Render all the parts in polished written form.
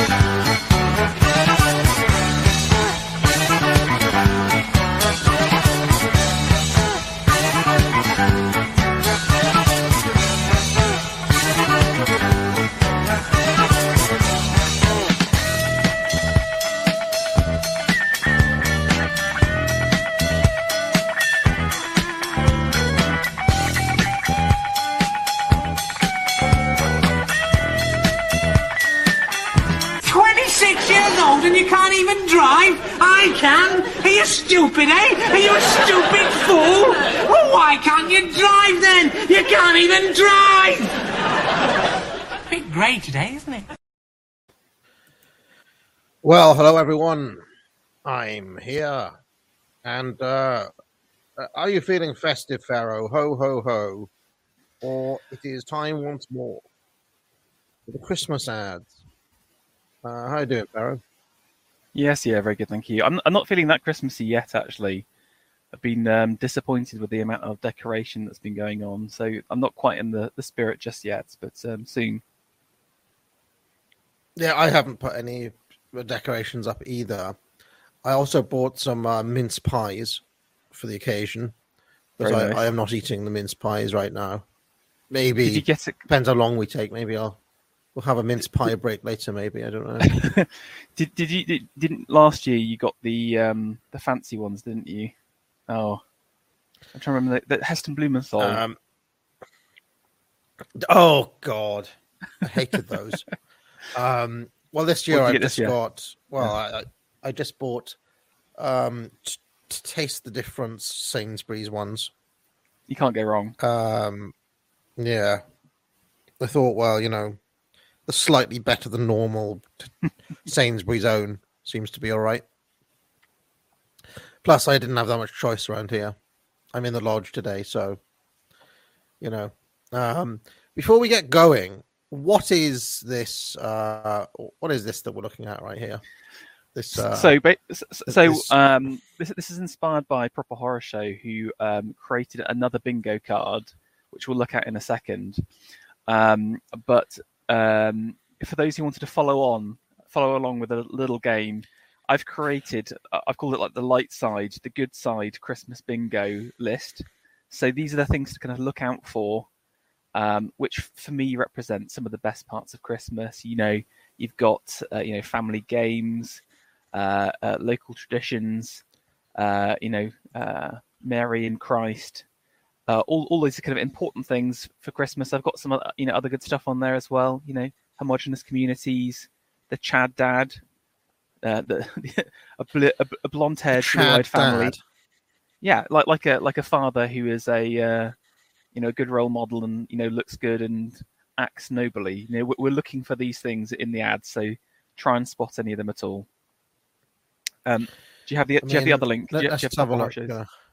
And you can't even drive? I can. Are you stupid, eh? Are you a stupid fool? Well, why can't you drive then? You can't even drive! A bit grey today, isn't it? Well, hello everyone. I'm here. And are you feeling festive, Pharaoh? Ho, ho, ho. Or it is time once more for the Christmas ads. How you doing, Pharaoh? Yes, yeah, very good, thank you. I'm not feeling that Christmassy yet, actually. I've been disappointed with the amount of decoration that's been going on, so I'm not quite in the spirit just yet, but soon. Yeah, I haven't put any decorations up either. I also bought some mince pies for the occasion, but Nice. I am not eating the mince pies right now. Maybe Did you get it? Depends how long we take. Maybe we'll have a mince pie break later. Maybe I don't know. Didn't last year you got the fancy ones, didn't you? Oh, I'm trying to remember the Heston Blumenthal. Oh God, I hated those. Well, this year I just got. Well, I just bought to taste the difference Sainsbury's ones. You can't go wrong. Yeah, I thought, well, you know, the slightly better than normal Sainsbury's own seems to be all right. Plus, I didn't have that much choice around here. I'm in the lodge today, so you know. Before we get going, what is this? What is this that we're looking at right here? This. This is inspired by Proper Horror Show, who created another bingo card, which we'll look at in a second. But for those who wanted to follow along with a little game, I've called it like the light side, the good side Christmas bingo list. So these are the things to kind of look out for, which for me represent some of the best parts of Christmas. You know, you've got family games, local traditions, Mary and Christ. All these kind of important things for Christmas. I've got some other good stuff on there as well. You know, homogenous communities, the Chad Dad, a blonde-haired, blue-eyed family. Yeah, like a father who is a good role model and looks good and acts nobly. You know, we're looking for these things in the ads, so try and spot any of them at all. Do you have the other link? Let's have a look.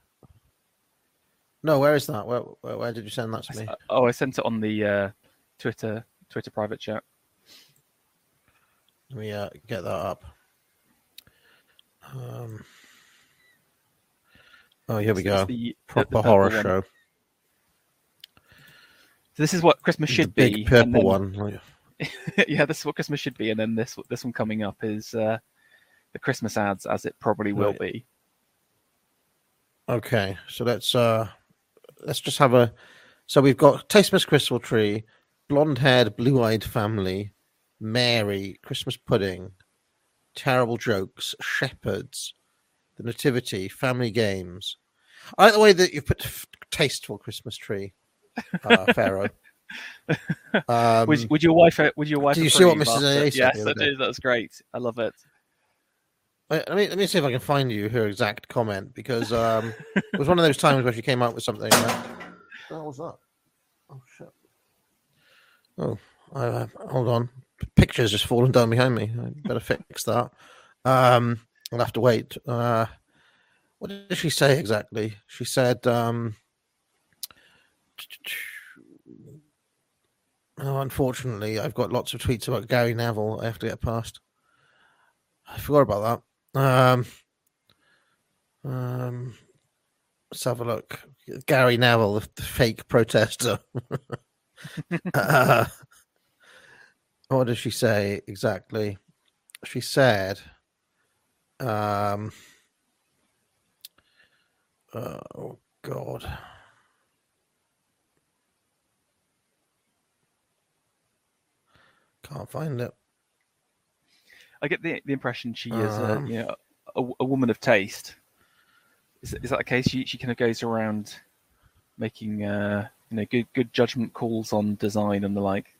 No, where is that? Where did you send that to me? I sent it on the Twitter private chat. Let me get that up. Here we go. Proper Horror Show. So this is what Christmas should be. Big purple one. Yeah, this is what Christmas should be, and then this one coming up is the Christmas ads, as it probably will be. Okay, so let's just have a. So we've got Tastemas Crystal Tree, blonde-haired, blue-eyed family, Mary, Christmas pudding, terrible jokes, shepherds, the nativity, family games. I like the way that you put tasteful Christmas tree, Pharaoh. Would your wife? Do you see what Mrs. A said? Yes, I do. That's great. I love it. Let me see if I can find you her exact comment, because it was one of those times where she came out with something. What was that? Oh shit! Oh, hold on. Picture's just fallen down behind me. I better fix that. I'll have to wait. What did she say exactly? She said, unfortunately, I've got lots of tweets about Gary Neville I have to get past. I forgot about that. Let's have a look. Gary Neville, the fake protester. What does she say exactly? she said, oh God. Can't find it. I get the impression she is a woman of taste. Is that the case? She kind of goes around making good judgment calls on design and the like.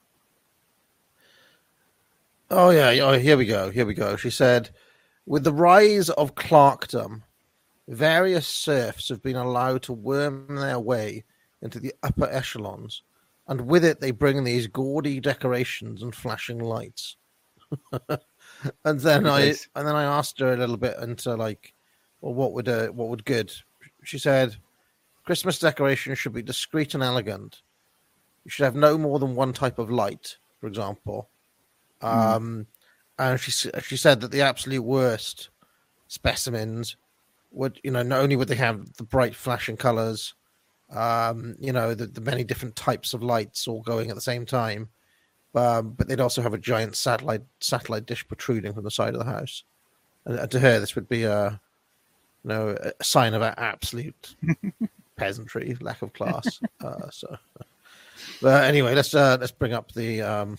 Oh yeah, here we go. She said, with the rise of clerkdom, various serfs have been allowed to worm their way into the upper echelons, and with it they bring these gaudy decorations and flashing lights. and then I asked her a little bit into like, well, what would good? She said, Christmas decorations should be discreet and elegant. You should have no more than one type of light, for example. And she said that the absolute worst specimens would, not only would they have the bright flashing colors, the many different types of lights all going at the same time, but they'd also have a giant satellite dish protruding from the side of the house. And to her, this would be a sign of absolute peasantry, lack of class. But anyway, let's bring up the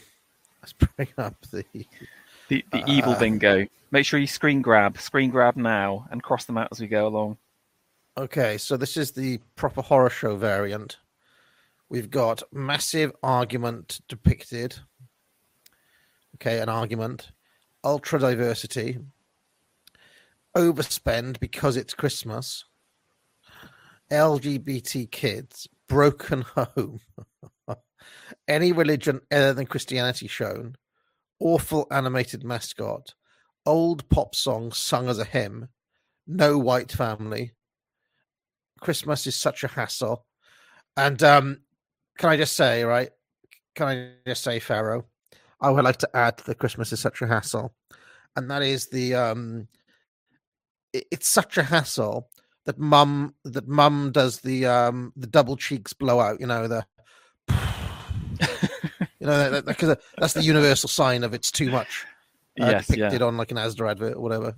evil bingo. Make sure you screen grab now, and cross them out as we go along. Okay, so this is the proper horror show variant. We've got massive argument depicted. Okay, an argument. Ultra diversity. Overspend because it's Christmas. LGBT kids. Broken home. Any religion other than Christianity shown. Awful animated mascot. Old pop songs sung as a hymn. No white family. Christmas is such a hassle. And can I just say, right? Pharaoh, I would like to add that Christmas is such a hassle. And that is it's such a hassle that mum does the double cheeks blowout, because that's the universal sign of it's too much. Depicted on like an Asda advert or whatever,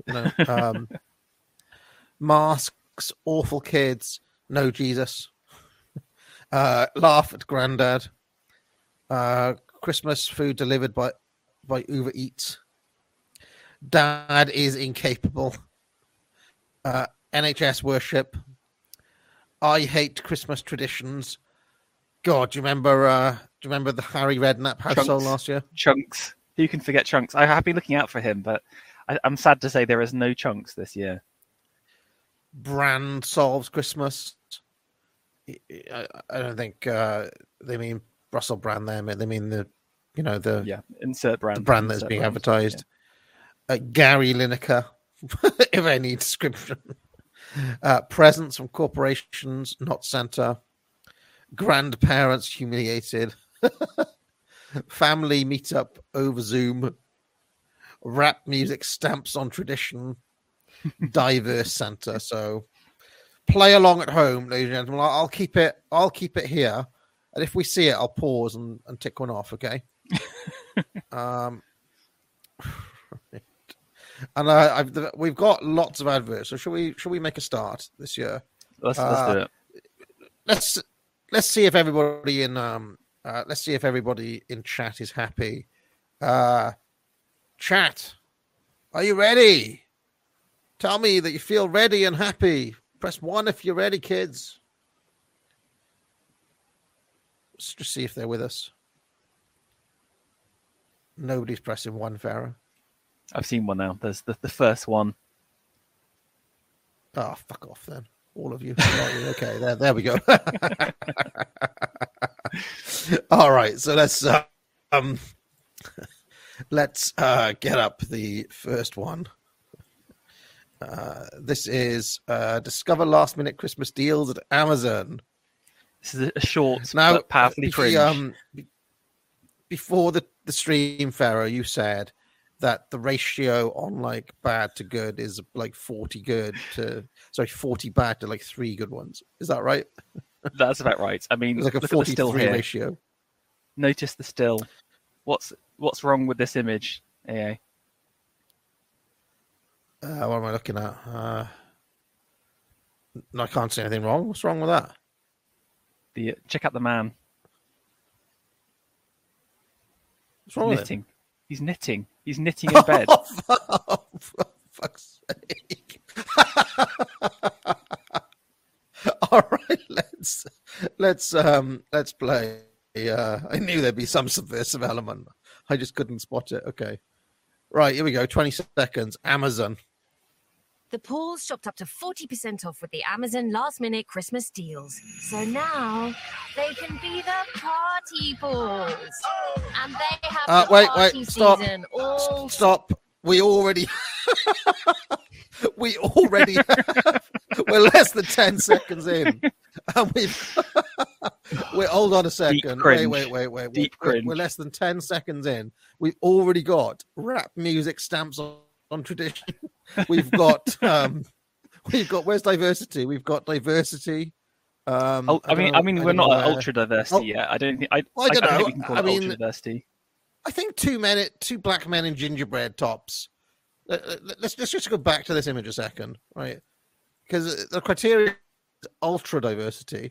Masks, awful kids, no Jesus. Laugh at granddad. Christmas food delivered by Uber Eats. Dad is incapable. NHS worship. I hate Christmas traditions. God, do you remember the Harry Redknapp household last year? Chunks. Who can forget Chunks? I have been looking out for him, but I'm sad to say there is no Chunks this year. Brand solves Christmas. I don't think they mean Russell Brand there. They mean insert brand. The brand that's being advertised. Yeah. Gary Lineker, if any description. Presents from corporations, not Santa. Grandparents humiliated. Family meetup over Zoom. Rap music stamps on tradition. Diverse Santa. So play along at home, ladies and gentlemen. I'll keep it here, and if we see it, I'll pause and tick one off. Okay. And we've got lots of adverts. So should we make a start this year? Let's do it. Let's see if everybody in chat is happy. Chat, are you ready? Tell me that you feel ready and happy. Press 1 if you're ready, kids. Let's just see if they're with us. Nobody's pressing 1, Farah. I've seen one now. There's the first one. Oh, fuck off then. All of you. Okay, there we go. All right, so let's get up the first one. This is discover last minute Christmas deals at Amazon. This is a short but powerfully cringe. Before the stream, Pharaoh, you said that the ratio on like bad to good is like 40 bad to like 3 good ones. Is that right? That's about right. I mean, it's like a 43 ratio. Notice the still. What's wrong with this image, AA? What am I looking at? No, I can't see anything wrong. What's wrong with that? Check out the man. What's wrong with it? Knitting. He's knitting. He's knitting in bed. Oh, for fuck's sake. All right, let's play. I knew there'd be some subversive element. I just couldn't spot it. Okay. Right, here we go. 20 seconds. Amazon. The pools shopped up to 40% off with the Amazon last-minute Christmas deals. So now they can be the party pools. And they have the party stop. season all... Stop. We're less than 10 seconds in. And hold on a second. Wait. Deep cringe. We're less than 10 seconds in. We've already got rap music stamps on tradition. We've got where's diversity? We've got diversity. I mean, we're not at ultra diversity yet. I don't think I don't think we can call it ultra diversity. I think two black men in gingerbread tops. Let's just go back to this image a second, right? Because the criteria is ultra diversity.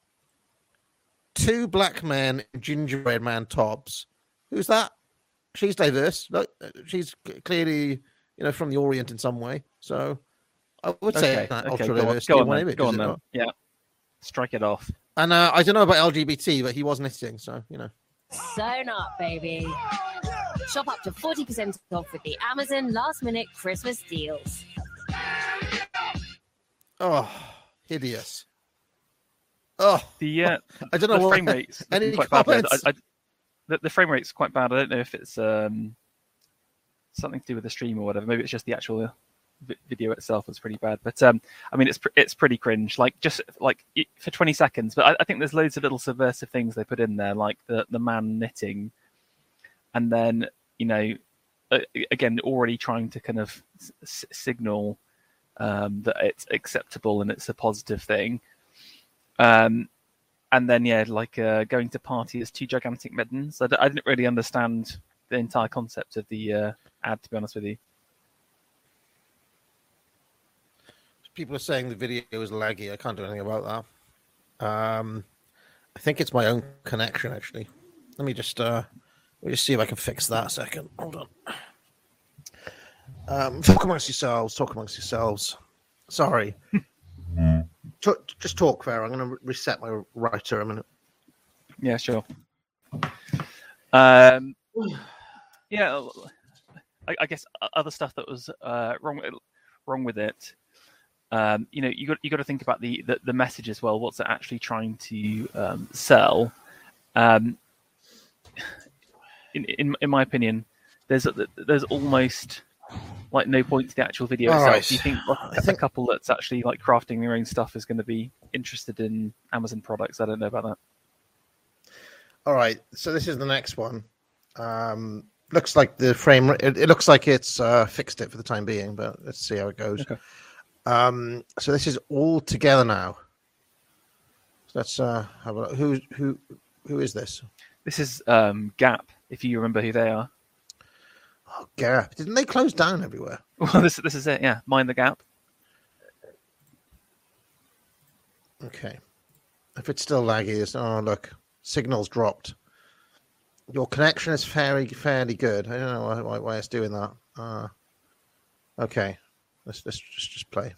Two black men in gingerbread man tops. Who's that? She's diverse. She's clearly, from the Orient in some way. So I would say ultra diversity. Go on then. Yeah, strike it off. And I don't know about LGBT, but he was knitting, so Sewn up, baby. Shop up to 40% off with the Amazon last-minute Christmas deals. Oh, hideous. Oh, I don't know the what frame rate's any quite comments? bad. The frame rate's quite bad. I don't know if it's something to do with the stream or whatever. Maybe it's just the actual video itself was pretty bad. But I mean, it's pretty cringe. Just for 20 seconds. But I think there's loads of little subversive things they put in there, like the man knitting, and then again already trying to kind of signal that it's acceptable and it's a positive thing. And then going to party as two gigantic middens. I didn't really understand the entire concept of the ad, to be honest with you. People are saying the video is laggy. I can't do anything about that. I think it's my own connection, actually. Let me just see if I can fix that a second. Hold on. Talk amongst yourselves. Sorry. Just talk, Farah. I'm going to reset my router a minute. Yeah, sure. I guess other stuff that was wrong with it. You got to think about the message as well. What's it actually trying to sell? In my opinion, there's almost no point to the actual video itself. Right. Do you think a couple that's actually crafting their own stuff is going to be interested in Amazon products? I don't know about that. All right, so this is the next one. Looks like the frame. It looks like it's fixed it for the time being, but let's see how it goes. Okay. So this is all together now. Let's have a look. Who is this? This is Gap. If you remember who they are. Oh, Gap! Didn't they close down everywhere? Well, this is it. Yeah, Mind the Gap. Okay. If it's still laggy, look, signal's dropped. Your connection is fairly good. I don't know why it's doing that. Okay, let's just play.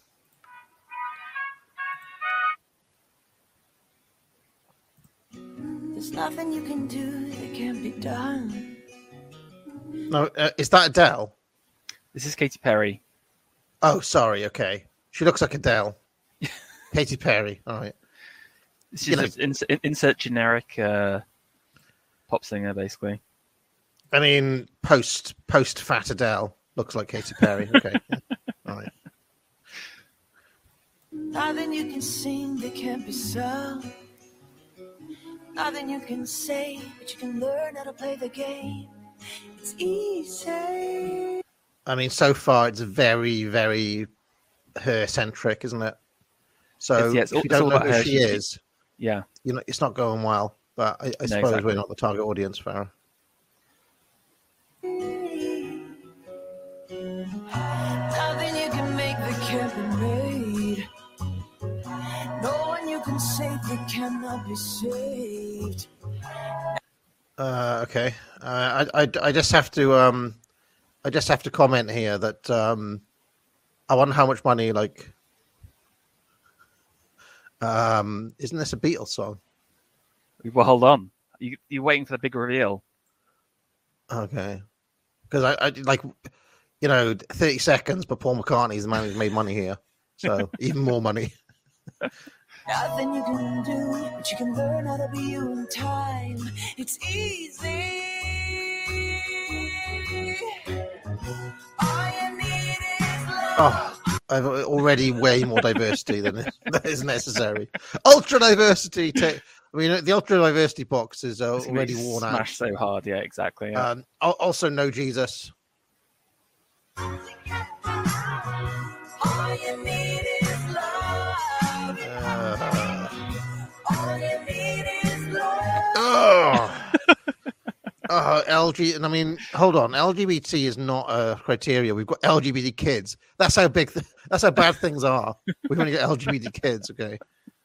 There's nothing you can do that can't be done. No, is that Adele? This is Katy Perry. Oh, sorry. Okay, she looks like Adele. Katy Perry. All right. It's just insert generic pop singer, basically. I mean, post fat Adele looks like Katy Perry. Okay. Yeah. All right. Nothing you can sing that can't be sung. Nothing you can say, but you can learn how to play the game. It's easy. I mean, so far it's very, very her-centric, isn't it? So it's if you don't all know about who her. she is, Yeah. it's not going well. But I suppose exactly. we're not the target audience for her. Nothing you that cannot be saved. Okay. I just have to comment here that I wonder how much money isn't this a Beatles song? Well, hold on. You're waiting for the big reveal. Okay. Because I 30 seconds, but Paul McCartney's the man who's made money here, so even more money. Nothing you can do, but you can learn how to be you in time. It's easy. All you need is love. Oh, I've already way more diversity than is necessary. Ultra diversity. The ultra diversity box is already worn out. Smashed so hard, yeah, exactly. Yeah. Also, no Jesus. All you need is love. All you need is love. LG, and I mean, hold on. LGBT is not a criteria. We've got LGBT kids. That's how big. That's how bad things are. We've only got LGBT kids. Okay.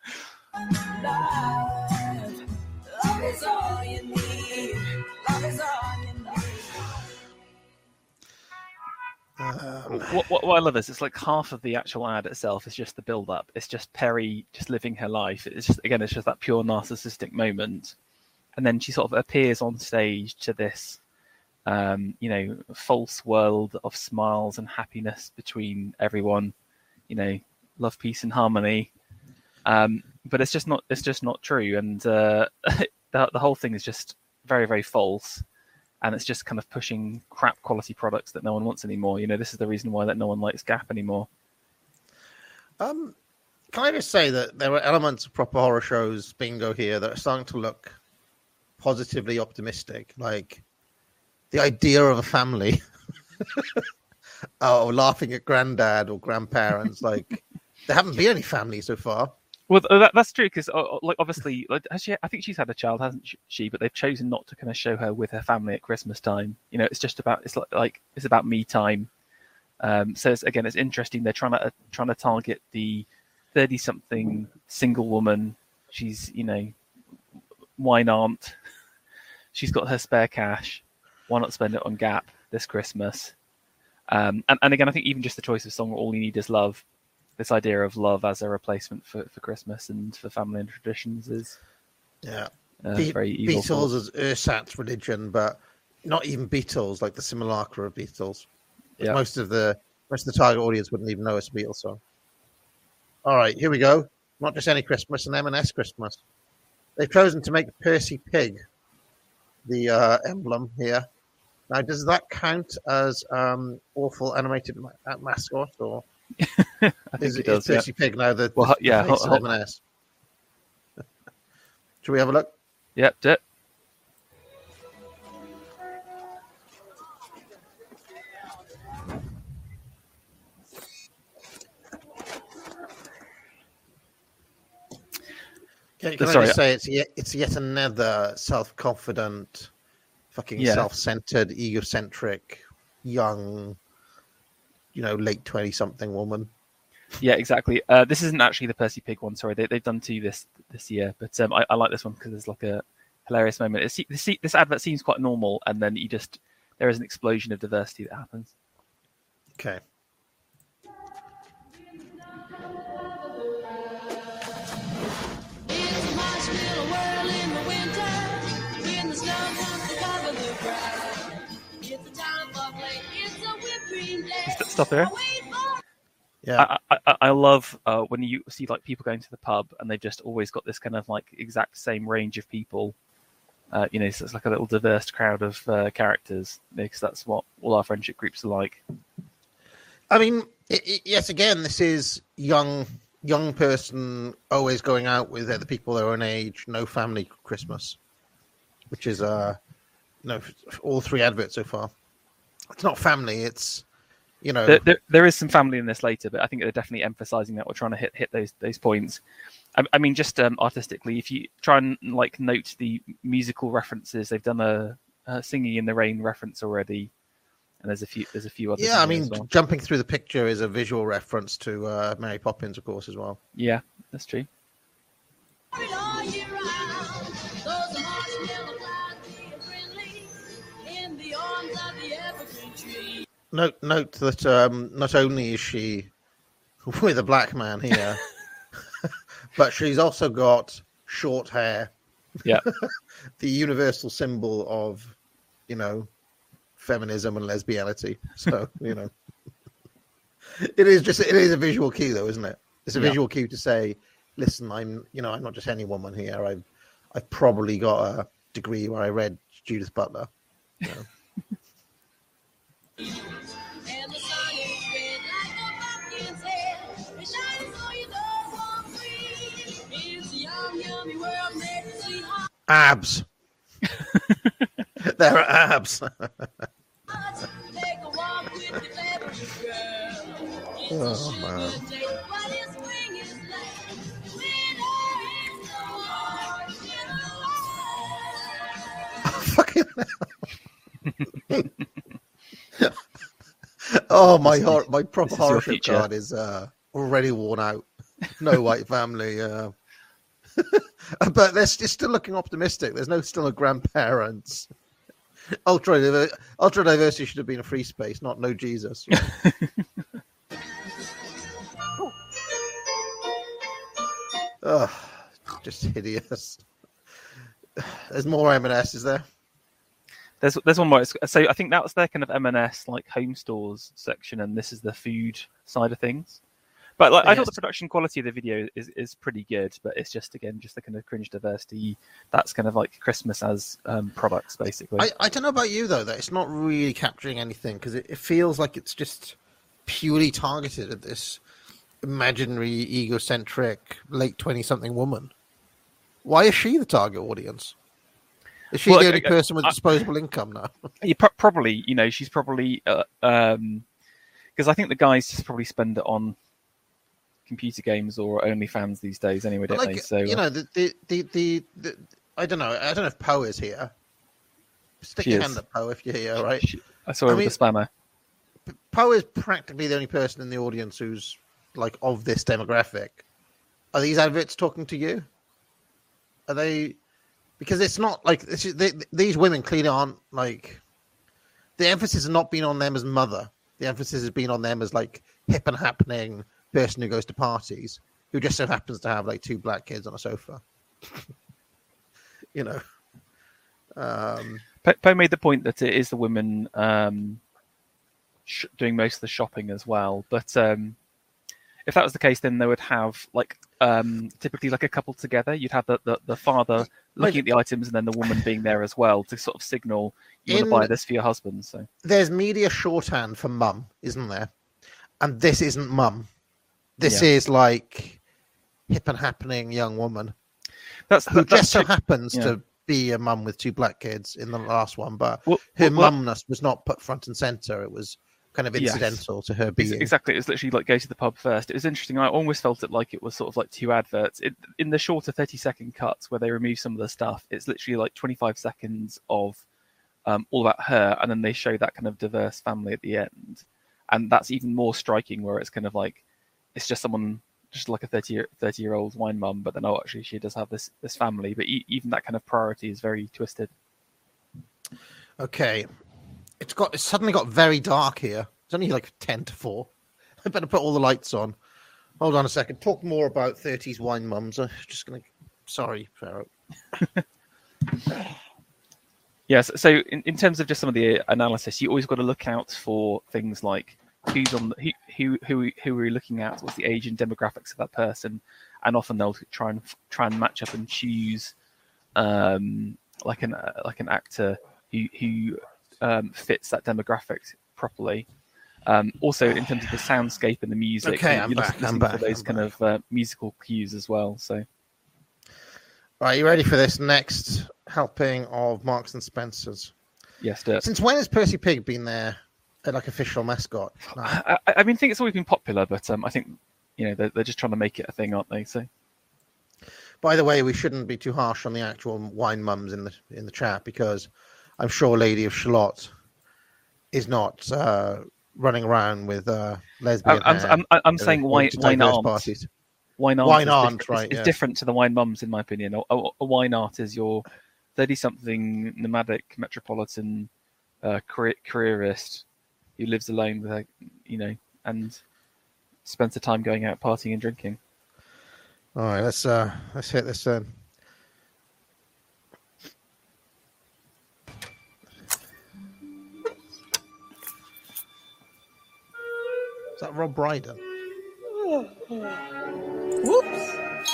Love is all you need. Love is all you need. What I love is it's like half of the actual ad itself is just the build up. It's just Perry just living her life. It's just that pure narcissistic moment, and then she sort of appears on stage to this, false world of smiles and happiness between everyone, love, peace, and harmony. But it's just not true, and the whole thing is just very, very false. And it's just kind of pushing crap quality products that no one wants anymore. This is the reason why that no one likes Gap anymore. Can I just say that there are elements of Proper Horror Show's bingo here that are starting to look positively optimistic, like the idea of a family, or laughing at granddad or grandparents. Like there haven't been any families so far. Well, that's true because, obviously, I think she's had a child, hasn't she? But they've chosen not to kind of show her with her family at Christmas time. It's just about it's about me time. So it's interesting. They're trying to target the 30-something single woman. She's wine aunt. She's got her spare cash. Why not spend it on Gap this Christmas? And again, I think even just the choice of song, All You Need Is Love. This idea of love as a replacement for Christmas and for family and traditions is very evil. Beatles is ersatz religion, but not even Beatles, like the simulacra of Beatles. Yeah. Most of the target audience wouldn't even know it's a Beatles song. All right, here we go. Not just any Christmas, an M&S Christmas. They've chosen to make Percy Pig the emblem here. Now, does that count as awful animated mascot, or is Percy Pig now the face of M&S? Should we have a look? Yep. Okay, can I just say it's yet another self-confident, fucking self-centered, egocentric, young, late 20-something woman. Yeah, exactly. This isn't actually the Percy Pig one. Sorry, they've done two this year, but I like this one because there's like a hilarious moment. This advert seems quite normal, and then there is an explosion of diversity that happens. Okay. Stop there. Yeah, I love when you see like people going to the pub and they've just always got this kind of like exact same range of people. So it's like a little diverse crowd of characters, because that's what all our friendship groups are like. I mean, yes. Again, this is young person always going out with other people their own age, no family Christmas, which is all three adverts so far. It's not family. It's there is some family in this later, but I think they're definitely emphasizing that we're trying to hit those points. I mean, just artistically, if you try and like note the musical references, they've done a Singing in the Rain reference already, and there's a few others. Yeah, I mean, jumping through the picture is a visual reference to Mary Poppins, of course, as well. Yeah, that's true. Note that not only is she with a black man here, but she's also got short hair. Yeah. The universal symbol of, feminism and lesbianity. So, it is a visual cue, though, isn't it? It's a visual cue to say, listen, I'm not just any woman here. I've probably got a degree where I read Judith Butler. Abs. There are abs. Oh, man. Fucking oh, my proper horror show card is already worn out. No white family. But they're still looking optimistic. There's still no grandparents. Ultra diversity should have been a free space, not no Jesus. Oh, just hideous. There's more M&S, is there? There's one more. So I think that was their kind of M&S like home stores section, and this is the food side of things. But I thought the production quality of the video is pretty good, but it's just the kind of cringe diversity. That's kind of like Christmas as products, basically. I don't know about you, though, that it's not really capturing anything, because it feels like it's just purely targeted at this imaginary, egocentric, late 20-something woman. Why is she the target audience? Is she the only person with disposable income now? Probably, she's probably... because I think the guys just probably spend it on computer games or OnlyFans these days anyway, don't they? So the I don't know if Poe is here. Stick your hand up, Poe, if you're here, right? I saw her with the spammer. Poe is practically the only person in the audience who's like of this demographic. Are these adverts talking to you? Are they? Because it's not like these women clearly aren't like. The emphasis has not been on them as mother. The emphasis has been on them as like hip and happening person who goes to parties, who just so happens to have like two black kids on a sofa. Poe made the point that it is the women doing most of the shopping as well. But if that was the case, then they would have like typically like a couple together. You'd have the father looking at the items and then the woman being there as well to sort of signal you want to buy this for your husband. So there's media shorthand for mum, isn't there? And this isn't mum. This is like hip and happening young woman who just so happens to be a mum with two black kids in the last one, but her mumness was not put front and center. It was kind of incidental to her being. Exactly. It was literally like go to the pub first. It was interesting. I almost felt it like it was sort of like two adverts. In the shorter 30-second cuts where they remove some of the stuff, it's literally like 25 seconds of all about her, and then they show that kind of diverse family at the end. And that's even more striking where it's kind of like, it's just someone, just like a 30-year-old wine mum, but then, actually she does have this family. But even that kind of priority is very twisted. Okay. It's suddenly got very dark here. It's only like 10 to 4. I better put all the lights on. Hold on a second. Talk more about 30s wine mums. I'm just going to... Sorry, Pharaoh. Yes, so in terms of just some of the analysis, you always got to look out for things like who's on who we're looking at, what's the age and demographics of that person, and often they'll try and match up and choose like an actor who fits that demographic properly. Also, in terms of the soundscape and the music, I'm back for those kind of musical cues as well. So, right, you ready for this next helping of Marks and Spencer's? Yes, do it. Since when has Percy Pig been there? Like official mascot. No. I mean, I think it's always been popular, but I think they're just trying to make it a thing, aren't they? So, by the way, we shouldn't be too harsh on the actual wine mums in the chat, because I'm sure Lady of Shalott is not running around with lesbian. I'm saying wine aren't. Parties. Wine aren't right? It's different to the wine mums, in my opinion. A wine art is your 30-something nomadic metropolitan careerist who lives alone with her, and spends the time going out partying and drinking. All right, let's hit this then. Is that Rob Brydon? Whoops.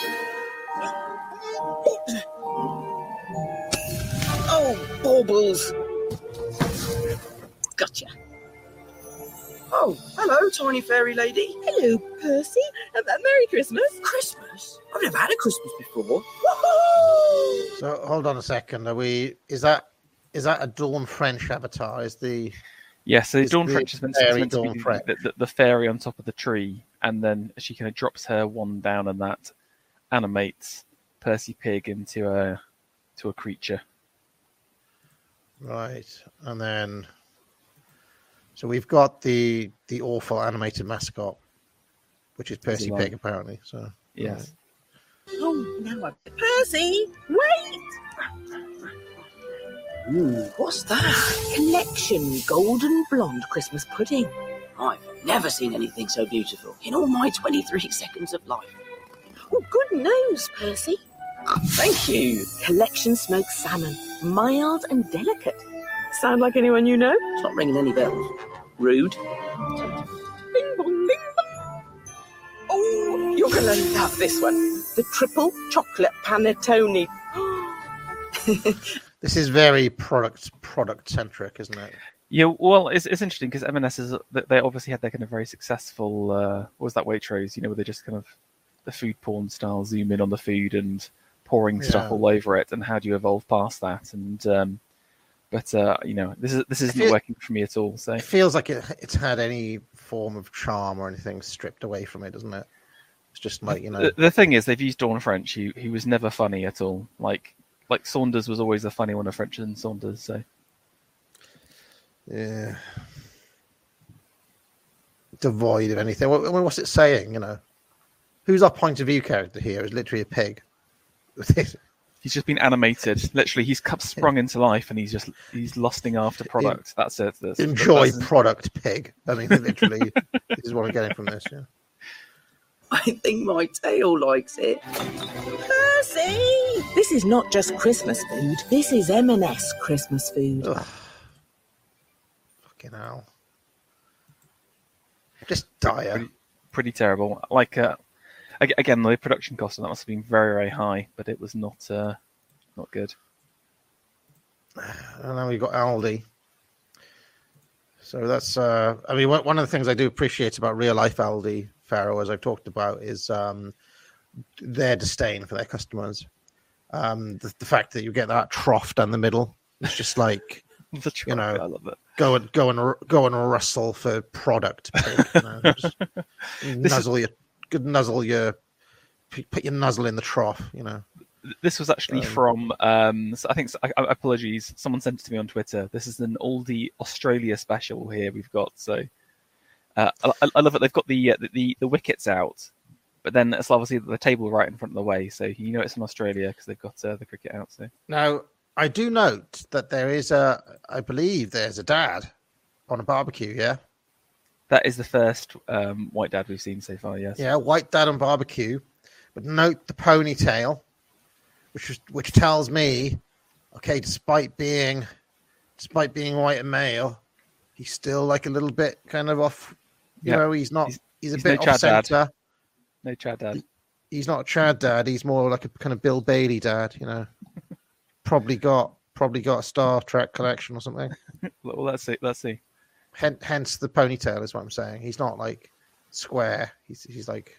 Oh, baubles. Gotcha. Oh, hello, tiny fairy lady. Hello, Percy. Merry Christmas. Christmas? I've never had a Christmas before. Woohoo! So hold on a second. Is that a Dawn French avatar? Yes, so Dawn the French is meant fairy to Dawn be French. the fairy on top of the tree, and then she kind of drops her wand down, and that animates Percy Pig into a creature. Right, and then so we've got the awful animated mascot, which is Percy Pig, apparently. So yes. Right. Oh, now I... Percy, wait! Ooh, what's that? Collection Golden Blonde Christmas Pudding. I've never seen anything so beautiful in all my 23 seconds of life. Oh, good news, Percy. Thank you. Collection Smoked Salmon. Mild and delicate. Sound like anyone you know? It's not ringing any bells. Rude. Bing bong, bing bong. Oh, you're going to love this one. The triple chocolate panettone. This is very product centric, isn't it? Yeah, well, it's interesting because M&S they obviously had their kind of very successful. What was that Waitrose? Where they just kind of the food porn style zoom in on the food and pouring stuff all over it. And how do you evolve past that? And but this isn't working for me at all. So it feels like it's had any form of charm or anything stripped away from it, doesn't it? It's just like The thing is, they've used Dawn French. He was never funny at all. Like Saunders was always the funny one of French and Saunders. So yeah, devoid of anything. What's it saying? Who's our point of view character here? Is literally a pig. He's just been animated. Literally, he's sprung into life, and he's lusting after product. That's it. Enjoy product, pig. I mean, literally, this is what I'm getting from this. Yeah. I think my tail likes it. Percy! This is not just Christmas food. This is M&S Christmas food. Ugh. Fucking hell. Just dire. Pretty terrible. Like, again, the production cost on that must have been very, very high, but it was not good. And now we've got Aldi. So that's, one of the things I do appreciate about real life Aldi, Pharaoh, as I've talked about, is their disdain for their customers. The fact that you get that trough down the middle, it's just like, I love it. Go and rustle for product. Just nuzzle your, put your nuzzle in the trough. This was actually from, I think, apologies, someone sent it to me on Twitter. This is an Aldi Australia special here we've got. So I love it. They've got the wickets out, but then it's obviously the table right in front of the way. So it's in Australia because they've got the cricket out. So now I do note that I believe there's a dad on a barbecue. Yeah. That is the first white dad we've seen so far, yes. Yeah, white dad on barbecue. But note the ponytail, which tells me, okay, despite being white and male, he's still like a little bit kind of off. He's not. He's a bit no off center. No Chad dad. He's not a Chad dad. He's more like a kind of Bill Bailey dad. Probably got a Star Trek collection or something. Well, let's see. Hence the ponytail is what I'm saying. He's not like square. He's like,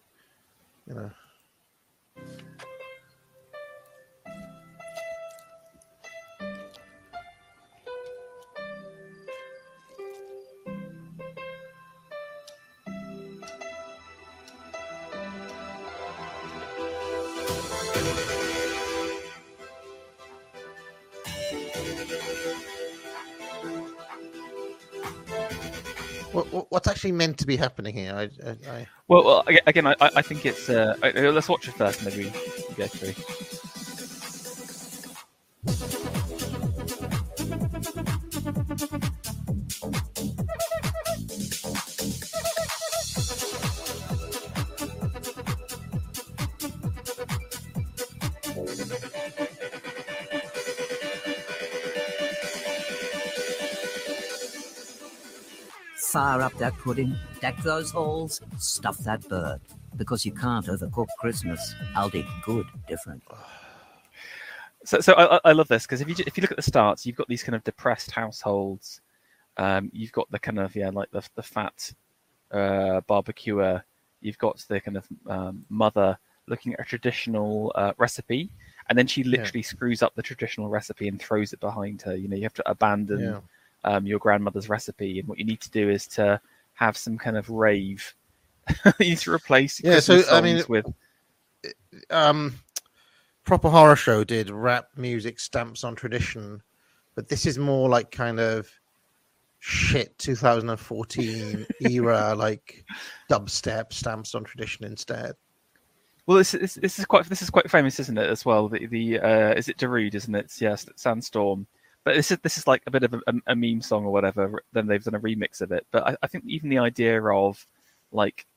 What's actually meant to be happening here? Well, again, I think it's. Let's watch it first, maybe we go through. fire up that pudding, deck those halls, stuff that bird. Because you can't overcook Christmas. Aldi, good, different. So I love this because if you look at the starts, you've got these kind of depressed households. You've got the kind of like the fat barbecuer. You've got the kind of mother looking at a traditional recipe, and then she literally screws up the traditional recipe and throws it behind her. You have to abandon your grandmother's recipe, and what you need to do is to have some kind of rave. You need to replace Christmas songs with. Proper Horror Show did rap music stamps on tradition, but this is more like kind of shit 2014 era, like dubstep stamps on tradition instead. Well, this is quite famous, isn't it? As well, the is it Darude, isn't it? Yes, Sandstorm. But this is like a bit of a meme song or whatever. Then they've done a remix of it. But I think even the idea of like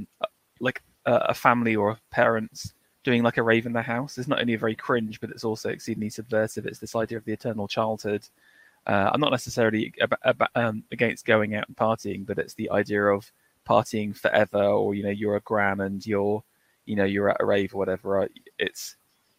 a family or parents doing like a rave in their house is not only very cringe, but it's also exceedingly subversive. It's this idea of the eternal childhood. I'm not necessarily against going out and partying, but it's the idea of partying forever, or you're a gran and you're at a rave or whatever. Right? It's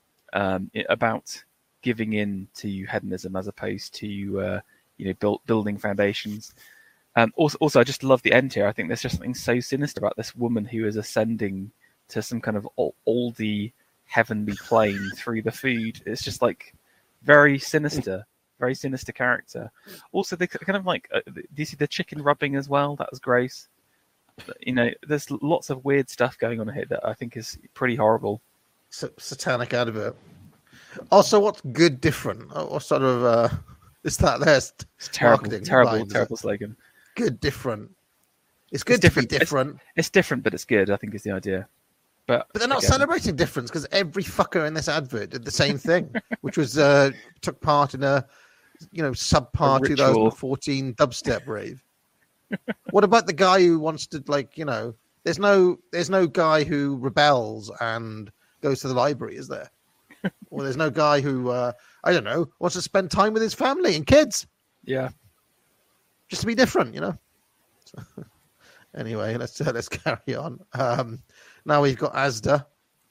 about giving in to hedonism as opposed to building foundations. Also, I just love the end here. I think there's just something so sinister about this woman who is ascending to some kind of oldie heavenly plane through the food. It's just like very sinister character. Also, they kind of like, do you see the chicken rubbing as well? That was gross. There's lots of weird stuff going on here that I think is pretty horrible. Satanic advert. Also, what's good different? What sort of is that? There's terrible slogan. Good different. It's good to be different. It's different, but it's good, I think is the idea. But they're not celebrating difference because every fucker in this advert did the same thing, which was took part in a subpar 2014 dubstep rave. What about the guy who wants to there's no guy who rebels and goes to the library, is there? Or there's no guy who wants to spend time with his family and kids. Yeah. Just to be different, So, anyway, let's carry on. Now we've got Asda.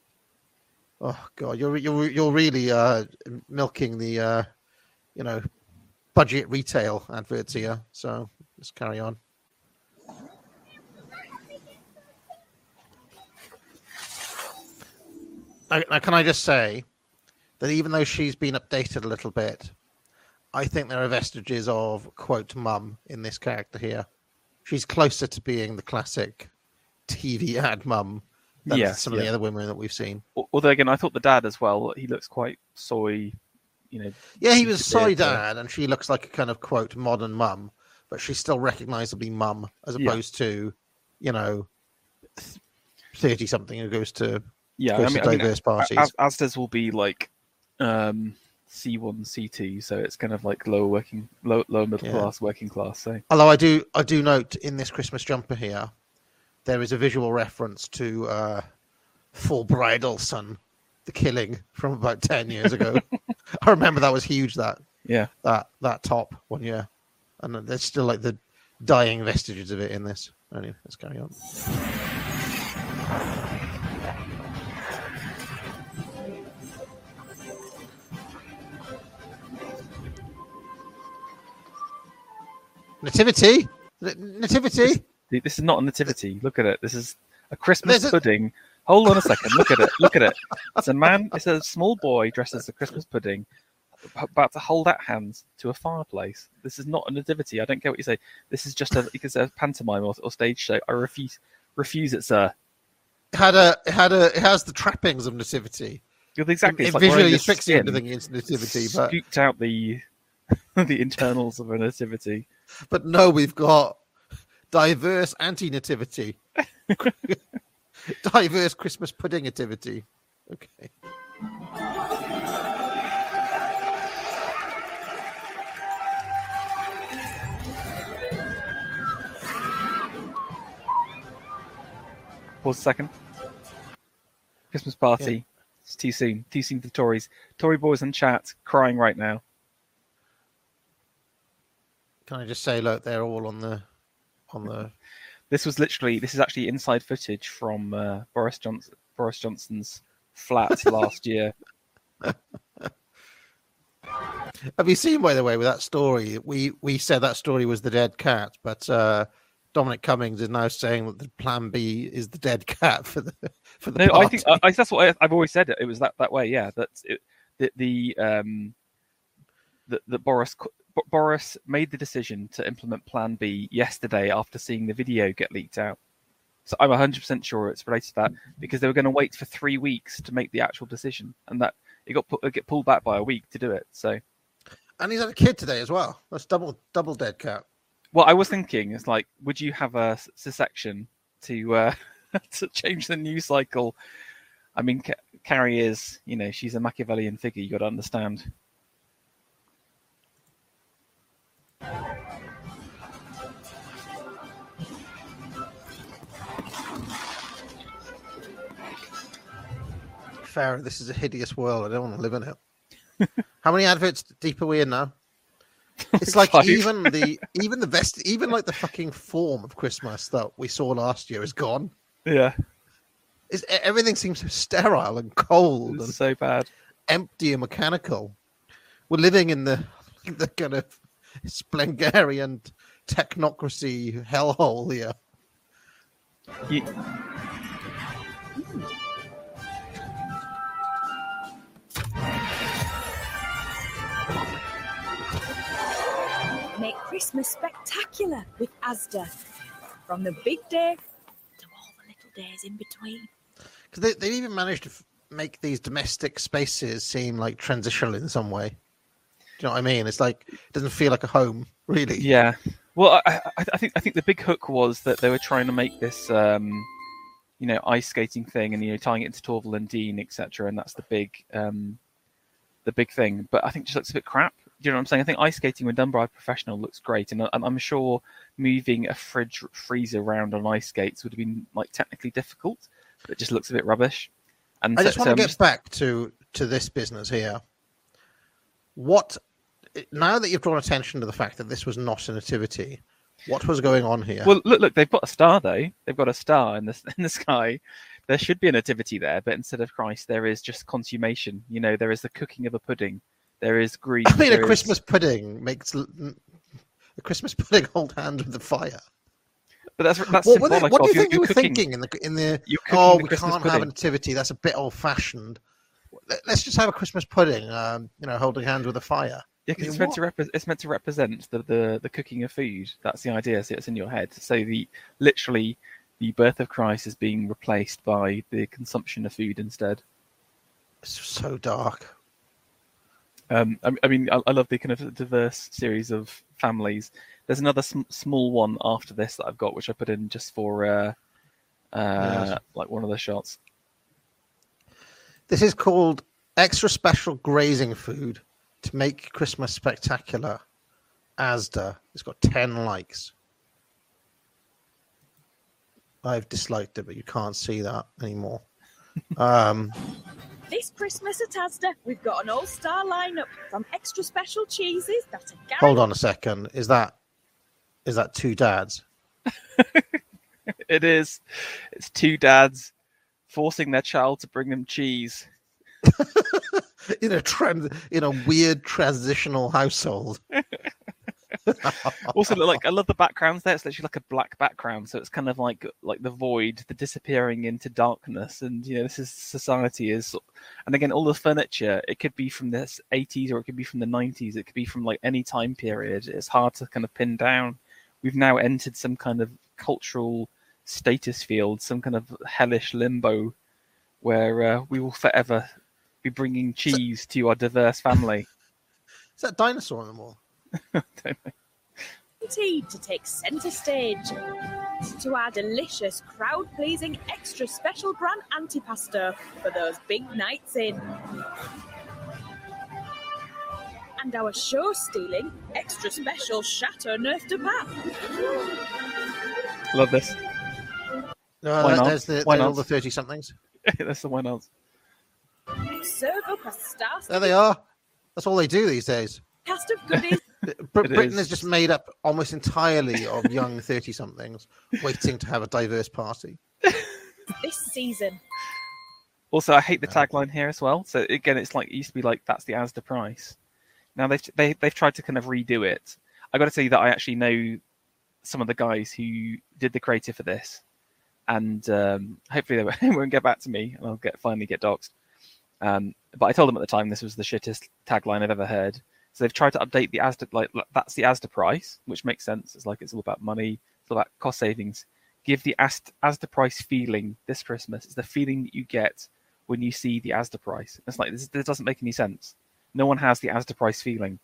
Oh God, you're really milking the budget retail adverts here. So let's carry on. Now, can I just say that even though she's been updated a little bit, I think there are vestiges of quote mum in this character here. She's closer to being the classic TV ad mum than some of the other women that we've seen. Although again, I thought the dad as well. He looks quite soy, Yeah, he was a soy dad, and she looks like a kind of quote modern mum, but she's still recognizably mum as opposed to 30-something who goes to diverse parties. Asda's will be like C1, C2, so it's kind of like lower middle class, working class. So, although I do note in this Christmas jumper here, there is a visual reference to Full Bridal Son, The Killing from about 10 years ago. I remember that was huge. That top 1 year, and there's still like the dying vestiges of it in this. Anyway, let's carry on. Nativity. This is not a nativity. Look at it. This is a Christmas pudding. Hold on a second. Look at it. It's a man. It's a small boy dressed as a Christmas pudding, about to hold out hands to a fireplace. This is not a nativity. I don't care what you say. This is just a pantomime or stage show. I refuse it, sir. It has the trappings of nativity. Exactly. It visually tricks you into thinking it's nativity, but scooped out the internals of a nativity. But no, we've got diverse anti-nativity. Diverse Christmas pudding nativity. Okay. Pause a second. Christmas party. Yeah. It's too soon. Too soon for the Tories. Tory boys in chat crying right now. Can I just say, look, they're all on on the. This is actually inside footage from Boris Johnson's flat last year. Have you seen, by the way, with that story? We said that story was the dead cat, but Dominic Cummings is now saying that the Plan B is the dead cat for the No, party. I think that's what I've always said. It was that way. Yeah, that Boris made the decision to implement Plan B yesterday after seeing the video get leaked out. So I'm 100% sure it's related to that, because they were going to wait for 3 weeks to make the actual decision, and that it get pulled back by a week to do it. So, and he's had a kid today as well. That's double dead cat. Well, I was thinking, it's like, would you have a C-section to to change the news cycle? I mean, Carrie is, she's a Machiavellian figure. You got to understand. Fair. This is a hideous world. I don't want to live in it. How many adverts deep are we in now? It's like 5. even the best, even like the fucking form of Christmas that we saw last year is gone. Yeah, everything seems so sterile and cold and so bad, empty and mechanical. We're living in the kind of Splengarian technocracy hellhole here. Make Christmas spectacular with Asda. From the big day to all the little days in between. Because they even managed to make these domestic spaces seem like transitional in some way. Do you know what I mean? It's like it doesn't feel like a home, really. Yeah. Well, I think the big hook was that they were trying to make this, ice skating thing, and tying it into Torval and Dean, etc. And that's the big thing. But I think it just looks a bit crap. Do you know what I'm saying? I think ice skating when done by a professional looks great, and I'm sure moving a freezer around on ice skates would have been like technically difficult, but it just looks a bit rubbish. And I just want to get back to this business here. Now that you've drawn attention to the fact that this was not a nativity, what was going on here? Well, look, they've got a star though. They've got a star in the sky. There should be a nativity there, but instead of Christ, there is just consummation. There is the cooking of a pudding. There is green. I mean, a Christmas pudding makes a Christmas pudding hold hands with the fire. But that's symbolic. What do you think you're you were cooking, thinking in the? we can't have a nativity. That's a bit old fashioned. Let's just have a Christmas pudding. Holding hands with a fire. Yeah, because it's meant to represent the cooking of food. That's the idea. So it's in your head. So the birth of Christ is being replaced by the consumption of food instead. It's so dark. I love the kind of diverse series of families. There's another small one after this that I've got, which I put in just for like one of the shots. This is called Extra Special Grazing Food to Make Christmas Spectacular. Asda. It's got 10 likes. I've disliked it, but you can't see that anymore. This Christmas at Asda, we've got an all-star lineup from extra special cheeses that are guaranteed. Hold on a second. Is that two dads? It is. It's two dads forcing their child to bring them cheese. in a weird transitional household. Also, I love the backgrounds there. It's literally like a black background, so it's kind of like the void, the disappearing into darkness, and this is society is. And again, all the furniture, it could be from the 80s or it could be from the 90s. It could be from like any time period. It's hard to kind of pin down. We've now entered some kind of cultural status field, some kind of hellish limbo, where we will forever be bringing cheese to our diverse family. Is that dinosaur on the wall? Don't know. To take centre stage to our delicious, crowd-pleasing, extra special brand antipasto for those big nights in. And our show-stealing, extra special Chateau Neuf de Pape. Love this. No, there's all the 30-somethings. That's the one else. Serve up a star. There they are. That's all they do these days. Cast of goodies Britain is just made up almost entirely of young 30-somethings waiting to have a diverse party. This season. Also, I hate the tagline here as well. So again, it's like it used to be like that's the Asda price. Now they've tried to kind of redo it. I got to tell you that I actually know some of the guys who did the creative for this, and hopefully they won't get back to me, and I'll finally get doxxed. But I told them at the time this was the shittest tagline I've ever heard. So they've tried to update the Asda, like that's the Asda price, which makes sense. It's like it's all about money, it's all about cost savings. Give the Asda price feeling this Christmas. It's the feeling that you get when you see the Asda price. It's like this doesn't make any sense. No one has the Asda price feeling.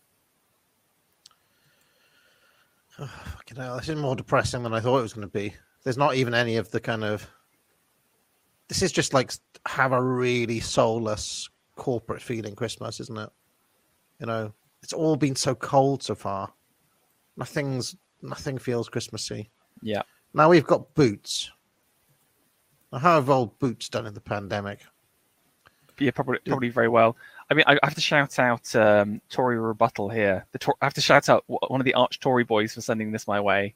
Oh, fucking hell, this is more depressing than I thought it was going to be. There's not even any of the kind of... This is just like have a really soulless corporate feeling Christmas, isn't it? You know, it's all been so cold so far. Nothing feels Christmassy. Yeah. Now we've got Boots. Now, how have old Boots done in the pandemic? Yeah, probably very well. I mean, I have to shout out Tory Rebuttal here. I have to shout out one of the arch Tory boys for sending this my way.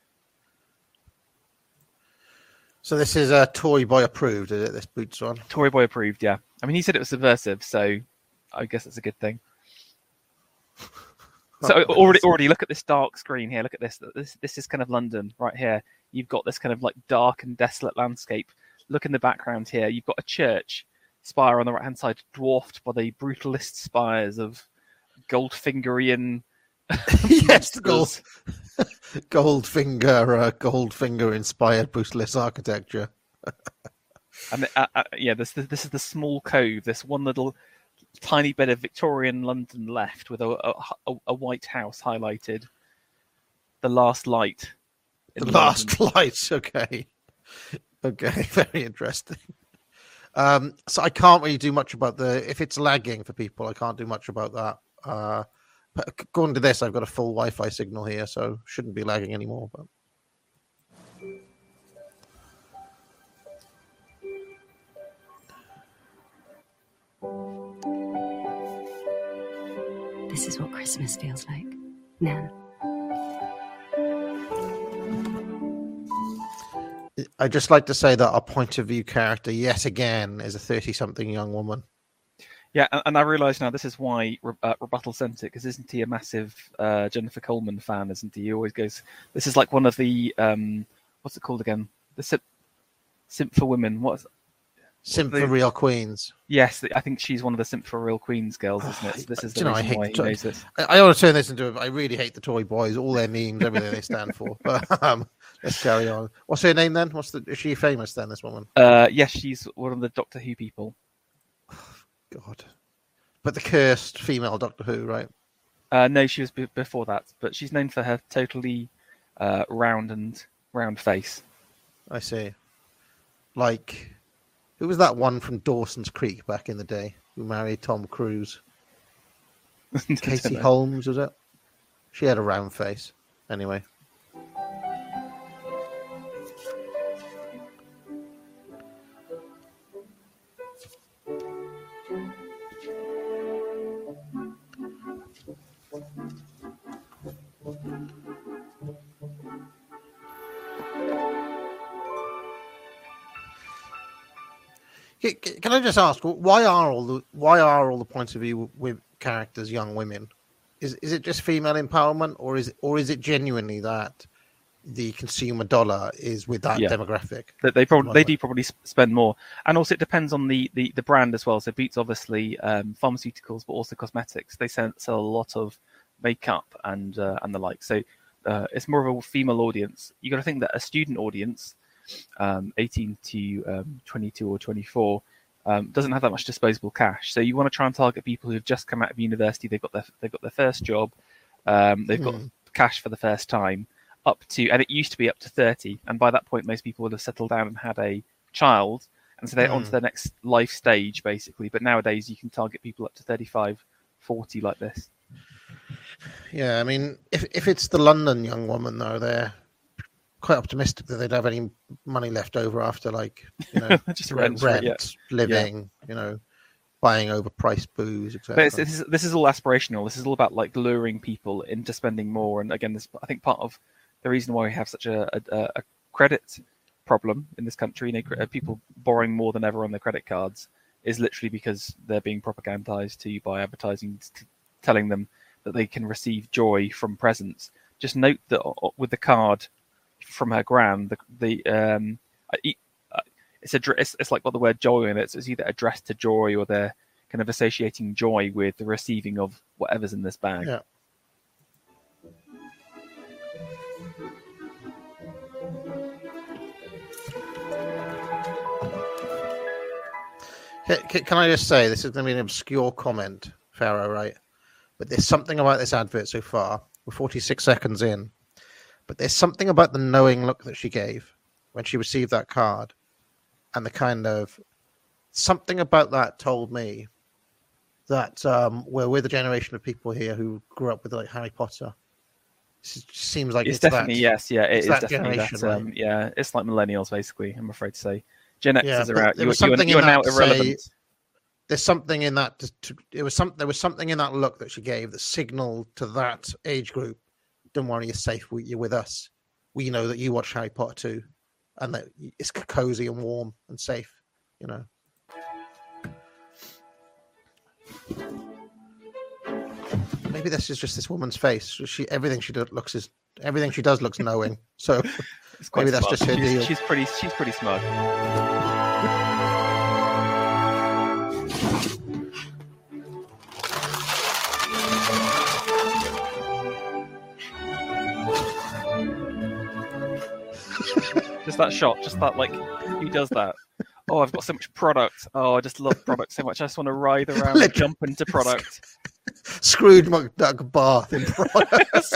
So this is Tory boy approved, is it? This Boots one? Tory boy approved, yeah. I mean, he said it was subversive, so I guess it's a good thing. So already look at this dark screen here. Look at this. This is kind of London right here. You've got this kind of like dark and desolate landscape. Look in the background here. You've got a church spire on the right-hand side, dwarfed by the brutalist spires of Goldfingerian. Yes, Goldfinger-inspired brutalist architecture. And this is the small cove. This one little tiny bit of Victorian London left with a white house highlighted. The last light. The last light. Okay, very interesting. So I can't really do much about if it's lagging for people, I can't do much about that. But according to this, I've got a full Wi-Fi signal here, so shouldn't be lagging anymore. But this is what Christmas feels like, Nan. I'd just like to say that our point of view character, yet again, is a 30-something young woman. Yeah, and I realise now this is why Rebuttal sent it, because isn't he a massive Jennifer Coleman fan, isn't he? He always goes, this is like one of the, what's it called again? The Simp for Women. Simp for Real Queens. Yes, I think she's one of the Simp for Real Queens girls, isn't it? So this is the reason why he knows this. I want to turn this into I really hate the Tory boys, all their memes, everything they stand for. But let's carry on. What's her name then? Is she famous then, this woman? Yes, she's one of the Doctor Who people. God. But the cursed female Doctor Who, right? No, she was before that, but she's known for her totally round face. I see. Like, who was that one from Dawson's Creek back in the day who married Tom Cruise? Katie Holmes, was it? She had a round face. Anyway. Can I just ask, why are all the points of view with characters young women? Is it just female empowerment, or is it genuinely that the consumer dollar is with that demographic? They do probably spend more, and also it depends on the brand as well. So Boots obviously pharmaceuticals, but also cosmetics. They sell a lot of makeup and the like. So it's more of a female audience. You got to think that a student audience, 18 to 22 or 24, doesn't have that much disposable cash. So you want to try and target people who've just come out of university. They've got their first job. They've got cash for the first time. And it used to be up to 30, and by that point most people would have settled down and had a child, and so they're on to their next life stage basically. But nowadays you can target people up to 35, 40 like this. Yeah, I mean, if it's the London young woman though, they're quite optimistic that they'd have any money left over after, like, you know, just rent, living, you know, buying overpriced booze, etc. But this is all aspirational. This is all about like luring people into spending more. And again, I think part of the reason why we have such a credit problem in this country, people borrowing more than ever on their credit cards, is literally because they're being propagandized to you by advertising, telling them that they can receive joy from presents. Just note that with the card from her gran, it's like got the word joy in it. So it's either addressed to joy or they're kind of associating joy with the receiving of whatever's in this bag. Yeah. Can I just say, this is going to be an obscure comment, Pharaoh, right? But there's something about this advert so far. We're 46 seconds in. But there's something about the knowing look that she gave when she received that card. And the kind of... Something about that told me that we're the generation of people here who grew up with like Harry Potter. It seems like it's definitely, yes, yeah, it is definitely that. Right? Yeah, it's like millennials, basically, I'm afraid to say. Gen Xers are out. You are now irrelevant. There's something in that. There was something in that look that she gave that signaled to that age group, "Don't worry, you're safe. You're with us. We know that you watch Harry Potter too, and that it's cozy and warm and safe." You know. Maybe this is just this woman's face. Everything she does looks knowing. So maybe that's just her deal. She's pretty smart. Just that shot, just that, like, who does that? Oh, I've got so much product. Oh, I just love product so much. I just want to ride around and jump into product. Scrooge McDuck bath in products.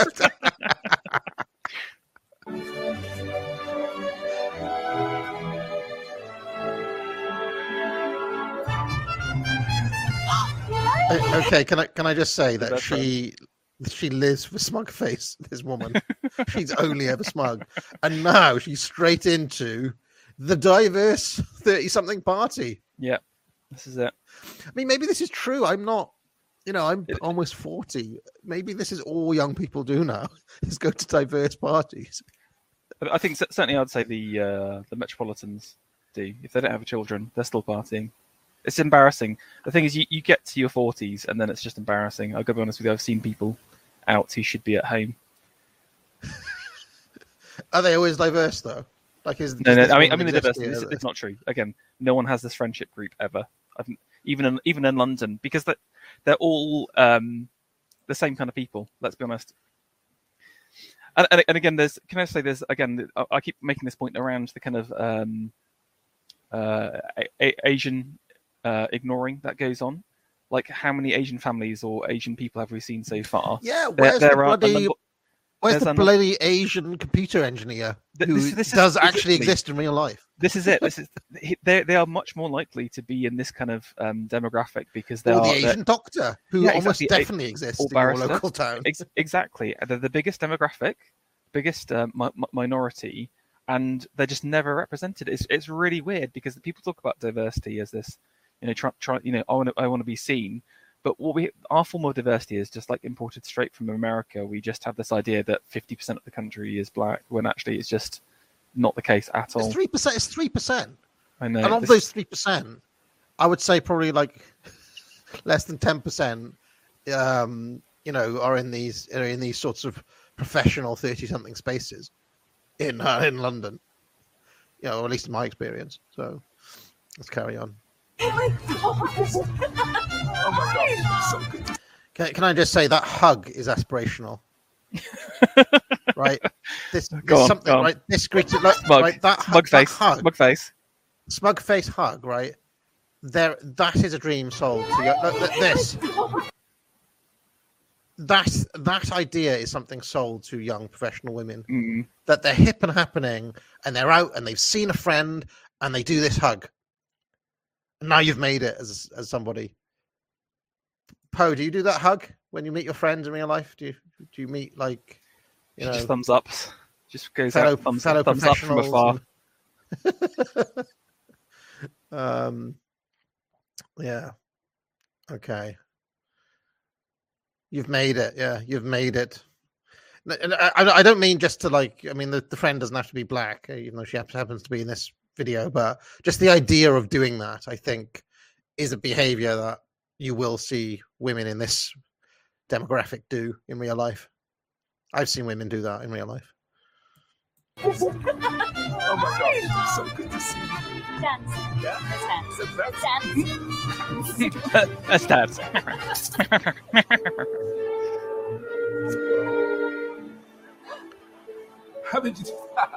Okay, can I just say that she lives for smug face, this woman. She's only ever smug. And now she's straight into the diverse 30-something party. Yeah, this is it. I mean, maybe this is true. I'm not, I'm almost 40. Maybe this is all young people do now, is go to diverse parties. I think certainly I'd say the Metropolitans do. If they don't have children, they're still partying. It's embarrassing. The thing is, you get to your 40s and then it's just embarrassing. I've got to be honest with you, I've seen people out who should be at home. Are they always diverse, though? Like, no. I mean, the diversity. It's not true. Again, no one has this friendship group ever. Even in London, because they're all the same kind of people. Let's be honest. And again, I keep making this point around the kind of Asian ignoring that goes on. Like, how many Asian families or Asian people have we seen so far? Yeah, where's the bloody Asian computer engineer who does actually exist in real life? This is it. They are much more likely to be in this kind of demographic because they are the Asian doctor who almost definitely exists in your local town. Exactly, they're the biggest demographic, biggest minority, and they're just never represented. It's really weird because people talk about diversity as this, I want to be seen. But our form of diversity is just like imported straight from America. We just have this idea that 50% of the country is black, when actually it's just not the case at all. It's 3%. It's 3%. I know. And of those 3%, I would say probably like less than 10%, are in these sorts of professional 30-something spaces in London. Or at least in my experience. So let's carry on. Oh my God, so good. Can I just say that hug is aspirational, right? There's something, right? This greeting, right? That hug, smug face hug, right? That is a dream sold to you. That idea is something sold to young professional women, that they're hip and happening, and they're out and they've seen a friend and they do this hug. Now you've made it as somebody. Poe, do you do that hug when you meet your friends in real life? Do you meet like, just thumbs up, just goes out thumbs up from afar. Yeah. Okay. You've made it. Yeah, you've made it. And I don't mean just to like. I mean, the friend doesn't have to be black, even though she happens to be in this video. But just the idea of doing that, I think, is a behavior that you will see women in this demographic do in real life. I've seen women do that in real life. Oh my gosh, it's so good to see you. Dance. Yeah? Let's dance. Let's dance. How did you do that?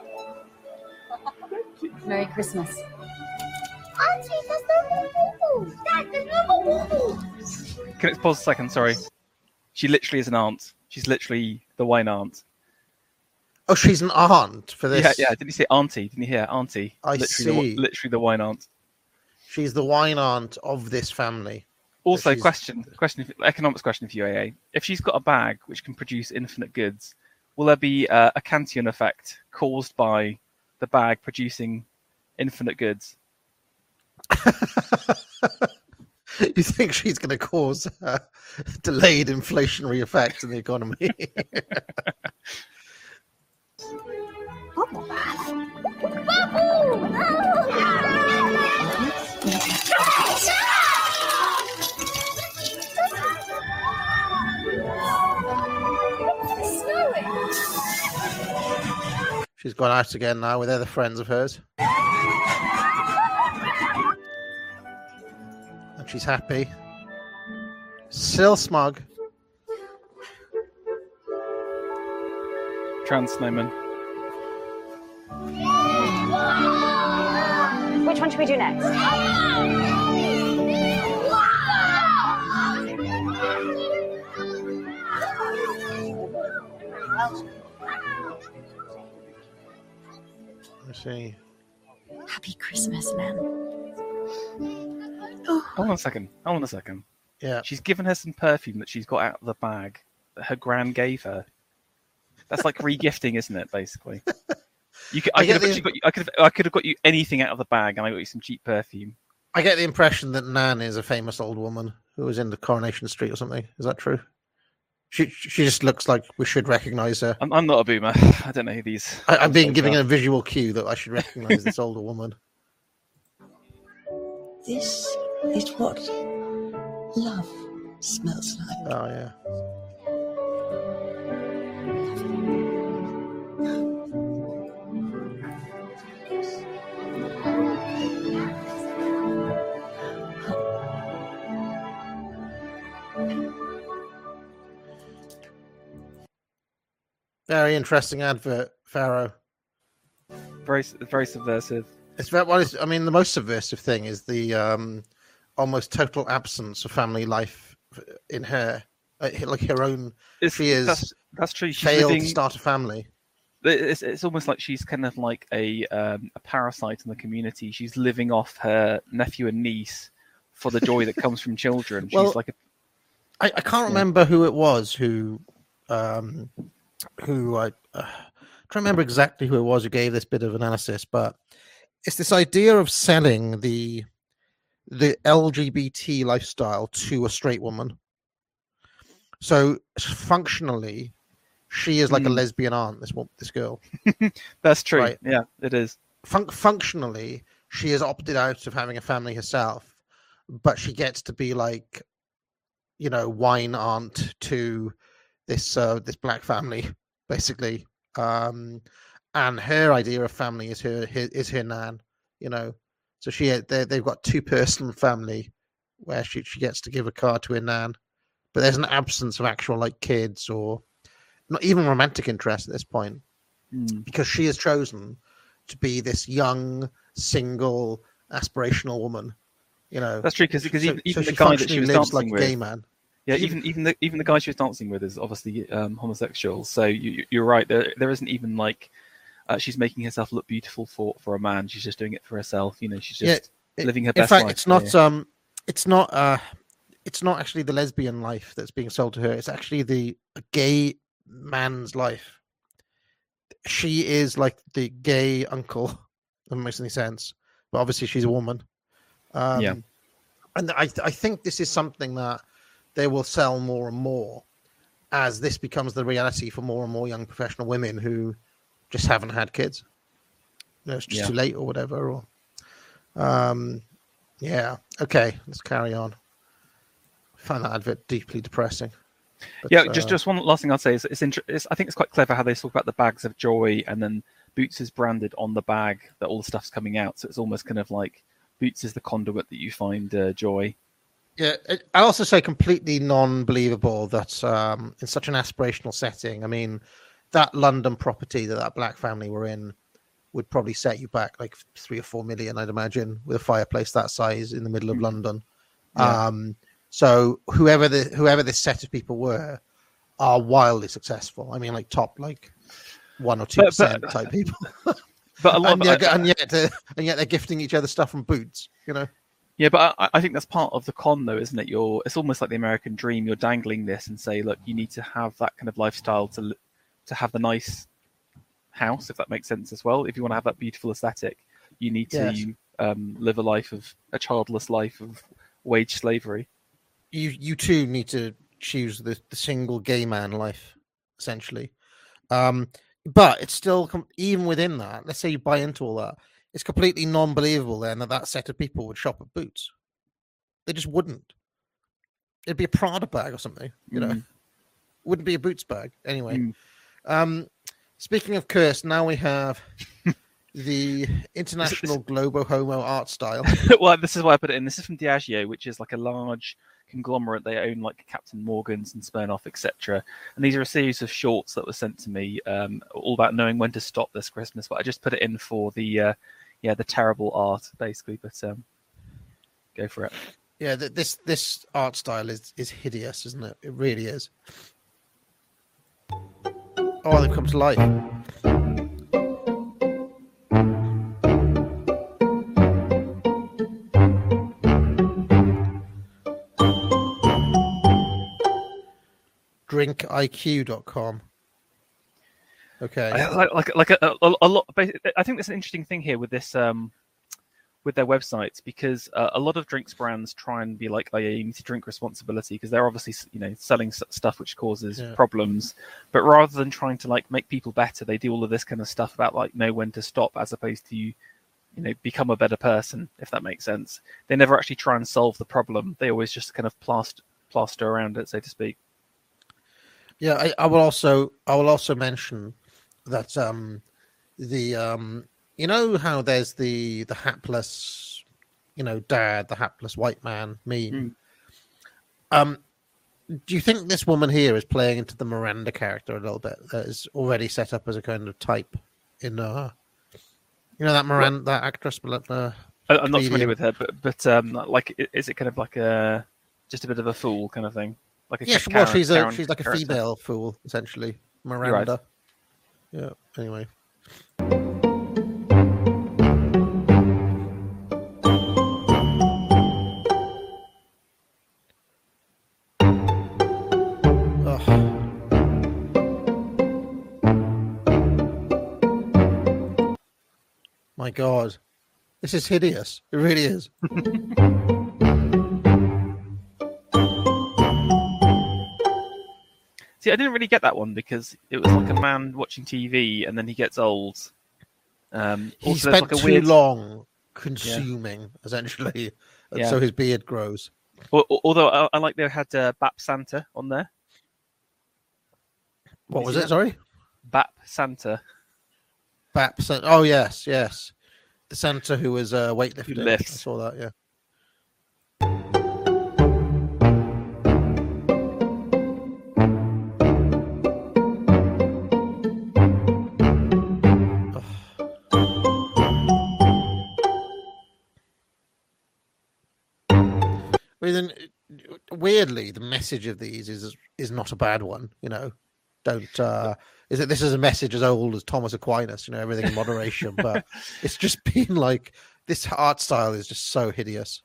Merry Christmas. Auntie, there's no more boo-boo. Dad, there's no more boo-boo. Can it pause a second? Sorry. She literally is an aunt. She's literally the wine aunt. Oh, she's an aunt for this. Yeah. Didn't you say auntie? Didn't you hear auntie? I see. Literally the wine aunt. She's the wine aunt of this family. Also, economics question for you, AA. If she's got a bag which can produce infinite goods, will there be a Cantillon effect caused by the bag producing infinite goods? You think she's going to cause delayed inflationary effects in the economy? She's gone out again now with other friends of hers. And she's happy. Still smug. Trans snowman. Which one should we do next? Let's see. Happy Christmas, Nan. Hold on a second. Yeah. She's given her some perfume that she's got out of the bag that her gran gave her. That's like regifting, isn't it? Basically, I could have got you anything out of the bag, and I got you some cheap perfume. I get the impression that Nan is a famous old woman who was in the Coronation Street or something. Is that true? She just looks like we should recognise her. I'm not a boomer. I don't know who these. I'm being given a visual cue that I should recognise this older woman. This is what love smells like. Oh, yeah. Very interesting advert, Pharaoh. Very subversive. It's very. Well, I mean, the most subversive thing is the almost total absence of family life in her. Like her own fears. That's true. She's failed to start a family. It's almost like she's kind of like a parasite in the community. She's living off her nephew and niece for the joy that comes from children. Well, she's like I can't remember who it was who I try to remember exactly who it was who gave this bit of analysis, but it's this idea of selling the LGBT lifestyle to a straight woman. So functionally, she is like a lesbian aunt. This girl. That's true. Right? Yeah, it is. Functionally, she has opted out of having a family herself, but she gets to be like, wine aunt to this black family, basically. And her idea of family is her nan. So they've got two-person family where she gets to give a car to her nan, but there's an absence of actual like kids or not even romantic interest at this point, because she has chosen to be this young, single, aspirational woman. That's true because even so the guy that she was dancing like a with, gay man. Yeah, even the guy she was dancing with is obviously homosexual. So you're right. There isn't even like she's making herself look beautiful for a man. She's just doing it for herself. She's just living her best life. In fact, it's not actually the lesbian life that's being sold to her. It's actually a gay man's life. She is like the gay uncle. That makes any sense. But obviously she's a woman. And I think this is something that they will sell more and more as this becomes the reality for more and more young professional women who just haven't had kids. It's just too late or whatever. Or, yeah. Okay, let's carry on. I find that advert deeply depressing. But, just one last thing I'd say is I think it's quite clever how they talk about the bags of joy, and then Boots is branded on the bag that all the stuff's coming out. So it's almost kind of like Boots is the conduit that you find joy. Yeah, I also say completely non-believable that in such an aspirational setting, I mean, that London property that black family were in would probably set you back like 3 or 4 million, I'd imagine, with a fireplace that size in the middle of London. Yeah. So whoever this set of people were are wildly successful. I mean, like top 1 or 2% type people. But a lot and yet they're gifting each other stuff from Boots, you know. Yeah, but I think that's part of the con, though, isn't it? It's almost like the American dream. You're dangling this and say, look, you need to have that kind of lifestyle to have the nice house, if that makes sense as well. If you want to have that beautiful aesthetic, you need to live a childless life of wage slavery. You too need to choose the single gay man life, essentially. But it's still, even within that, let's say you buy into all that, it's completely non-believable then that set of people would shop at Boots. They just wouldn't. It'd be a Prada bag or something, you know. Wouldn't be a Boots bag. Anyway. Speaking of cursed, now we have the International Globo Homo art style. Well, this is why I put it in. This is from Diageo, which is like a large conglomerate. They own like Captain Morgan's and Smirnoff, etc. And these are a series of shorts that were sent to me, all about knowing when to stop this Christmas. But I just put it in for the terrible art, basically. But go for it. Yeah, this art style is hideous, isn't it? It really is. Oh, they've come to life. DrinkIQ.com. Okay. Like a lot. I think there's an interesting thing here with this, with their websites, because a lot of drinks brands try and be like, oh yeah, you need to drink responsibility, because they're obviously selling stuff which causes problems. But rather than trying to like make people better, they do all of this kind of stuff about like know when to stop, as opposed to become a better person, if that makes sense. They never actually try and solve the problem. They always just kind of plaster around it, so to speak. Yeah, I will also mention that the you know how there's the hapless, dad, the hapless white man meme. Do you think this woman here is playing into the Miranda character a little bit? That is already set up as a kind of type in that Miranda, that actress. I'm not familiar with her, but like, is it kind of like just a bit of a fool kind of thing? Like she's like a female fool, essentially. Miranda. Right. Yeah. Anyway. My God, this is hideous. It really is. See, I didn't really get that one, because it was like a man watching TV and then he gets old. He spent too long consuming, essentially, and so his beard grows. Although I like they had Bap Santa on there. What was it? Sorry? Bap Santa. Bap Santa. Oh, yes. The Santa who was weightlifting. Who lifts. I saw that, yeah. Weirdly, the message of these is not a bad one. Don't this is a message as old as Thomas Aquinas. Everything in moderation, but it's just been like this art style is just so hideous.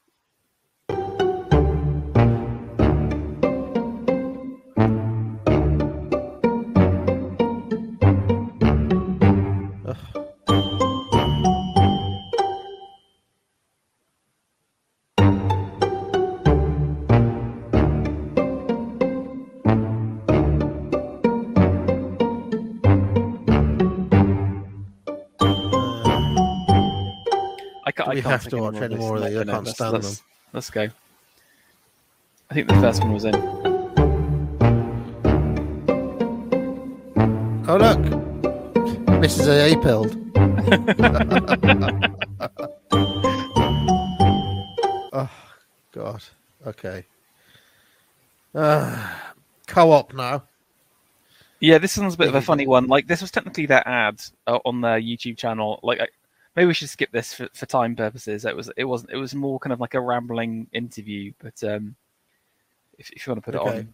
can't have take to watch any more of these. I can't stand them. Let's go. I think the first one was in. Oh look, Mrs. A pilled. Oh God. Okay. Co-op now. Yeah, this one's a bit of a funny one. Like, this was technically their ad on their YouTube channel. Like, maybe we should skip this for time purposes. It was more kind of like a rambling interview. But if you want to put it on,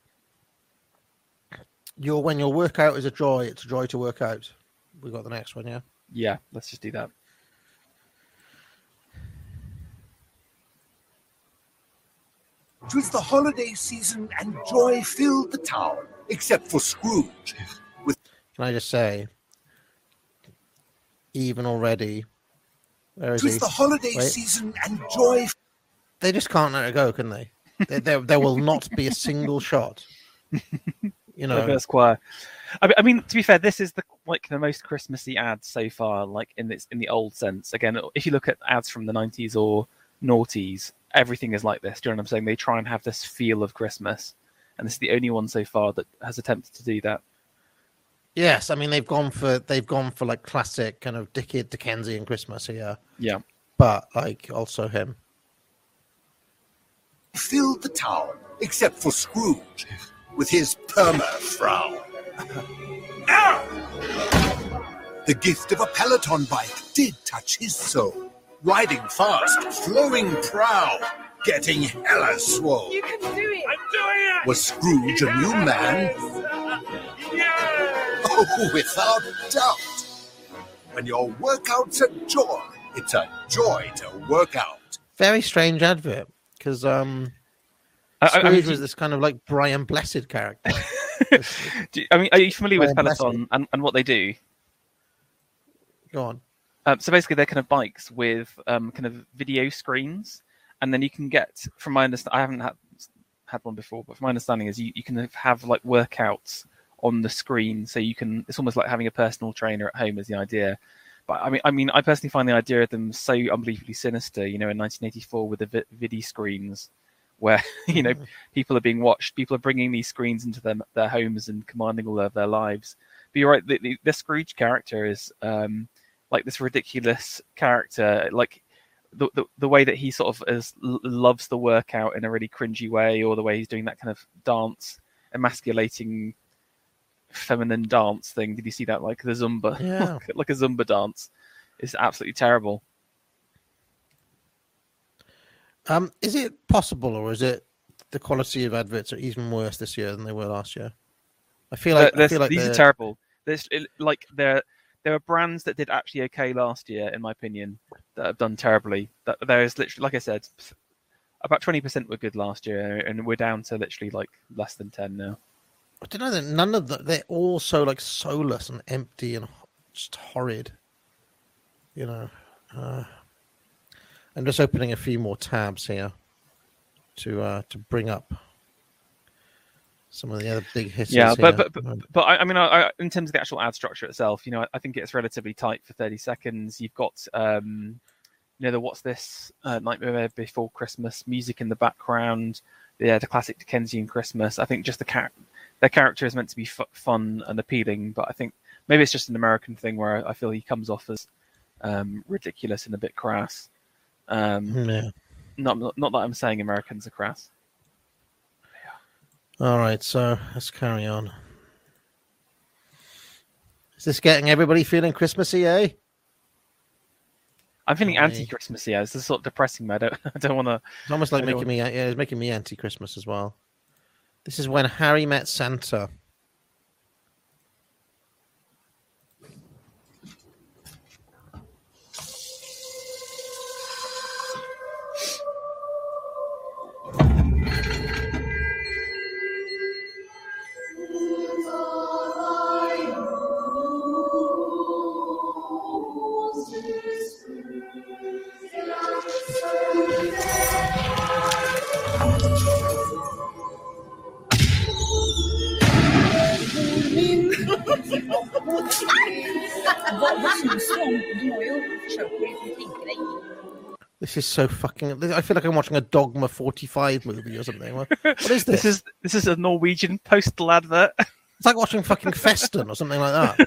When your workout is a joy, it's a joy to work out. We got the next one, yeah. Yeah, let's just do that. "'Twas the holiday season and joy filled the town, except for Scrooge. Can I just say, even already, where is 'Twas he? the holiday season and joy. They just can't let it go, can they? There will not be a single shot. You know, Reverse choir. I mean, to be fair, this is the most Christmassy ad so far. Like in the old sense. Again, if you look at ads from the 90s or noughties, everything is like this. Do you know what I'm saying? They try and have this feel of Christmas, and this is the only one so far that has attempted to do that. Yes, I mean they've gone for like classic kind of Dickensian Christmas here. Yeah, but like also him filled the town, except for Scrooge, with his perma-frown. The gift of a Peloton bike did touch his soul. Riding fast, flowing proud, getting hella swole. You can do it! I'm doing it! Was Scrooge a new man? Yes! Oh, without doubt. When your workout's a joy, it's a joy to work out. Very strange advert, because Scrooge was this kind of like Brian Blessed character. Are you familiar with Peloton and what they do? Go on. So basically, they're kind of bikes with kind of video screens, and then you can get, from my understanding, I haven't had one before, but from my understanding is you can have like workouts on the screen, so you can. It's almost like having a personal trainer at home is the idea. But I mean, I personally find the idea of them so unbelievably sinister. You know, in 1984 with the video screens, where people are being watched, people are bringing these screens into their homes and commanding all of their lives. But you're right, the Scrooge character is like this ridiculous character, like the way that he sort of loves the workout in a really cringy way, or the way he's doing that kind of dance, emasculating feminine dance thing. Did you see that? Like the Zumba, yeah. like a Zumba dance. It's absolutely terrible. Is it possible, or is it the quality of adverts are even worse this year than they were last year? I feel like these are terrible. There are brands that did actually okay last year, in my opinion, that have done terribly. There is literally, like I said, about 20% were good last year, and we're down to literally like less than 10 now. I don't know that none of them, they're all so like soulless and empty and just horrid. You know, I'm just opening a few more tabs here to bring up some of the other big hits. Yeah, but I mean, in terms of the actual ad structure itself, I think it's relatively tight for 30 seconds. You've got, the What's This, Nightmare Before Christmas, music in the background, the classic Dickensian Christmas. I think just their character is meant to be fun and appealing, but I think maybe it's just an American thing where I feel he comes off as ridiculous and a bit crass. Yeah. Not that I'm saying Americans are crass. All right, so let's carry on. Is this getting everybody feeling Christmassy, eh? I'm feeling anti-Christmassy. This is sort of depressing me. I don't want to. It's almost like it's making me anti-Christmas as well. This is When Harry Met Santa. Vad var det som du må jo försöka tänka dig. This is so fucking. I feel like I'm watching a Dogma 45 movie or something. What is this? This is a Norwegian postal advert. It's like watching fucking Festen or something like that.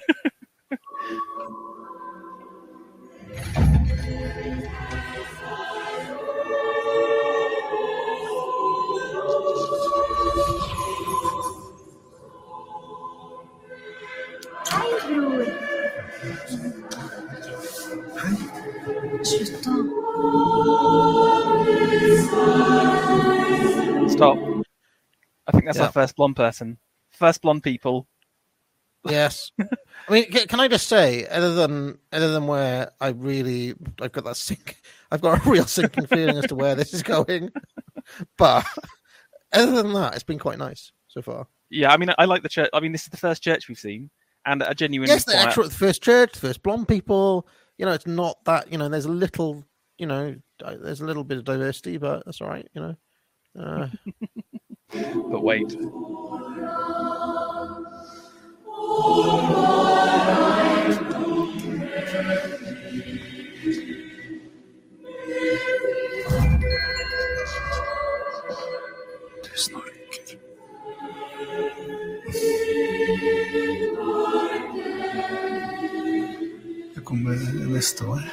Stop. I think that's our first blonde person. First blonde people. Yes. I mean, can I just say, other than where I've got a real sinking feeling as to where this is going. But other than that, it's been quite nice so far. Yeah, I mean, I like the church. I mean, this is the first church we've seen, and a genuine. Yes, the first church, the first blonde people. It's not that. There's a little. There's a little bit of diversity, but that's all right. But wait. Du snorker. Jag kommer nästa år.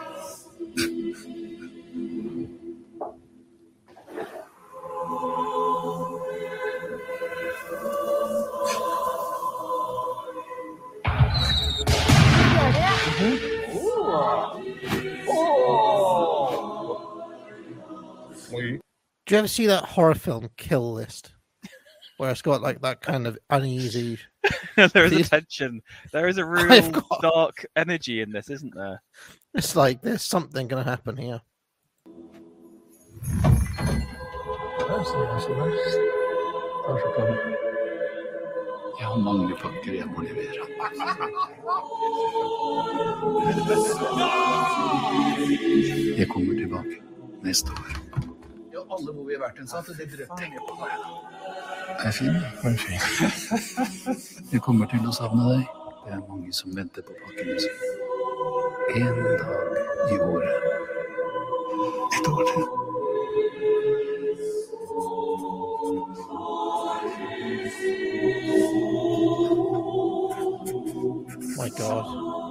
Do you ever see that horror film Kill List? Where it's got like that kind of uneasy... There is a tension. There is a real dark energy in this, isn't there? It's like there's something going to happen here. Jag har många pakker jag må levera. Jag kommer tillbaka nästa år. Ja, alla bor vi i världen så att det drötte. Jag är fin. Vad är fin? Jag kommer till att savna dig. Det är många som väntar på pakken. En dag i året. Ett år till. My God.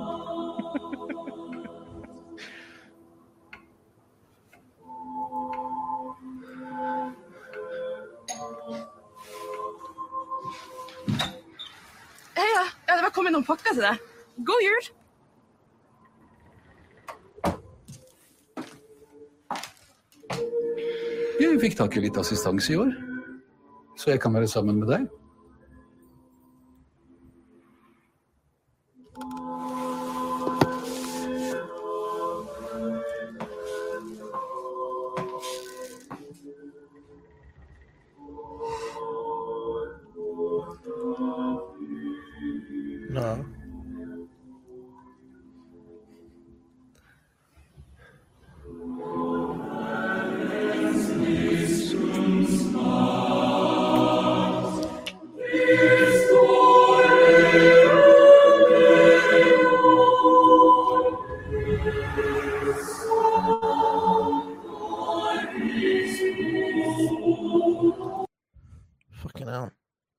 Ja, det var kommet noen pakker til deg. God jul! Jag fick tag i lite assistans i år. Så jag kan vara sammen med dig. No. Fucking hell.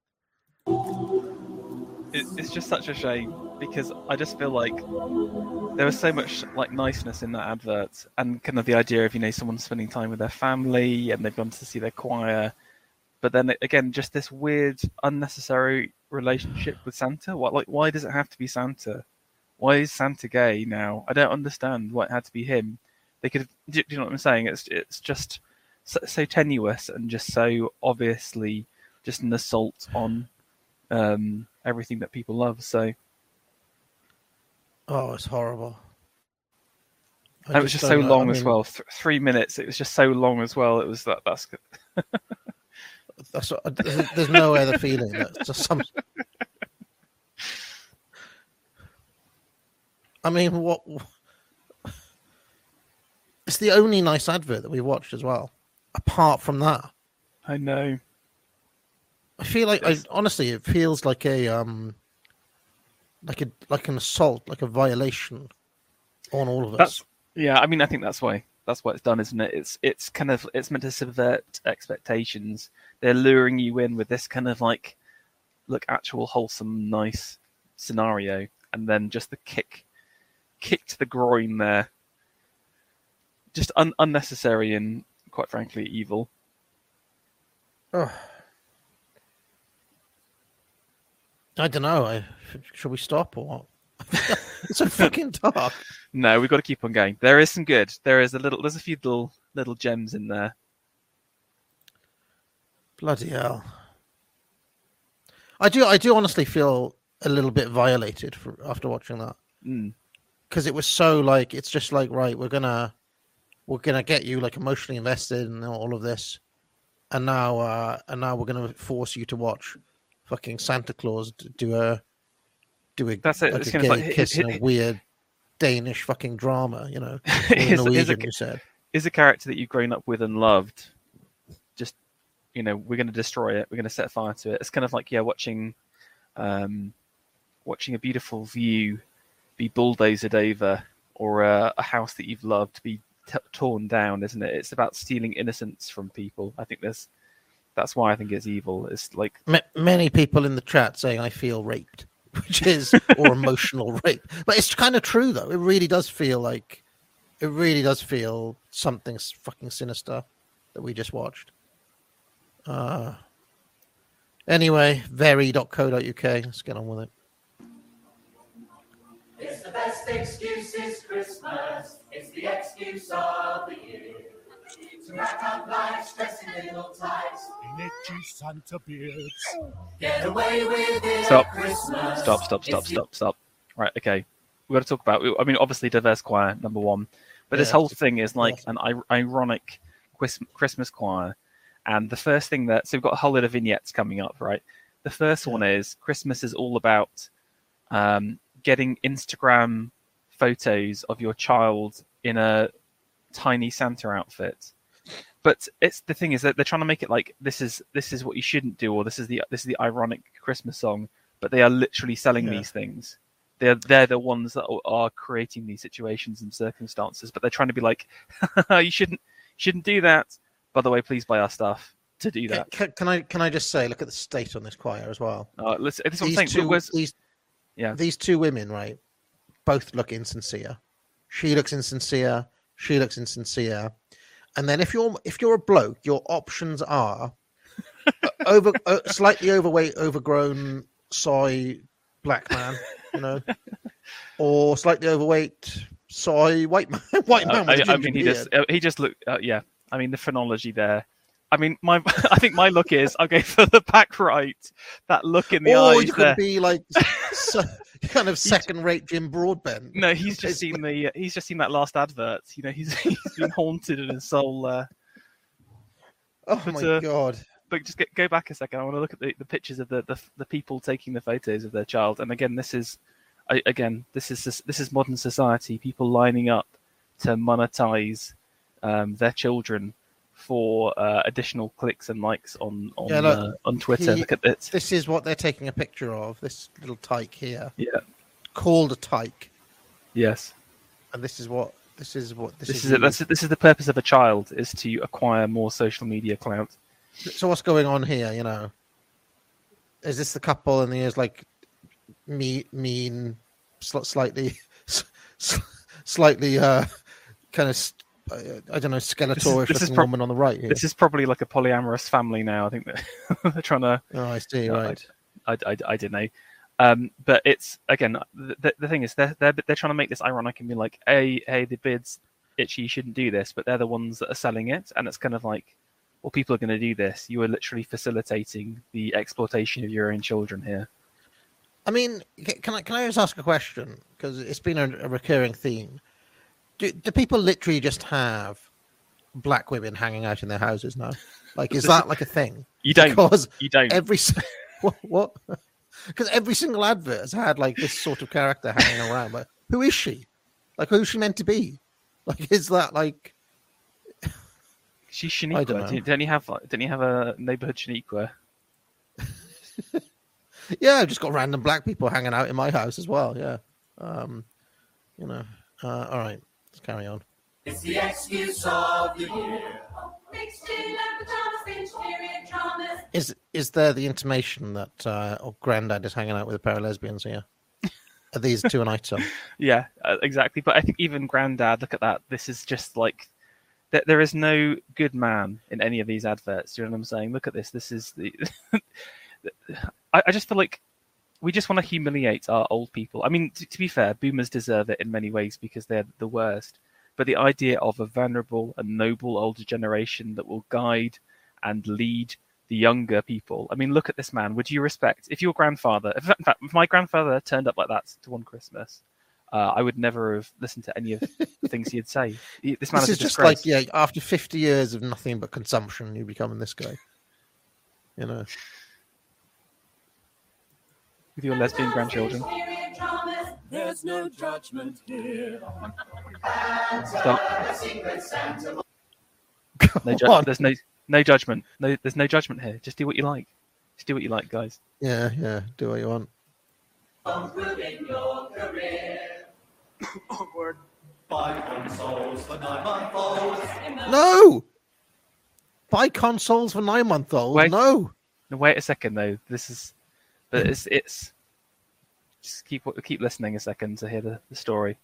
It's just such a shame because I just feel like there was so much like niceness in that advert and kind of the idea of someone spending time with their family and they've gone to see their choir, but then again just this weird unnecessary relationship with Santa. Why does it have to be Santa? Why is Santa gay now? I don't understand why it had to be him. They could, do you know what I'm saying? It's just so tenuous and just so obviously just an assault on everything that people love. So, it's horrible. And it was just so long as well. 3 minutes. It was just so long as well. It was that's good. There's no other feeling. That's just some. I mean, what? It's the only nice advert that we watched as well. Apart from that, I know. I feel like honestly, it feels like like an assault, like a violation on all of us. Yeah, I mean, I think that's why That's what it's done, isn't it? It's meant to subvert expectations. They're luring you in with this kind of like, look, actual wholesome, nice scenario, and then just the kick to the groin there. Just unnecessary and, quite frankly, evil. Oh. I don't know. Should we stop or what? It's so fucking dark. No, we've got to keep on going. There is some good. There's a few little gems in there. Bloody hell. I do honestly feel a little bit violated after watching that. Because it was so like, it's just like, right, we're gonna get you like emotionally invested in all of this, and now we're gonna force you to watch fucking Santa Claus do a That's it. like It's a kind of gay like, kiss in a weird Danish fucking drama, you know. Norwegian, you said. Is a character that you've grown up with and loved, just, you know, we're going to destroy it. We're going to set fire to it. It's kind of like, watching a beautiful view be bulldozed over, or a house that you've loved be torn down, isn't it? It's about stealing innocence from people. I think that's why I think it's evil. It's like many people in the chat saying I feel raped, which is or emotional rape, but it's kind of true though. It really does feel something fucking sinister that we just watched. Anyway, very.co.uk. Let's get on with it. It's the best excuse is Christmas. It's the excuse of the year. To rack up life's dressing little tights. Itchy Santa beards. Get away with it at Christmas. Stop. Right, okay. We've got to talk about, I mean, obviously diverse choir, number one. But this whole thing is like an ironic Christmas choir. And the first thing so we've got a whole lot of vignettes coming up, right? The first one is Christmas is all about getting Instagram photos of your child in a tiny Santa outfit. But the thing is that they're trying to make it like this is what you shouldn't do, or this is the ironic Christmas song. But they are literally selling these things. They're the ones that are creating these situations and circumstances. But they're trying to be like, you shouldn't do that. By the way, please buy our stuff to do that. Can I just say, look at the state on this choir as well. This is what I'm saying. These two women, right, both look insincere. She looks insincere. She looks insincere. And then if you're a bloke, your options are slightly overweight, overgrown, soy black man, you know, or slightly overweight, soy white man. I mean, he just looked. I mean, the phrenology there. I mean, I think my look is okay for the back right. That look in the eyes. Or you could be like kind of second-rate Jim Broadbent. No, he's just seen that last advert. You know, he's been haunted in his soul. My god! But just go back a second. I want to look at the pictures of the people taking the photos of their child. And again, this is modern society. People lining up to monetize their children for additional clicks and likes on Twitter. Look at this. This is what they're taking a picture of. This little tyke here. Yeah. Called a tyke. Yes. And this is the purpose of a child, is to acquire more social media clout. So what's going on here? You know, is this the couple and there's like mean, slightly kind of. I don't know, Skeletor-ish looking woman on the right here. This is probably like a polyamorous family now. I think that they're trying to. Oh, I see. Right. I don't know. But it's again the thing is they're trying to make this ironic and be like, hey, the beard's itchy, you shouldn't do this. But they're the ones that are selling it, and it's kind of like, well, people are going to do this. You are literally facilitating the exploitation of your own children here. I mean, can I just ask a question, because it's been a recurring theme. Do people literally just have black women hanging out in their houses now? Like, is that like a thing? You don't. Because you don't. What? Because every single advert has had like this sort of character hanging around. But who is she? Like, who's she meant to be? Like, is that like? She's Shaniqua. Don't you have a neighborhood Shaniqua? Yeah, I've just got random black people hanging out in my house as well. Yeah. All right. Let's carry on. It's the excuse of the year. Mixed in and pajamas, binge period dramas. Is there the intimation that Grandad is hanging out with a pair of lesbians here? Are these two an item? Yeah, exactly. But I think even Grandad, look at that. This is just like there is no good man in any of these adverts. Do you know what I'm saying? Look at this. This is the. I just feel like we just want to humiliate our old people. I mean, to be fair, boomers deserve it in many ways because they're the worst. But the idea of a venerable and noble older generation that will guide and lead the younger people. I mean, look at this man. Would you respect if your grandfather? In fact, if my grandfather turned up like that to one Christmas, I would never have listened to any of the things he'd say. This man is just like after 50 years of nothing but consumption, you're becoming this guy. You know, with your lesbian grandchildren. There's no judgment here. There's no judgment. There's no judgment here. Just do what you like. Just do what you like, guys. Yeah. Do what you want. Improving your career. Onward. Buy consoles for 9-month-olds. No. Buy consoles for 9-month-olds. No. Wait a second though. This is, but it's. Just keep listening a second to hear the story.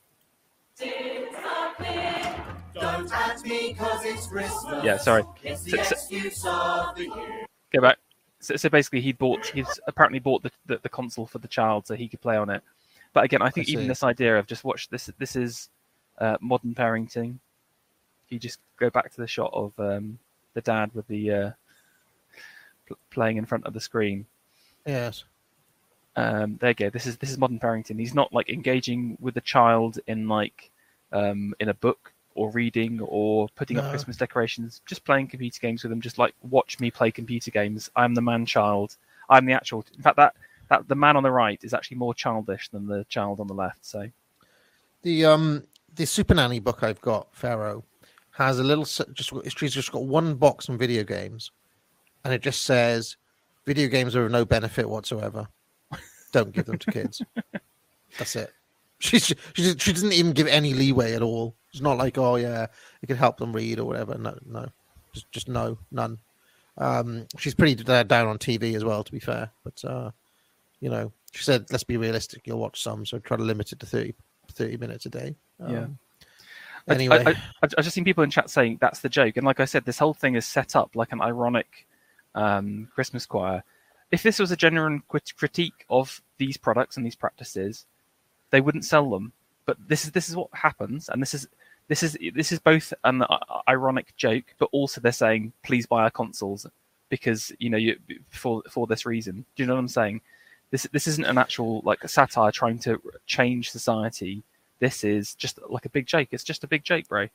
Don't at me 'cause it's Christmas. Yeah, sorry. It's the excuse of the year. Go back. So basically, he's apparently bought the console for the child so he could play on it. But again, I think even this idea of just watch this. This is modern parenting. You just go back to the shot of the dad with the playing in front of the screen. Yes. There you go. This is modern parenting. He's not like engaging with the child in like in a book or reading or putting up Christmas decorations. Just playing computer games with them. Just like watch me play computer games. I'm the man child. I'm the actual. In fact, that the man on the right is actually more childish than the child on the left. So the Super Nanny book I've got, Pharaoh, has a little she's just got one box on video games, and it just says video games are of no benefit whatsoever. Don't give them to kids. That's it. She doesn't even give any leeway at all. It's not like, oh yeah, it could help them read or whatever. No, just no, none. She's pretty down on TV as well, to be fair. But you know, she said, let's be realistic. You'll watch some, so try to limit it to 30 minutes a day. Yeah. Anyway, I've just seen people in chat saying that's the joke, and like I said, this whole thing is set up like an ironic Christmas choir. If this was a genuine critique of these products and these practices, they wouldn't sell them. But this is what happens, and this is both an ironic joke, but also they're saying, please buy our consoles because for this reason. Do you know what I'm saying? This isn't an actual like a satire trying to change society. This is just like a big joke. It's just a big joke, bro.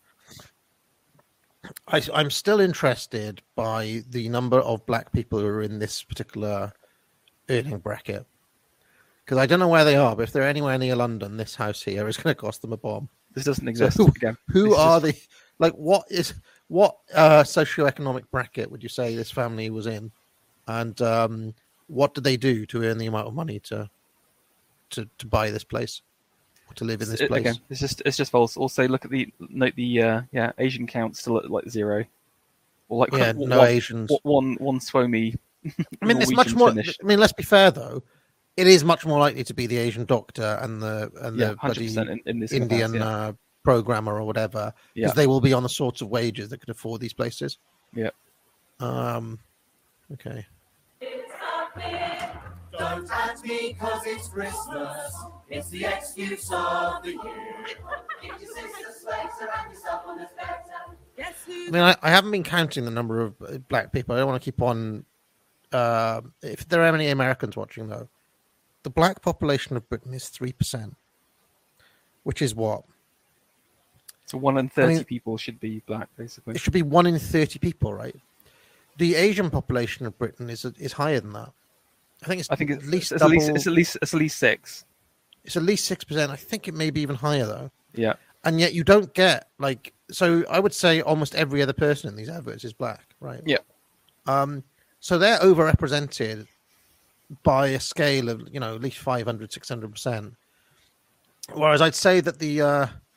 I'm still interested by the number of black people who are in this particular earning bracket. Because I don't know where they are, but if they're anywhere near London, this house here is going to cost them a bomb. This doesn't exist so again. Who are the what socioeconomic bracket would you say this family was in? And what did they do to earn the amount of money to buy this place? To live in this place. Again, it's just false. Also, look at the Asian count still at like 0, or like Asians. One Suomi. I mean, it's much more. Finish. I mean, let's be fair though. It is much more likely to be the Asian doctor and the in this Indian programmer or whatever, because they will be on the sorts of wages that could afford these places. Yeah. Okay. Don't at me 'cause it's Christmas. It's the excuse of the year. Give your sisters sweater and yourself on the better. I mean, I haven't been counting the number of black people. I don't want to keep on. If there are any Americans watching, though, the black population of Britain is 3%, which is what? So 1 in 30 people should be black, basically. It should be 1 in 30 people, right? The Asian population of Britain is higher than that. I think it's at least 6. It's at least 6%. I think it may be even higher though. Yeah. And yet you don't get so I would say almost every other person in these adverts is black, right? Yeah. So they're overrepresented by a scale of, at least 500, 600%. Whereas I'd say that the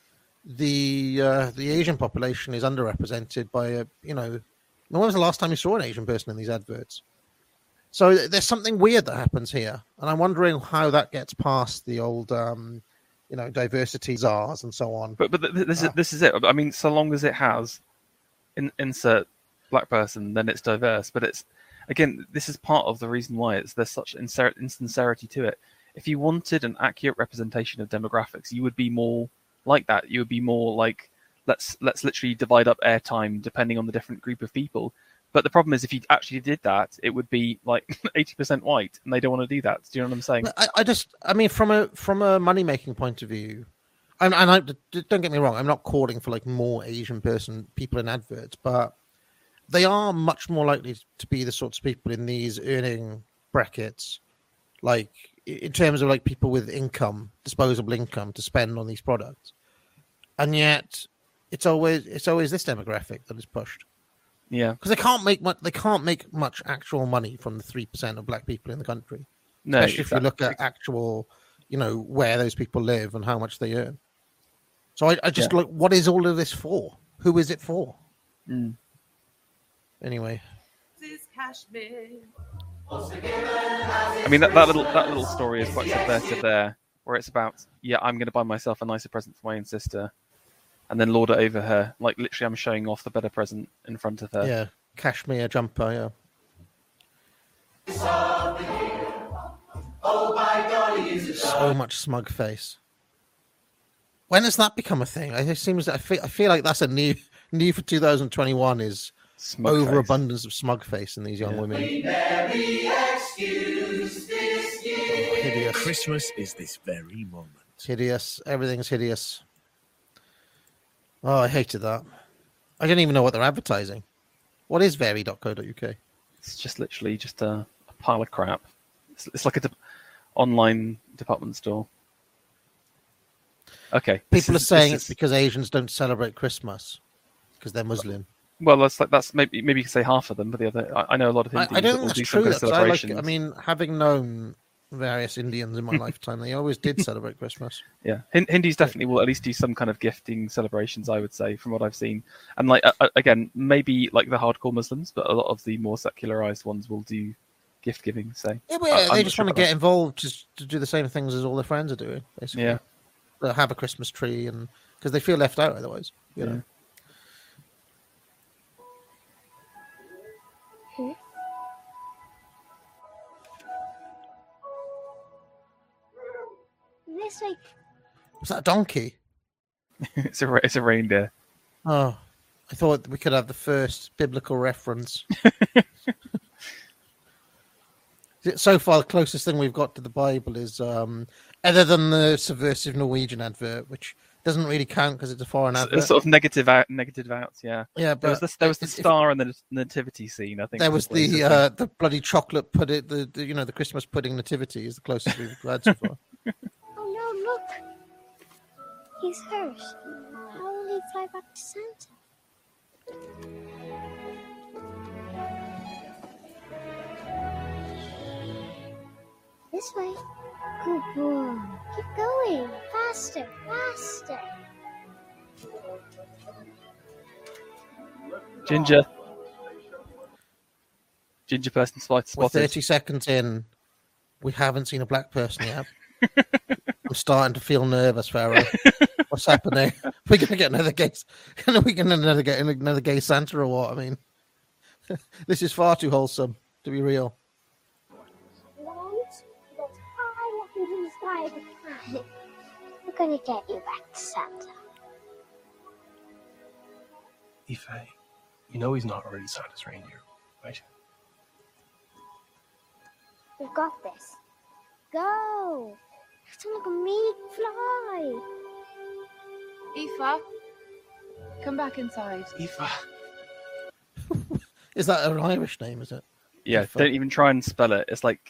the Asian population is underrepresented by when was the last time you saw an Asian person in these adverts? So there's something weird that happens here, and I'm wondering how that gets past the old diversity czars and so on. But this is it. I mean, so long as it has insert black person, then it's diverse. But it's, again, this is part of the reason why there's such insincerity to it. If you wanted an accurate representation of demographics, you would be more like that. You would be more like, let's literally divide up airtime depending on the different group of people. But the problem is, if you actually did that, it would be like 80% white, and they don't want to do that. Do you know what I'm saying? I mean, from a money making point of view, and don't get me wrong, I'm not calling for like more Asian people in adverts, but they are much more likely to be the sorts of people in these earning brackets, like in terms of like people with disposable income to spend on these products, and yet it's always this demographic that is pushed. Yeah, because they can't make much actual money from the 3% of black people in the country. No, especially if you look at actual, where those people live and how much they earn. So I just like, what is all of this for? Who is it for? Anyway. I mean, that little story is quite subversive there, where it's about, I'm going to buy myself a nicer present for my own sister, and then lord it over her. Like, literally, I'm showing off the better present in front of her. Yeah, cashmere jumper, So much smug face. When has that become a thing? I feel like that's a new for 2021 is smug overabundance of smug face in these young women. Hideous. Christmas is this very moment. Hideous. Everything's hideous. Oh, I hated that. I didn't even know what they're advertising. What is very.co.uk? It's just literally just a pile of crap. It's like an online department store. Okay. People are saying it's because Asians don't celebrate Christmas because they're Muslim. Well, that's maybe you can say half of them, but the other, I know a lot of Indians I don't that will think do that's some true. kind of celebrations. I mean, having known various Indians in my lifetime, they always did celebrate Christmas. Yeah, Hindus definitely will at least do some kind of gifting celebrations, I would say, from what I've seen. And like again, maybe like the hardcore Muslims, but a lot of the more secularized ones will do gift giving. So yeah, but they just want to get involved to do the same things as all their friends are doing, basically. Yeah, they'll have a Christmas tree, and because they feel left out otherwise. You know. This way. Was that a donkey? It's a reindeer. Oh, I thought we could have the first biblical reference. So far, the closest thing we've got to the Bible is, other than the subversive Norwegian advert, which doesn't really count because it's a foreign advert. It's sort of negative out, yeah. Yeah, but there was the star and the nativity scene. I think there was the bloody chocolate pudding, the Christmas pudding nativity is the closest we've had so far. Oh no! Look, he's hers. How will he fly back to Santa? This way. Good boy. Keep going. Faster, faster. Ginger person spotted. We're 30 seconds in. We haven't seen a black person yet. I'm starting to feel nervous, Pharaoh. What's happening? We're gonna get another gay. Are we gonna get another gay Santa or what? I mean, this is far too wholesome to be real. We're gonna get you back to Santa. Ife, you know he's not already Santa's reindeer, right? We've got this. Go! It's like a meat fly. Aoife, come back inside. Aoife. Is that an Irish name, is it? Yeah, Aoife. Don't even try and spell it. It's like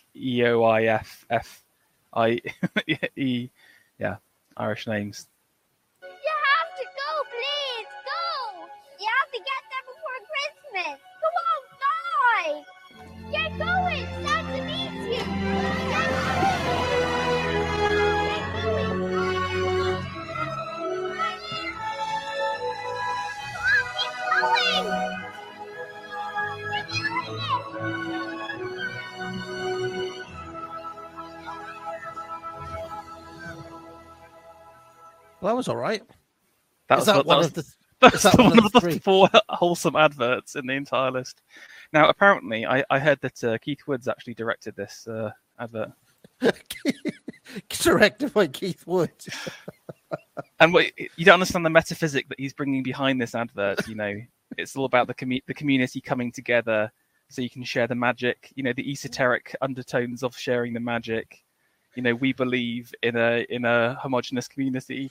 EOIFFIE. Yeah, Irish names. You have to go, please! Go! You have to get there before Christmas! Come on, fly! Get going! Santa needs you! Get going! Well, that was all right. That Is was that one one of of the? That's Is that one one of of the the three? 4 wholesome adverts in the entire list. Now, apparently, I heard that Keith Woods actually directed this advert. Directed by Keith Woods. And you don't understand the metaphysic that he's bringing behind this advert. You know, it's all about the community coming together so you can share the magic. You know, the esoteric undertones of sharing the magic. You know, we believe in a homogenous community.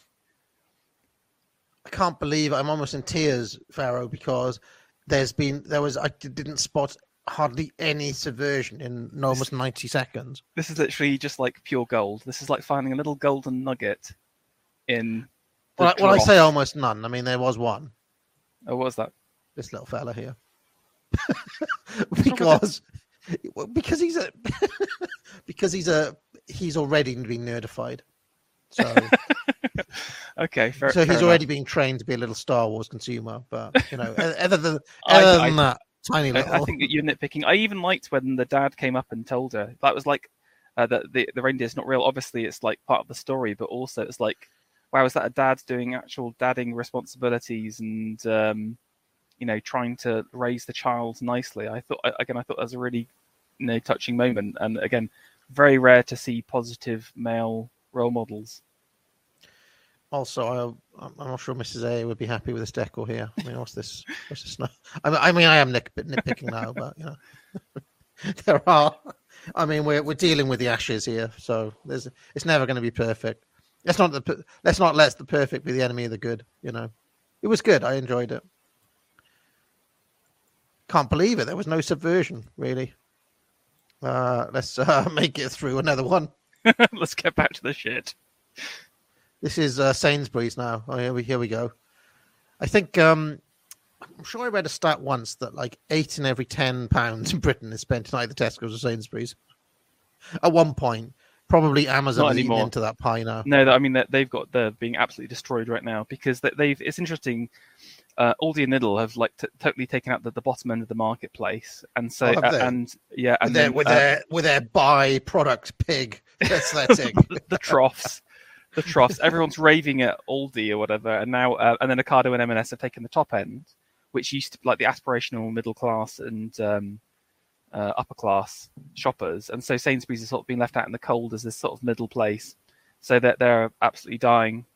I can't believe I'm almost in tears, Pharaoh, because I didn't spot hardly any subversion in almost 90 seconds. This is literally just like pure gold. This is like finding a little golden nugget in. Well, I say almost none. I mean, there was one. Oh, what was that? This little fella here. because he's already been nerdified. So okay, fair. So he's fair already enough. being trained to be a little Star Wars consumer, but you know, other than that tiny little. I think that you're nitpicking. I even liked when the dad came up and told her that was like that the reindeer's not real. Obviously, it's like part of the story, but also it's like, wow, is that a dad doing actual dadding responsibilities and you know, trying to raise the child nicely? I thought that was a really, you know, touching moment, and again, very rare to see positive male role models. Also, I'm not sure Mrs. A would be happy with this decor here. I mean, what's this? I mean, I am nitpicking now, but you know, there are. I mean, we're dealing with the ashes here, so it's never going to be perfect. Let's not let the perfect be the enemy of the good. You know, it was good. I enjoyed it. Can't believe it. There was no subversion, really. Let's make it through another one. Let's get back to the shit. This is Sainsbury's now. Oh, here we go. I think I'm sure I read a stat once that like 8 in every 10 pounds in Britain is spent in either Tesco's or Sainsbury's. At one point, probably Amazon is eating into that pie now. No, I mean they're being absolutely destroyed right now because they've. It's interesting. Aldi and Lidl have like totally taken out the bottom end of the marketplace, and so with their by-product pig aesthetic, the troughs. The troughs. Everyone's raving at Aldi or whatever, and now and then Ocado and M&S have taken the top end, which used to be like the aspirational middle class and upper class shoppers, and so Sainsbury's has sort of been left out in the cold as this sort of middle place, so that they're absolutely dying.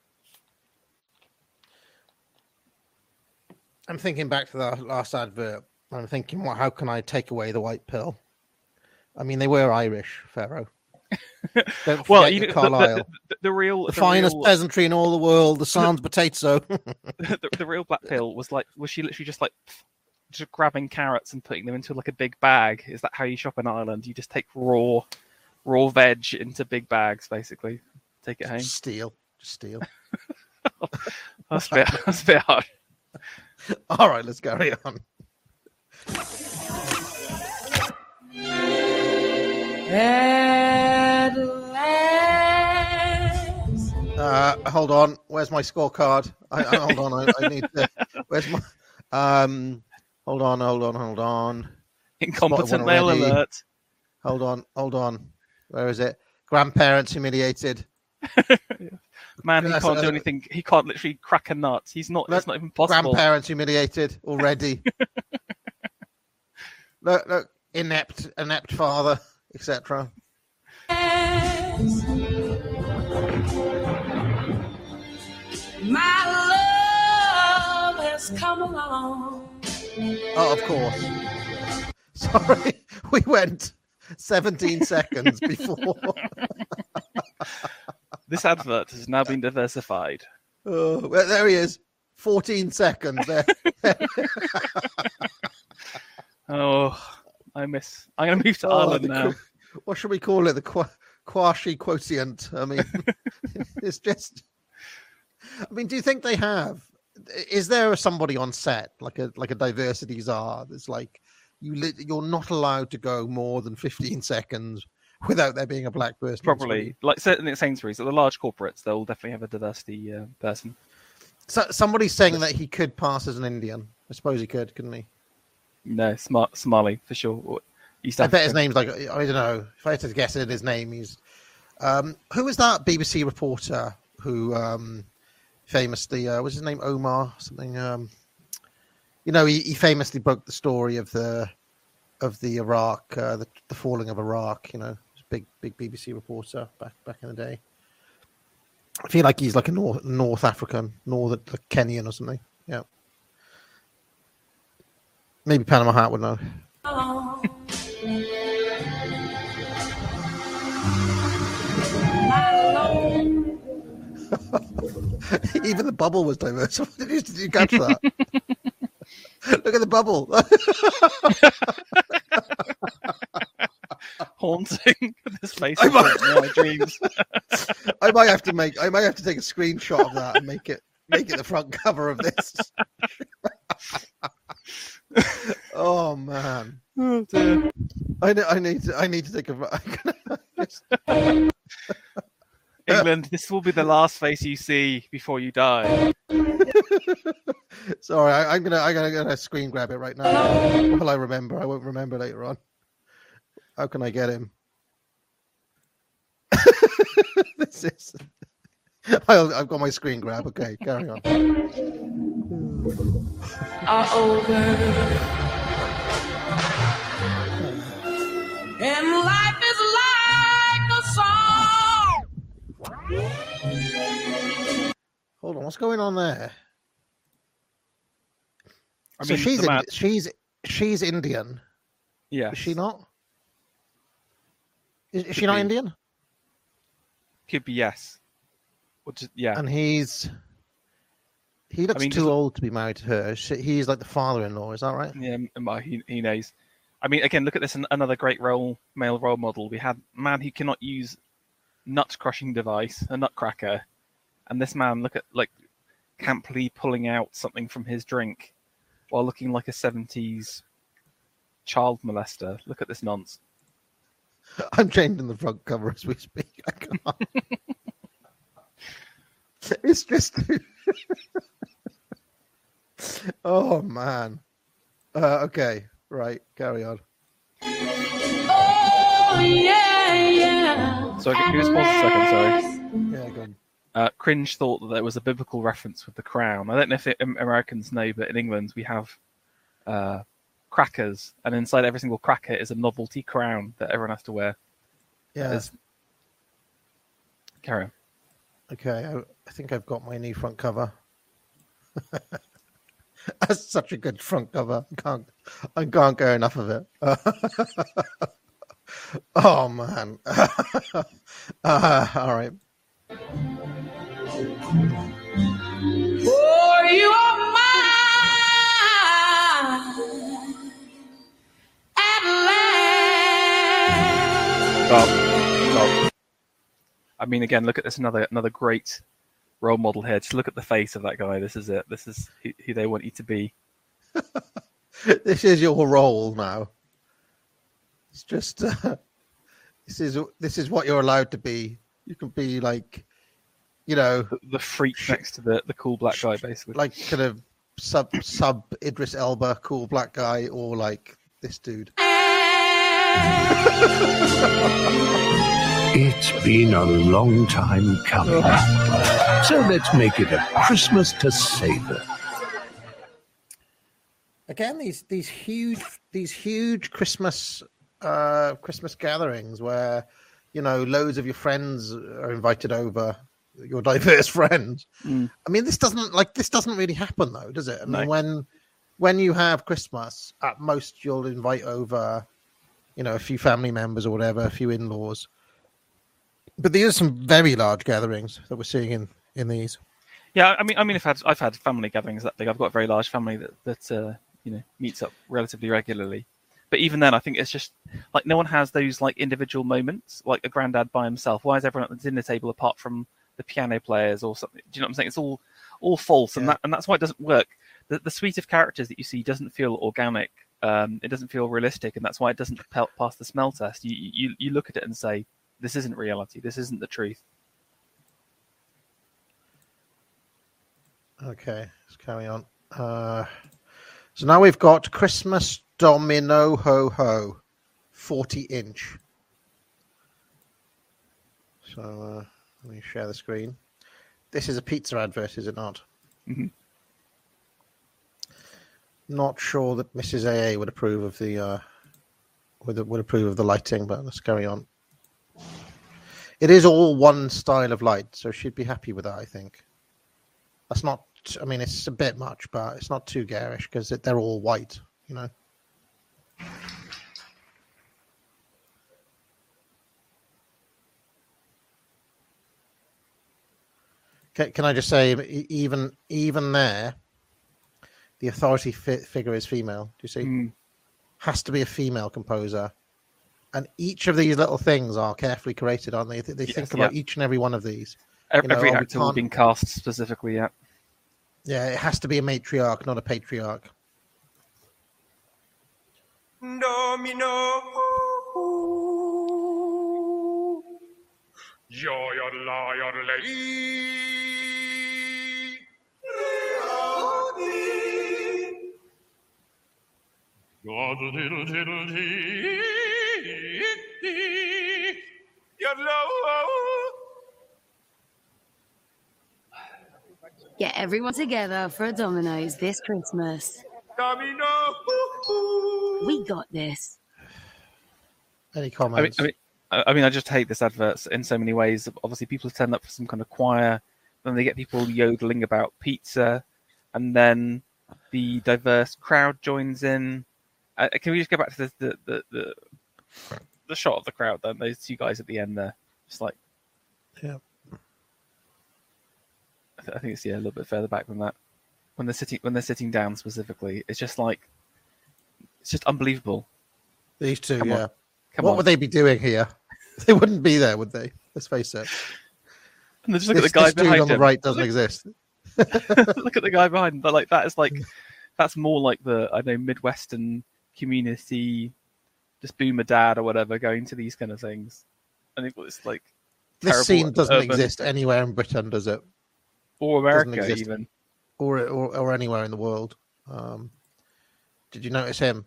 I'm thinking back to the last advert. I'm thinking, well, how can I take away the white pill? I mean, they were Irish, Pharaoh. Don't well, forget Carlisle. The finest peasantry in all the world, the sans potato. the real black pill was she literally just grabbing carrots and putting them into like a big bag? Is that how you shop in Ireland? You just take raw veg into big bags, basically. Take it home. Just steal. That's a bit hard. All right, let's carry on. At last. Hold on. Where's my scorecard? Hold on. I need to. Where's my? Hold on. Incompetent male alert. Hold on. Where is it? Grandparents humiliated. Man, he can't do anything. He can't literally crack a nut. It's not even possible. Grandparents humiliated already. Look, inept father, etc. My love has come along. Oh, of course. Sorry, we went 17 seconds before. This advert has now been diversified. Oh, well, there he is. 14 seconds there. Oh, I'm going to move to Ireland now. What should we call it? The Quashi quotient. I mean, it's just. I mean, do you think they have? Is there somebody on set like a diversity czar that's like you're not allowed to go more than 15 seconds without there being a black person? Probably, like certainly at Sainsbury's, at the large corporates, they'll definitely have a diversity person. So somebody's saying that he could pass as an Indian. I suppose he could, couldn't he? No, Somali for sure. I bet his name's like, I don't know. If I had to guess at his name, he's who was that BBC reporter who famously, what's his name? Omar something. You know, he famously broke the story of the Iraq, the falling of Iraq. You know, big BBC reporter back in the day. I feel like he's like a North African, like Kenyan or something. Yeah. Maybe Panama Hat would know. Even the bubble was diverse. Did you catch that? Look at the bubble. Haunting this face in my dreams. I might have to take a screenshot of that and make it the front cover of this. Oh man. Oh, dear. I need to take a England, this will be the last face you see before you die. Sorry, I'm gonna screen grab it right now. Will I remember? I won't remember later on. How can I get him? This is. I've got my screen grab. Okay, carry on. Are over, and life is like a song. Hold on, what's going on there? I So mean, she's Indian. Yeah. Is she not? Is she not Indian? Could be yes. Yeah. And he looks too old to be married to her. He's like the father-in-law. Is that right? Yeah, he knows. I mean, again, look at this. Another great male role model. We had a man who cannot use nut-crushing device, a nutcracker, and this man, look at camply pulling out something from his drink while looking like a 70s child molester. Look at this nonce. I'm changing the front cover as we speak. I can't. It's just. Oh man. Okay, right. Carry on. Oh yeah. So can you just pause a second? Sorry. Yeah, go on. Cringe thought that there was a biblical reference with the crown. I don't know if Americans know, but in England we have crackers, and inside every single cracker is a novelty crown that everyone has to wear. Yeah. Carry on. Okay, I think I've got my new front cover. That's such a good front cover. I can't get enough of it. Oh man. All right. For you are mine at last. Stop. I mean, again, look at this. Another great role model here. Just look at the face of that guy. This is it. This is who they want you to be. This is your role now. It's just this is what you're allowed to be. You can be like, you know, the freak next to the cool black guy, basically. Like kind of sub Idris Elba, cool black guy, or like this dude. It's been a long time coming. So let's make it a Christmas to savor. Again, these huge Christmas gatherings where, you know, loads of your friends are invited over, your diverse friends. I mean, this doesn't really happen though, does it? I mean, when you have Christmas, at most you'll invite over, you know, a few family members or whatever, a few in-laws. But these are some very large gatherings that we're seeing in these. Yeah, I mean, I've had family gatherings that big. I've got a very large family that you know, meets up relatively regularly. But even then, I think it's just like no one has those like individual moments, like a granddad by himself. Why is everyone at the dinner table apart from the piano players or something? Do you know what I'm saying? It's all false, and that's why it doesn't work. The suite of characters that you see doesn't feel organic. It doesn't feel realistic, and that's why it doesn't pass the smell test. You look at it and say, this isn't reality. This isn't the truth. Okay, let's carry on. So now we've got Christmas Domino Ho Ho, 40-inch. So let me share the screen. This is a pizza advert, is it not? Mm-hmm. Not sure that Mrs. AA would approve of the would approve of the lighting, but let's carry on. It is all one style of light, so she'd be happy with that, I think. That's not. I mean, it's a bit much, but it's not too garish because they're all white, you know. Can I just say, even there, the authority figure is female. Do you see? Has to be a female composer, and each of these little things are carefully created, aren't they? They think about each and every one of these. Every actor will be cast specifically. Yeah. Yeah, it has to be a matriarch, not a patriarch. Domino. Get everyone together for a Domino's this Christmas. Domino. We got this. Any comments? I mean, I just hate this advert in so many ways. Obviously, people turn up for some kind of choir, then they get people yodeling about pizza, and then the diverse crowd joins in. Can we just go back to the shot of the crowd then? Those two guys at the end there, just like, yeah. I think it's a little bit further back than that. When they're sitting down specifically, it's just unbelievable. These two, Come yeah. on. What would they be doing here? They wouldn't be there, would they? Let's face it. And just look at the guy behind dude on the him. right doesn't exist. Look at the guy behind him. But like that's more like the Midwestern community, just boomer dad or whatever, going to these kind of things. I think it's like this scene doesn't exist anywhere in Britain, does it? Or America, even, or anywhere in the world. Did you notice him?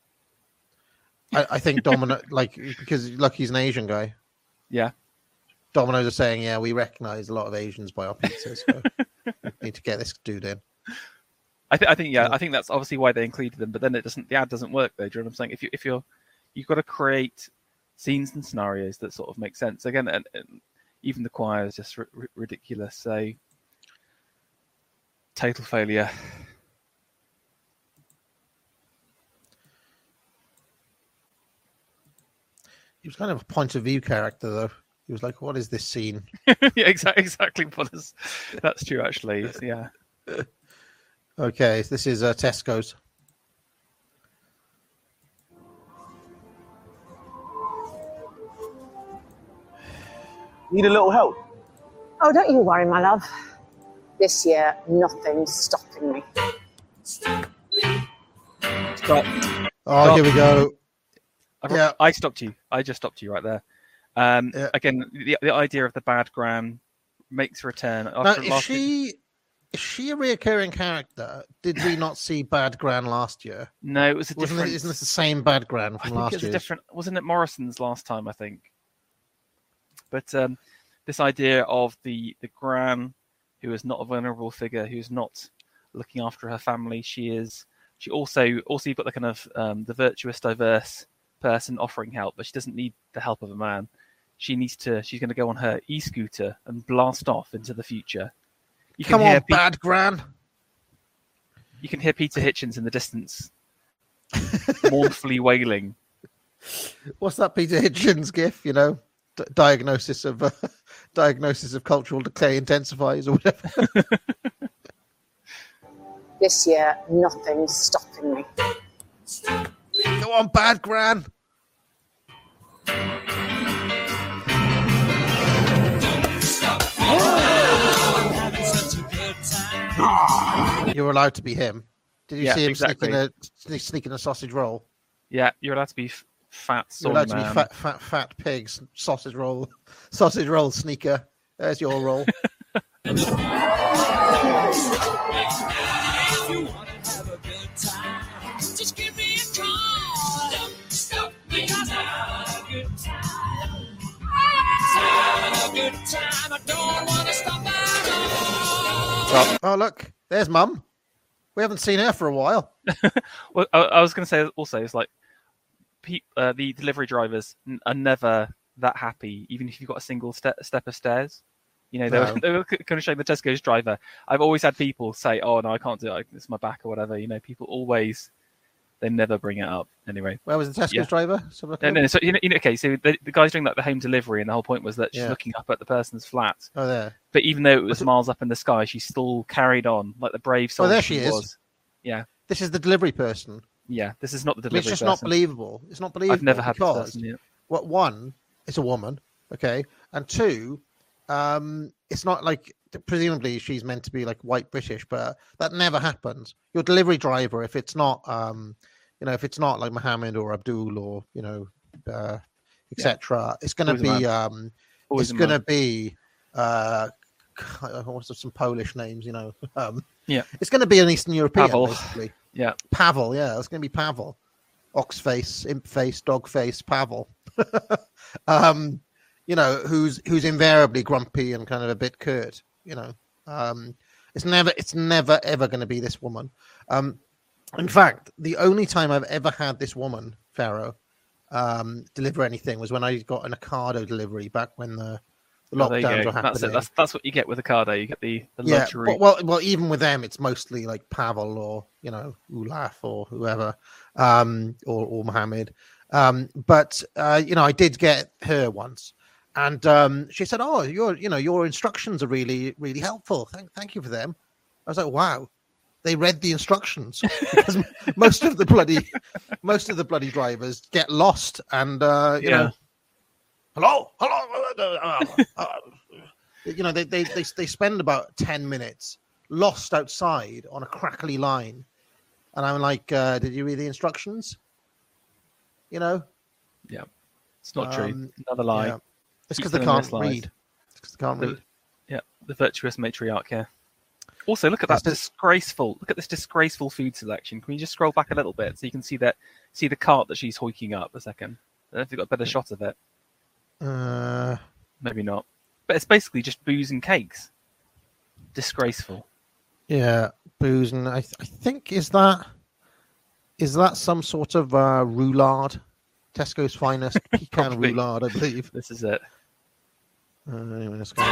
I think Domino, because he's an Asian guy. Yeah. Domino's are saying, yeah, we recognize a lot of Asians by our pizzas, so we need to get this dude in. I think that's obviously why they included them, but then the ad doesn't work though. Do you know what I'm saying? You've got to create scenes and scenarios that sort of make sense. Again, and even the choir is just ridiculous. So total failure. He was kind of a point of view character, though. He was like, "What is this scene?" Yeah, exactly. That's true, actually. Yeah. Okay, this is Tesco's. Need a little help? Oh, don't you worry, my love. This year, nothing's stopping me. Stop. Oh, here we go. I stopped you. I just stopped you right there. Again, the idea of the bad Gran makes a return. Now, is she a reoccurring character? Did we not see Bad Gran last year? No, it was a different. Isn't this the same Bad Gran from last year? Different. Wasn't it Morrison's last time? I think. But this idea of the Gran, who is not a vulnerable figure, who's not looking after her family, she also you've got the kind of the virtuous, diverse person offering help, but she doesn't need the help of a man. She's going to go on her e-scooter and blast off into the future. Come on, Bad Gran. You can hear Peter Hitchens in the distance, mournfully wailing. What's that Peter Hitchens gif? You know, diagnosis of cultural decay intensifies or whatever. This year, nothing's stopping me. Go on, Bad Gran. You're allowed to be him. Did you see him sneaking a sausage roll? Yeah, you're allowed to be fat. You're allowed to be fat pigs. Sausage roll sneaker. There's your roll. Just give me a call. Don't stop me. Have a good time. Have a good time. I don't want to stop at all. Oh, look, there's Mum. We haven't seen her for a while. Well, I was going to say also, it's like the delivery drivers are never that happy, even if you've got a single step of stairs. You know, they were kind of showing the Tesco's driver. I've always had people say, "Oh no, I can't do it. It's my back or whatever." You know, people always, they never bring it up. Anyway, where was the Tesco's driver? No. So okay, so the guy's doing like the home delivery, and the whole point was that she's looking up at the person's flat. Oh, there. But even though it was miles up in the sky, she still carried on like the brave soul. Oh, there she is. Was. Yeah, this is the delivery person. Yeah, this is not the delivery person. It's just not believable. It's not believable. I've never had because this person yet. One, it's a woman, okay, and two, it's not like presumably she's meant to be like white British, but that never happens. Your delivery driver, if it's not, if it's not like Mohammed or Abdul or etc., it's going to be, it's going to be, what's some Polish names, it's going to be an Eastern European, Pavel. basically. Yeah, Pavel. Yeah, it's going to be Pavel. Ox face, imp face, dog face, Pavel. Who's invariably grumpy and kind of a bit curt. It's never ever going to be this woman. In fact, the only time I've ever had this woman, Pharaoh, deliver anything was when I got an Ocado delivery back when the lockdowns were happening. That's what you get with Ocado. You get the luxury. Well, even with them, it's mostly like Pavel or Ulaf or whoever, or Mohammed. But I did get her once, and she said, "Oh, your instructions are really, really helpful. Thank you for them." I was like, "Wow." They read the instructions because most of the bloody drivers get lost and hello. They spend about 10 minutes lost outside on a crackly line, and I'm like, did you read the instructions? Yeah, it's not true. Another lie. Yeah. It's because they can't read. Yeah, the virtuous matriarch. Yeah. Also, look at that disgraceful. Look at this disgraceful food selection. Can we just scroll back a little bit so you can see the cart that she's hoiking up a second? I don't know if you've got a better shot of it. Maybe not. But it's basically just booze and cakes. Disgraceful. Yeah, booze and I think is that some sort of roulade? Tesco's finest pecan roulade, I believe. This is it. Anyway, let's go.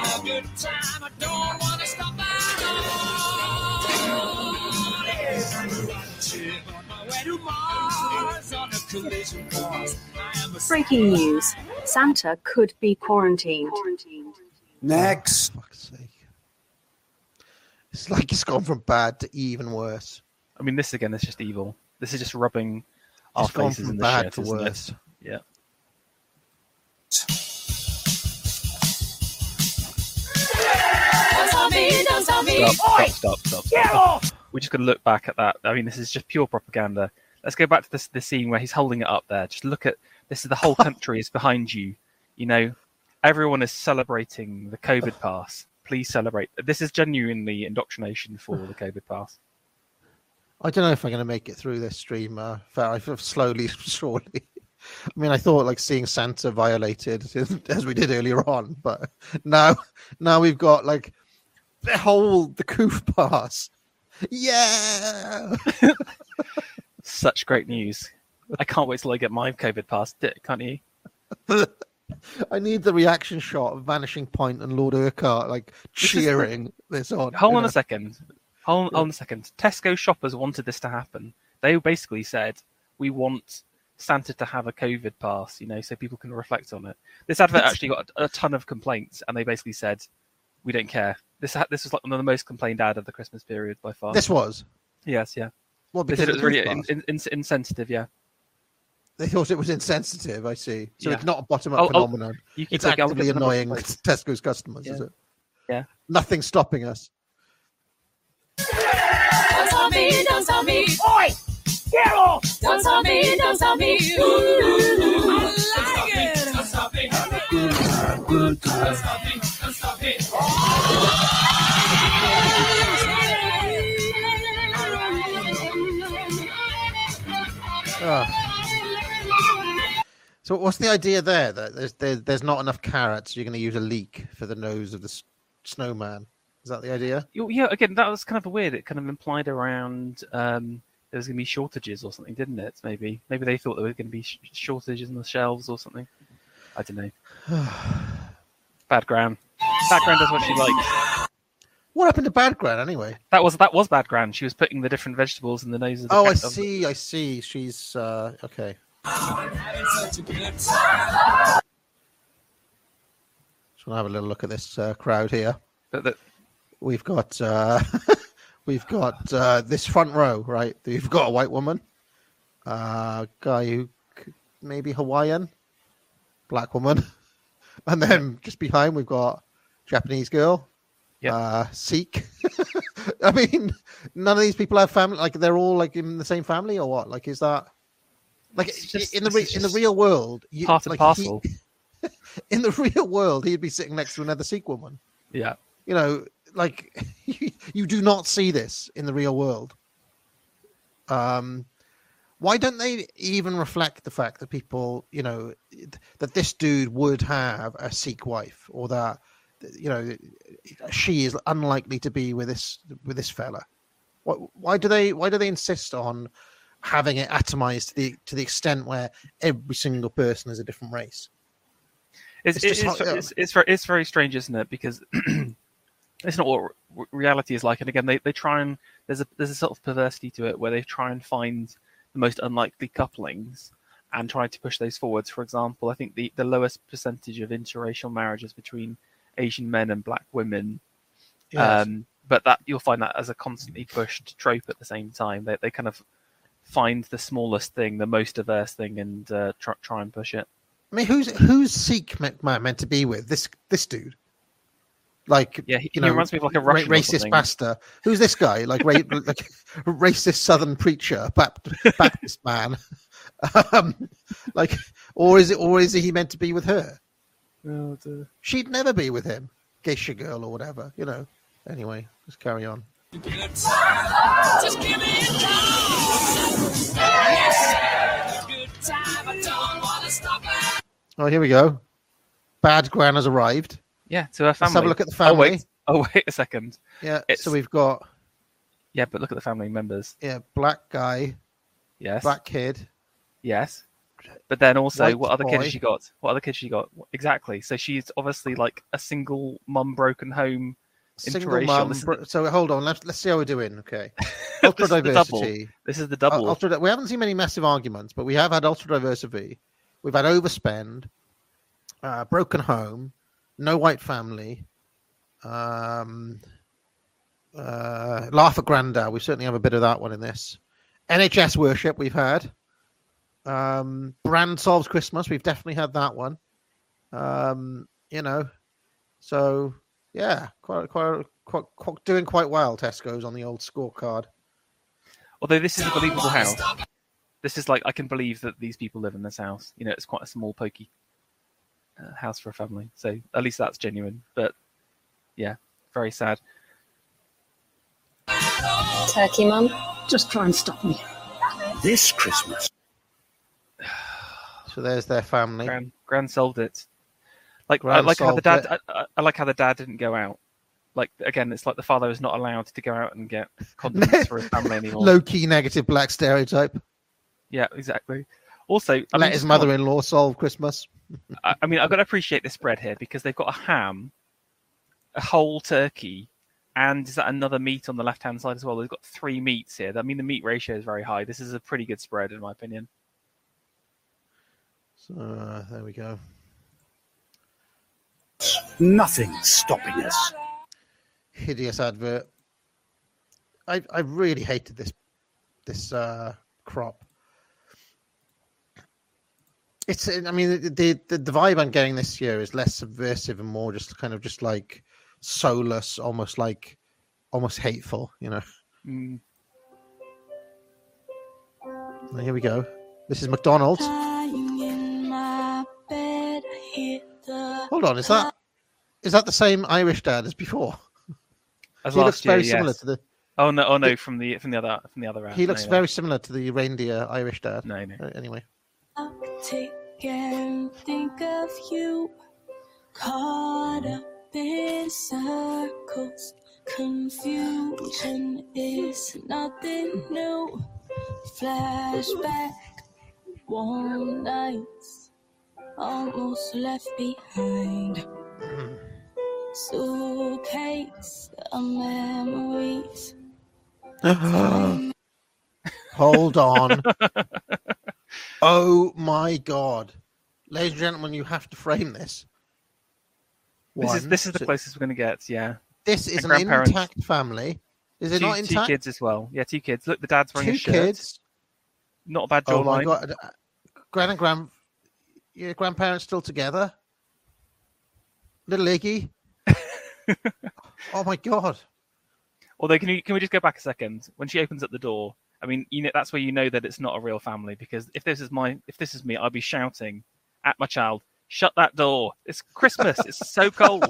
Breaking news. Santa could be quarantined. Next. For fuck's sake. It's like it's gone from bad to even worse. I mean, this again is just evil. This is just rubbing our faces in the bad shit, to isn't worse. it? Yeah. Stop. Get off! We're just going to look back at that. I mean, this is just pure propaganda. Let's go back to the scene where he's holding it up there. Just look at this. Is the whole country is behind you. Everyone is celebrating the COVID pass. Please celebrate. This is genuinely indoctrination for the COVID pass. I don't know if I'm going to make it through this stream. Slowly, surely. I mean, I thought like seeing Santa violated as we did earlier on, but now we've got like the Coof pass. Yeah. Such great news. I can't wait till I get my COVID pass. Can't you? I need the reaction shot of Vanishing Point and Lord Urquhart like cheering this on. Hold on a second. Hold on a second. Tesco shoppers wanted this to happen. They basically said, we want Santa to have a COVID pass, so people can reflect on it. This advert actually got a ton of complaints, and they basically said, we don't care. This was like one of the most complained ad of the Christmas period by far. This was? Yes, yeah. Well, because it was really insensitive, yeah. They thought it was insensitive, I see. So it's not a bottom-up phenomenon. It's actively annoying Tesco's customers, is it? Yeah. Nothing's stopping us. Don't tell me. Oi! Get off! Don't tell me. Ooh, I like it. Don't stop me. Don't stop me. So what's the idea there? That there's not enough carrots, you're going to use a leek for the nose of the snowman? Is that the idea? Yeah, again, that was kind of weird. It kind of implied around there was going to be shortages or something, didn't it? Maybe they thought there were going to be shortages on the shelves or something. I don't know. Bad Gran. Bad Gran does what she likes. What happened to Bad Gran anyway? That was Bad Gran. She was putting the different vegetables in the nose of the I see. She's okay. Just want to have a little look at this crowd here. We've got this front row, right? You've got a white woman, guy who maybe Hawaiian, black woman, and then just behind we've got Japanese girl, Sikh. I mean, none of these people have family. Like they're all like in the same family, or what? Like is that like in the real world? Part and parcel. In the real world, he'd be sitting next to another Sikh woman. Yeah. You know, like you do not see this in the real world. Why don't they even reflect the fact that people, you know, that this dude would have a Sikh wife, or that, you know, she is unlikely to be with this fella? Why do they insist on having it atomized to the extent where every single person is a different race? It's very strange, isn't it? Because it's not what reality is like. And again, they try and there's a sort of perversity to it where they try and find the most unlikely couplings and try to push those forwards. For example, I think the lowest percentage of interracial marriages between Asian men and black women. Yes. But that you'll find that as a constantly pushed trope at the same time. They kind of find the smallest thing, the most diverse thing, and try and push it. I mean, who's Sikh meant to be with? This dude? Like, he reminds me of like a Russian racist pastor. Who's this guy? Like, like racist Southern preacher, Baptist man. Or is he meant to be with her? Oh, she'd never be with him, geisha girl or whatever. You know. Anyway, let's carry on. Just give me a call. Yes, good time. I don't want to stop it. Oh, here we go. Bad Gran has arrived. Yeah, to her family. Let's have a look at the family. Oh, wait a second. Yeah, so we've got... Yeah, but look at the family members. Yeah, black guy. Yes. Black kid. Yes. But then also, White what other boy. kids has she got? What other kids she got? Exactly. So she's obviously like a single mum, broken home, Single interracial. mum. So hold on. Let's see how we're doing. Okay. Ultra diversity. This is the double. We haven't seen many massive arguments, but we have had ultra diversity. We've had overspend, broken home, no white family, laugh at Grandad. We certainly have a bit of that one in this. NHS worship we've had. Brand solves Christmas. We've definitely had that one. You know, so yeah, quite doing quite well. Tesco's on the old scorecard. Although this is a believable house. This is like, I can believe that these people live in this house. You know, it's quite a small, pokey house for a family. So at least that's genuine. But yeah, very sad. Turkey, Mum. Just try and stop me. This Christmas. So there's their family. Gran solved it. Like Gran I like how the solved dad. I like how the dad didn't go out. Like again, it's like the father is not allowed to go out and get condiments for his family anymore. Low-key negative black stereotype. Yeah, exactly. Also, let his mother-in-law solve Christmas. I mean, I've got to appreciate this spread here because they've got a ham, a whole turkey, and is that another meat on the left-hand side as well? They've got 3 meats here. I mean, the meat ratio is very high. This is a pretty good spread, in my opinion. So there we go. Nothing's stopping us. Hideous advert. I really hated this crop. It's. I mean, the vibe I'm getting this year is less subversive and more just kind of just like soulless, almost hateful. You know. Mm. Well, here we go. This is McDonald's. Hold on, is that the same Irish dad as before? As he last looks very year, similar yes. to the. Oh no, from the other round. He looks No. very similar to the reindeer Irish dad. No. Anyway. I'll take and think of you, caught up in circles, Confusion is nothing new. Flashback, warm nights, almost left behind. Suitcase of memories. Hold on. Oh my God. Ladies and gentlemen, you have to frame this. This is the closest we're going to get, yeah. This is an grandparents. intact family. Is it not intact? 2 kids as well. Yeah, 2 kids. Look, the dad's wearing 2 a shirt. kids. Not a bad Oh my jawline. God. Your grandparents still together? Little Iggy? Oh my God. Although, can we just go back a second? When she opens up the door, I mean, that's where you know that it's not a real family, because if this is me, I'd be shouting at my child, "Shut that door! It's Christmas. It's so cold."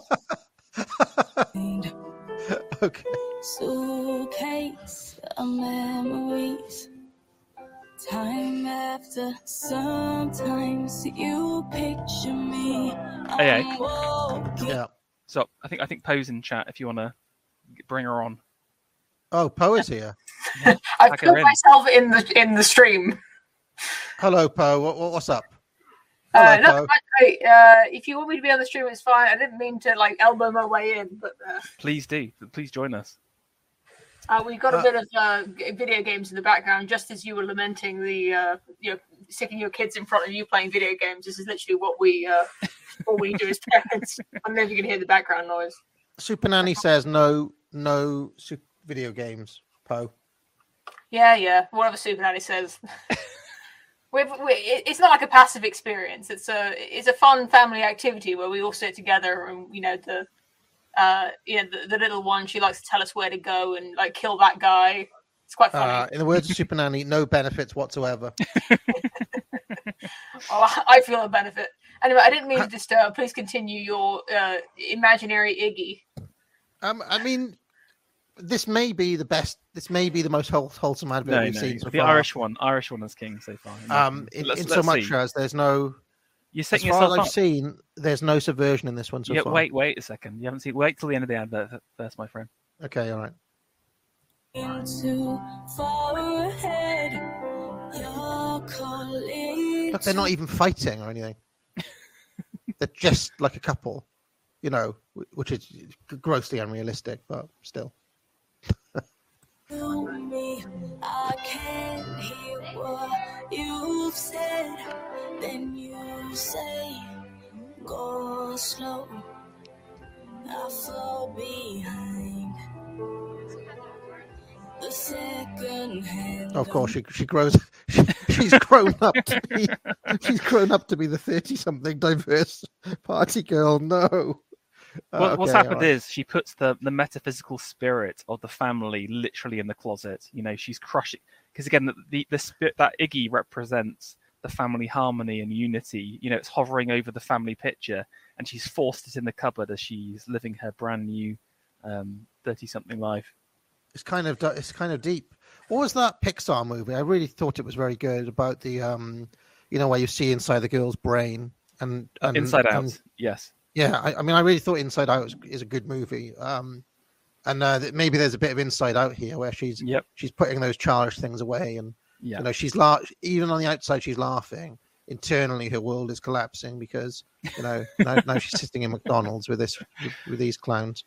Okay. Suitcase of memories. Time after, sometimes you picture me. Okay. Yeah. So I think Poe's in chat if you want to bring her on. Oh, Poe is here. I've put myself in the stream. Hello, Poe. What's up? Hello, No, Poe. if you want me to be on the stream, it's fine. I didn't mean to elbow my way in, but Please do. Please join us. we've got a bit of video games in the background. Just as you were lamenting the sticking your kids in front of you playing video games, this is literally what we do as parents. I don't know if you can hear the background noise. Super Nanny says no video games, Poe. Yeah. Whatever Super Nanny says. It's not like a passive experience. It's a fun family activity where we all sit together, and the little one, she likes to tell us where to go and kill that guy. It's quite funny. In the words of Super Nanny, no benefits whatsoever. I feel a benefit. Anyway, I didn't mean to disturb. Please continue your imaginary Iggy. I mean, this may be the best. This may be the most wholesome advert we've seen so the far. Irish one is king so far. In so much as there's no. You're setting as far as yourself I've up. seen, there's no subversion in this one so far. Wait a second. You haven't seen. Wait till the end of the advert first, my friend. Okay, all right. Too far ahead, you're calling. Look, they're not even fighting or anything. They're just like a couple, which is grossly unrealistic, but still. Me, I can't hear what you've said. Then you say, go slow. I fall behind. The second hand. Of course, she grows. She's grown up to be. She's grown up to be the 30-something diverse party girl. No. What's happened is she puts the metaphysical spirit of the family literally in the closet. She's crushing, because again, the spirit that Iggy represents the family harmony and unity. It's hovering over the family picture, and she's forced it in the cupboard as she's living her brand new 30-something life. It's kind of deep. What was that Pixar movie? I really thought it was very good about the where you see inside the girl's brain and Inside Out. Yes. Yeah, I mean, I really thought Inside Out is a good movie, and maybe there's a bit of Inside Out here where she's putting those childish things away, and she's even on the outside she's laughing. Internally, her world is collapsing because now she's sitting in McDonald's with these clowns.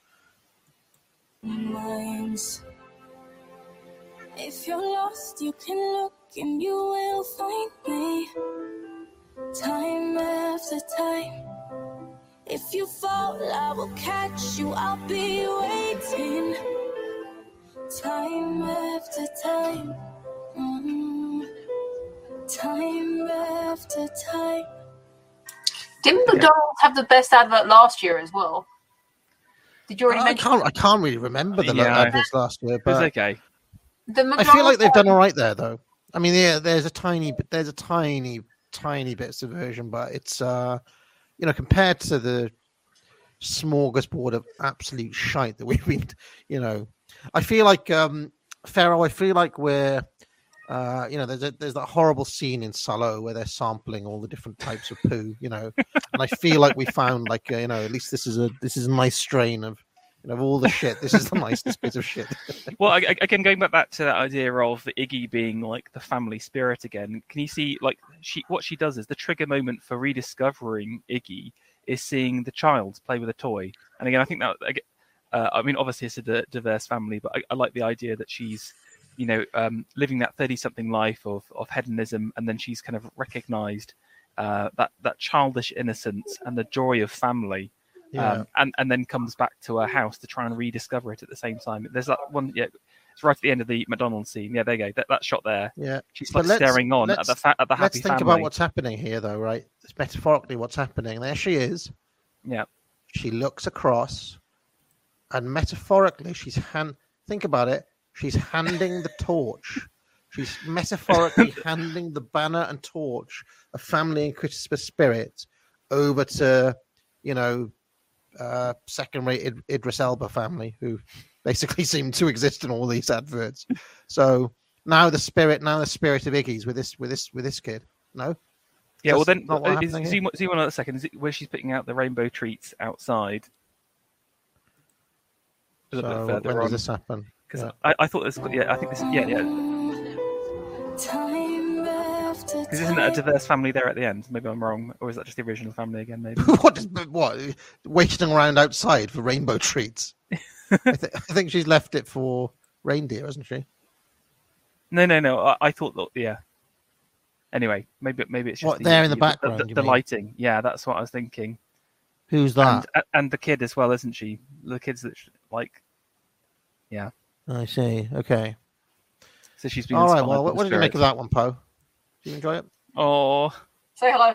Minds. If you're lost, you can look and you will find me. Time after time. If you fall, I will catch you. I'll be waiting. Time after time. Time after time. Didn't McDonald's have the best advert last year as well? Did you already mention? I can't really remember the adverts last year, but it's okay. I feel like they've done all right there, though. I mean, there's a tiny bit of subversion, but it's compared to the smorgasbord of absolute shite that we've been, I feel like Pharaoh. I feel like we're, there's that horrible scene in Salo where they're sampling all the different types of poo, and I feel like we found at least this is a nice strain of Of all the shit, this is the nicest bit of shit. Well, again, going back to that idea of Iggy being like the family spirit again, can you see like what she does is the trigger moment for rediscovering Iggy is seeing the child play with a toy. And again, I think that I mean, obviously it's a diverse family, but I like the idea that she's living that 30-something life of hedonism, and then she's kind of recognised that childish innocence and the joy of family. Yeah. And then comes back to her house to try and rediscover it at the same time. There's that one, it's right at the end of the McDonald's scene. Yeah, there you go. That shot there. Yeah, she's like staring on at the happy family. Let's think about what's happening here, though, right? It's metaphorically what's happening. There she is. Yeah. She looks across, and metaphorically, think about it. She's handing the torch. She's metaphorically handing the banner and torch of family and Christmas spirit over to, second-rate Idris Elba family, who basically seem to exist in all these adverts. So now the spirit of Iggy's with this kid. No. Yeah. Well, then see one other second. Is it where she's picking out the rainbow treats outside? So when does this happen? Because I thought this. Yeah, I think this. Yeah. Because isn't it a diverse family there at the end? Maybe I'm wrong, or is that just the original family again? Maybe. What? Waiting around outside for rainbow treats. I think she's left it for reindeer, hasn't she? No. I thought that. Yeah. Anyway, maybe it's just there in the background. The lighting. Yeah, that's what I was thinking. Who's that? And the kid as well, isn't she? The kid's that yeah. I see. Okay. So she's been. All right. Well, what did you make of that one, Poe? Did you enjoy it? Oh. Say hello.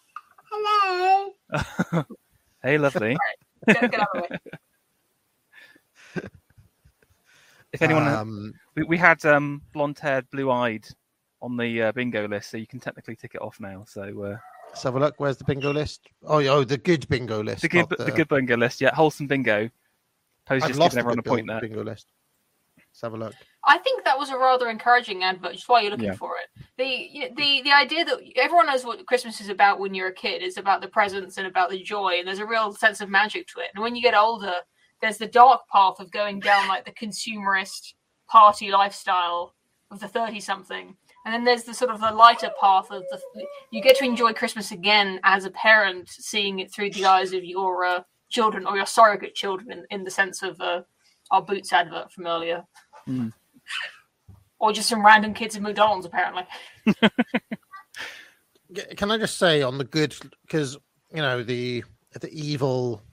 Hello. Hey, lovely. Right. Get out of the way. If anyone, we had blonde-haired, blue-eyed on the bingo list, so you can technically tick it off now. So let's have a look. Where's the bingo list? Oh, the good bingo list. The good bingo list. Yeah, wholesome bingo. Poe's just giving everyone a point there. Bingo list. Let's have a look. I think that was a rather encouraging advert, just while you're looking for it. The idea that everyone knows what Christmas is about when you're a kid. It's about the presents and about the joy, and there's a real sense of magic to it. And when you get older, there's the dark path of going down like the consumerist party lifestyle of the 30-something. And then there's the sort of the lighter path of you get to enjoy Christmas again as a parent, seeing it through the eyes of your children or your surrogate children in the sense of our Boots advert from earlier. Mm. Or just some random kids in McDonald's, apparently. Can I just say on the good, because, the evil,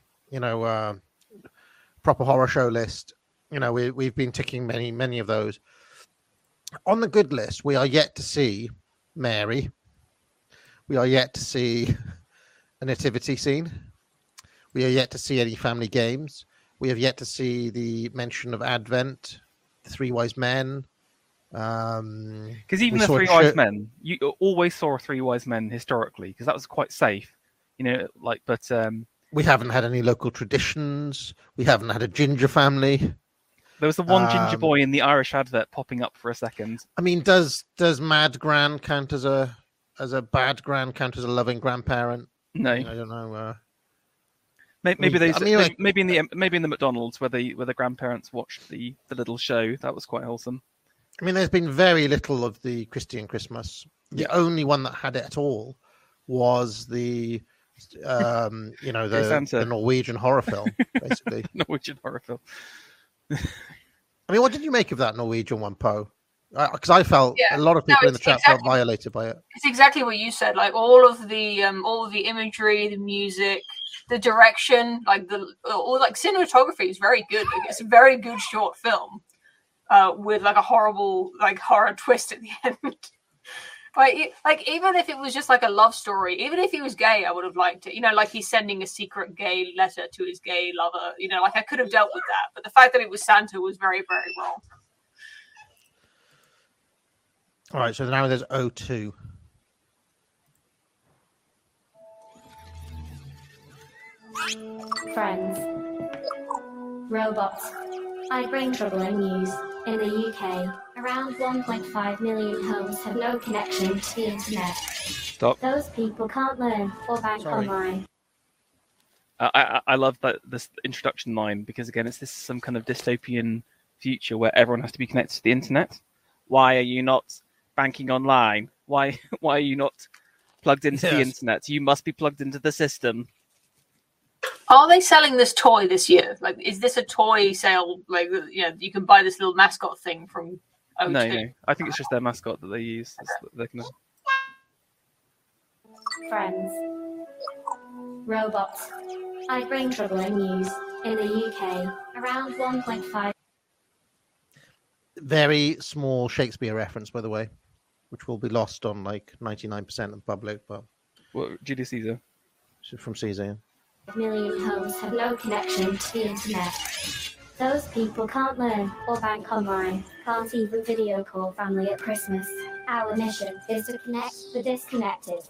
proper horror show list, we've been ticking many of those. On the good list, we are yet to see Mary. We are yet to see a nativity scene. We are yet to see any family games. We have yet to see the mention of Advent, the Three Wise Men. Because even the Three Wise Men, you always saw Three Wise Men historically, because that was quite safe, but we haven't had any local traditions. We haven't had a ginger family. There was the one ginger boy in the Irish advert popping up for a second. I mean, does Mad Gran count as a bad gran, count as a loving grandparent? No, I don't know. Maybe in the McDonald's where the grandparents watched the little show. That was quite wholesome. I mean, there's been very little of the Christian Christmas. The only one that had it at all was the Norwegian horror film, basically. Norwegian horror film. I mean, what did you make of that Norwegian one, Poe? Because I felt a lot of people in the chat felt violated by it. It's exactly what you said. Like all of the imagery, the music, the direction, cinematography is very good. Like, it's a very good short film with like a horrible horror twist at the end. Like even if it was just like a love story, even if he was gay, I would have liked it. Like he's sending a secret gay letter to his gay lover. I could have dealt with that. But the fact that it was Santa was very, very wrong. All right, so now there's O2. Friends. Robots. I bring trouble and news. In the UK, around 1.5 million homes have no connection to the internet. Stop. Those people can't learn or bank online. I love this introduction line because again, it's some kind of dystopian future where everyone has to be connected to the internet. Why are you not banking online? Why are you not plugged into the internet? You must be plugged into the system. Are they selling this toy this year? Like, is this a toy sale? Like, you can buy this little mascot thing from O2. No. I think it's just their mascot that they use. Friends. Robots. I bring troubling news. In the UK, around 1.5. Very small Shakespeare reference, by the way, which will be lost on like 99% of the public. But Julius Caesar. From Caesar. Million homes have no connection to the internet. Those people can't learn or bank online, can't even video call family at Christmas. Our mission is to connect the disconnected.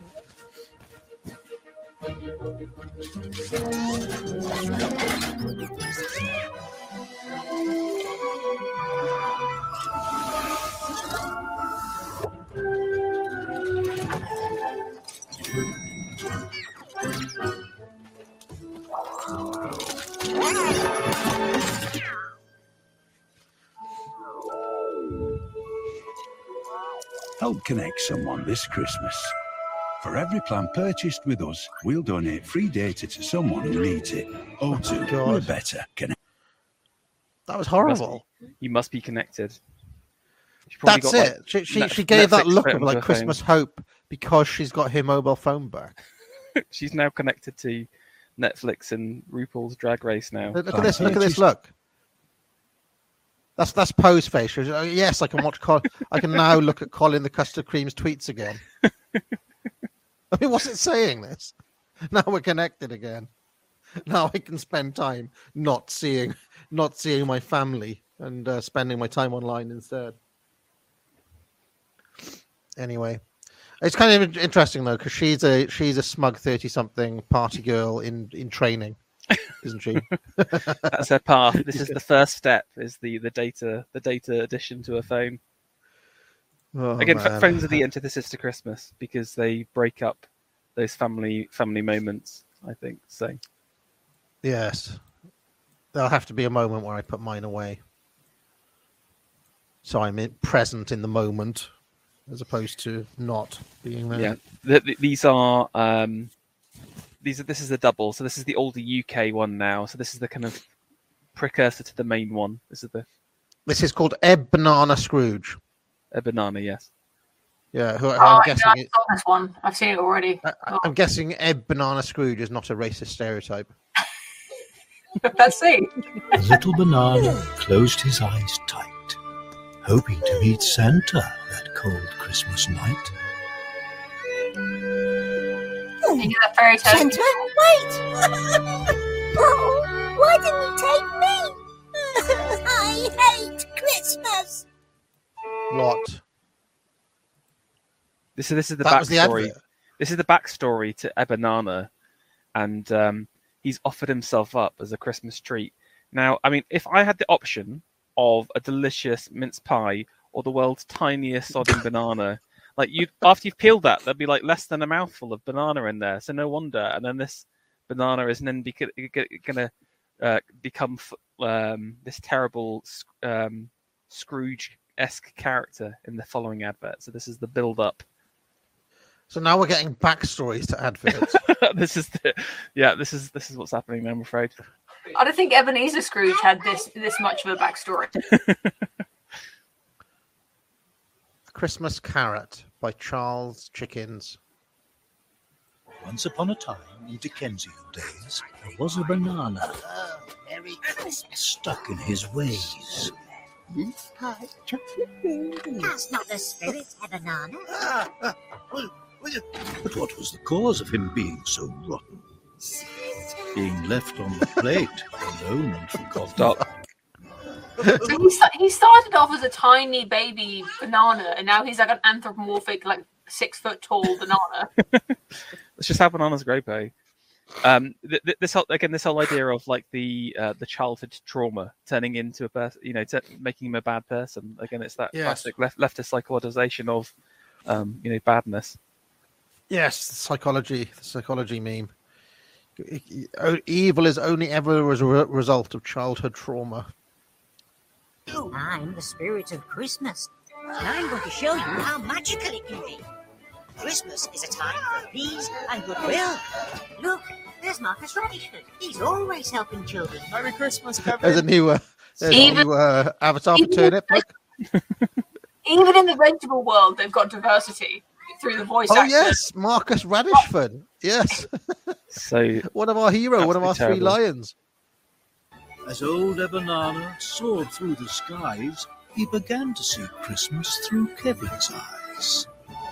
Help connect someone this Christmas. For every plan purchased with us, we'll donate free data to someone who needs it. O2, we're better. That was horrible. You must be connected. That's it. She gave that look of like Christmas hope because she's got her mobile phone back. She's now connected to Netflix and RuPaul's Drag Race now. Look at this. Look at this. Look. That's Poe's face. Yes, I can watch. I can now look at Colin the Custard Cream's tweets again. I mean, what's it saying? This now we're connected again. Now I can spend time not seeing my family and spending my time online instead. Anyway, it's kind of interesting though because she's a smug 30-something party girl in training. Isn't she? That's her path. This is the first step. Is the data addition to her phone. Oh, again, phones are the antithesis to Christmas because they break up those family moments. I think so. Yes, there'll have to be a moment where I put mine away, so I'm present in the moment as opposed to not being there. Yeah, these are. This is the double, so this is the older UK one now. So this is the kind of precursor to the main one. This is called Ebb Banana Scrooge. Ebb Banana, yes. Yeah, I'm guessing. I saw this one. I've seen it already. I'm guessing Ebb Banana Scrooge is not a racist stereotype. Let's see. Little Banana closed his eyes tight, hoping to meet Santa that cold Christmas night. You get that fairy tale. Santa, wait! Oh, why didn't you take me? I hate Christmas. What? This is the backstory. This is the backstory to Ebanana, and he's offered himself up as a Christmas treat. Now, I mean, if I had the option of a delicious mince pie or the world's tiniest sodding banana. Like after you've peeled that, there'd be like less than a mouthful of banana in there. So no wonder. And then this banana is then going to become this terrible Scrooge-esque character in the following advert. So this is the build-up. So now we're getting backstories to adverts. This is what's happening now, I'm afraid. I don't think Ebenezer Scrooge had this much of a backstory. Christmas Carrot by Charles Chickens. Once upon a time, in Dickensian days, there was a banana stuck in his ways. Mince pie, chocolate. That's not the spirit, Ebanana. But what was the cause of him being so rotten? Being left on the plate, alone and forgotten. Stop. So he started off as a tiny baby banana, and now he's like an anthropomorphic, like 6 foot tall banana. Let's just have bananas grow, Poe. This whole idea of like the childhood trauma turning into a person, making him a bad person. Again, it's that classic leftist psychologization of badness. Yes, the psychology meme. Evil is only ever as a result of childhood trauma. I'm the spirit of Christmas, and I'm going to show you how magical it can be. Christmas is a time for peace and goodwill. Look, there's Marcus Radishford. He's always helping children. Merry Christmas, Kevin. There's a new avatar for Turnip. Look. Even in the vegetable world, they've got diversity through the voice actors. Yes, Marcus Radishford. Yes. So one of our heroes, one of our three lions. As old Ebenana soared through the skies, he began to see Christmas through Kevin's eyes.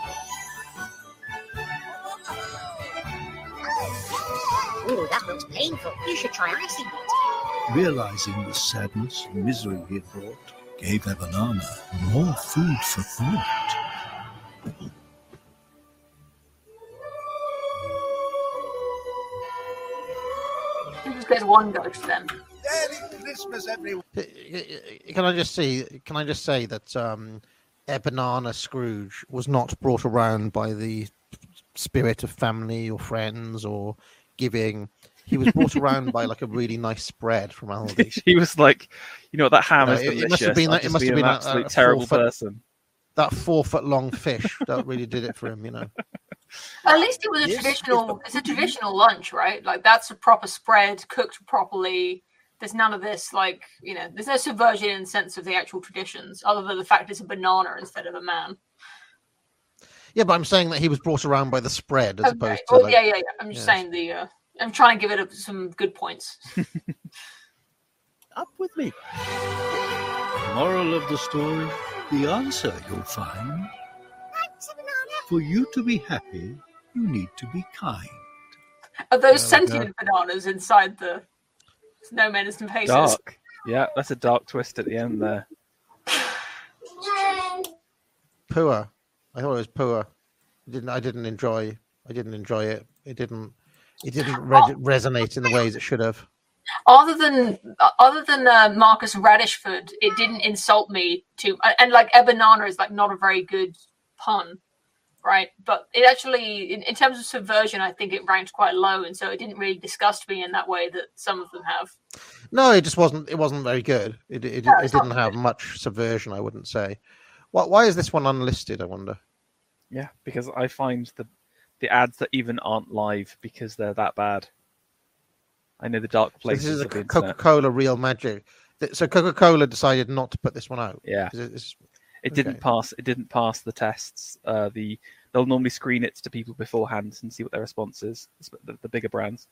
Oh, that looks painful. You should try icing it. Realizing the sadness and misery he had brought, gave Ebenana more food for thought. Just there's one ghost then. Merry Christmas, everyone. Can I just say that Ebenana Scrooge was not brought around by the spirit of family or friends or giving. He was brought around by like a really nice spread from Aldi. He was like, that ham is delicious. It must have been an absolute terrible person. That 4 foot long fish that really did it for him, At least it was a traditional. It's a traditional lunch, right? Like that's a proper spread, cooked properly. There's none of this, there's no subversion in the sense of the actual traditions, other than the fact it's a banana instead of a man. Yeah, but I'm saying that he was brought around by the spread as opposed to. Oh, yeah. I'm just saying I'm trying to give it some good points. Up with me. Moral of the story: the answer you'll find. For you to be happy, you need to be kind. Are those sentient bananas inside the No Menacing Faces? Dark. Yeah, that's a dark twist at the end there. Poor. I thought it was poor. I didn't enjoy it. It didn't resonate in the ways it should have. Other than Marcus Radishford, it didn't insult me too. And like Ebenana is like not a very good pun, right? But it actually, in terms of subversion, I think it ranked quite low, and so it didn't really disgust me in that way that some of them have. No, it just wasn't. It wasn't very good. It didn't have much subversion, I wouldn't say. Why is this one unlisted, I wonder? Yeah, because I find the ads that even aren't live because they're that bad. I know the dark places. So this is of the Coca-Cola Real Magic. So Coca-Cola decided not to put this one out. Yeah, it didn't pass. It didn't pass the tests. They'll normally screen it to people beforehand and see what their response is. The bigger brands.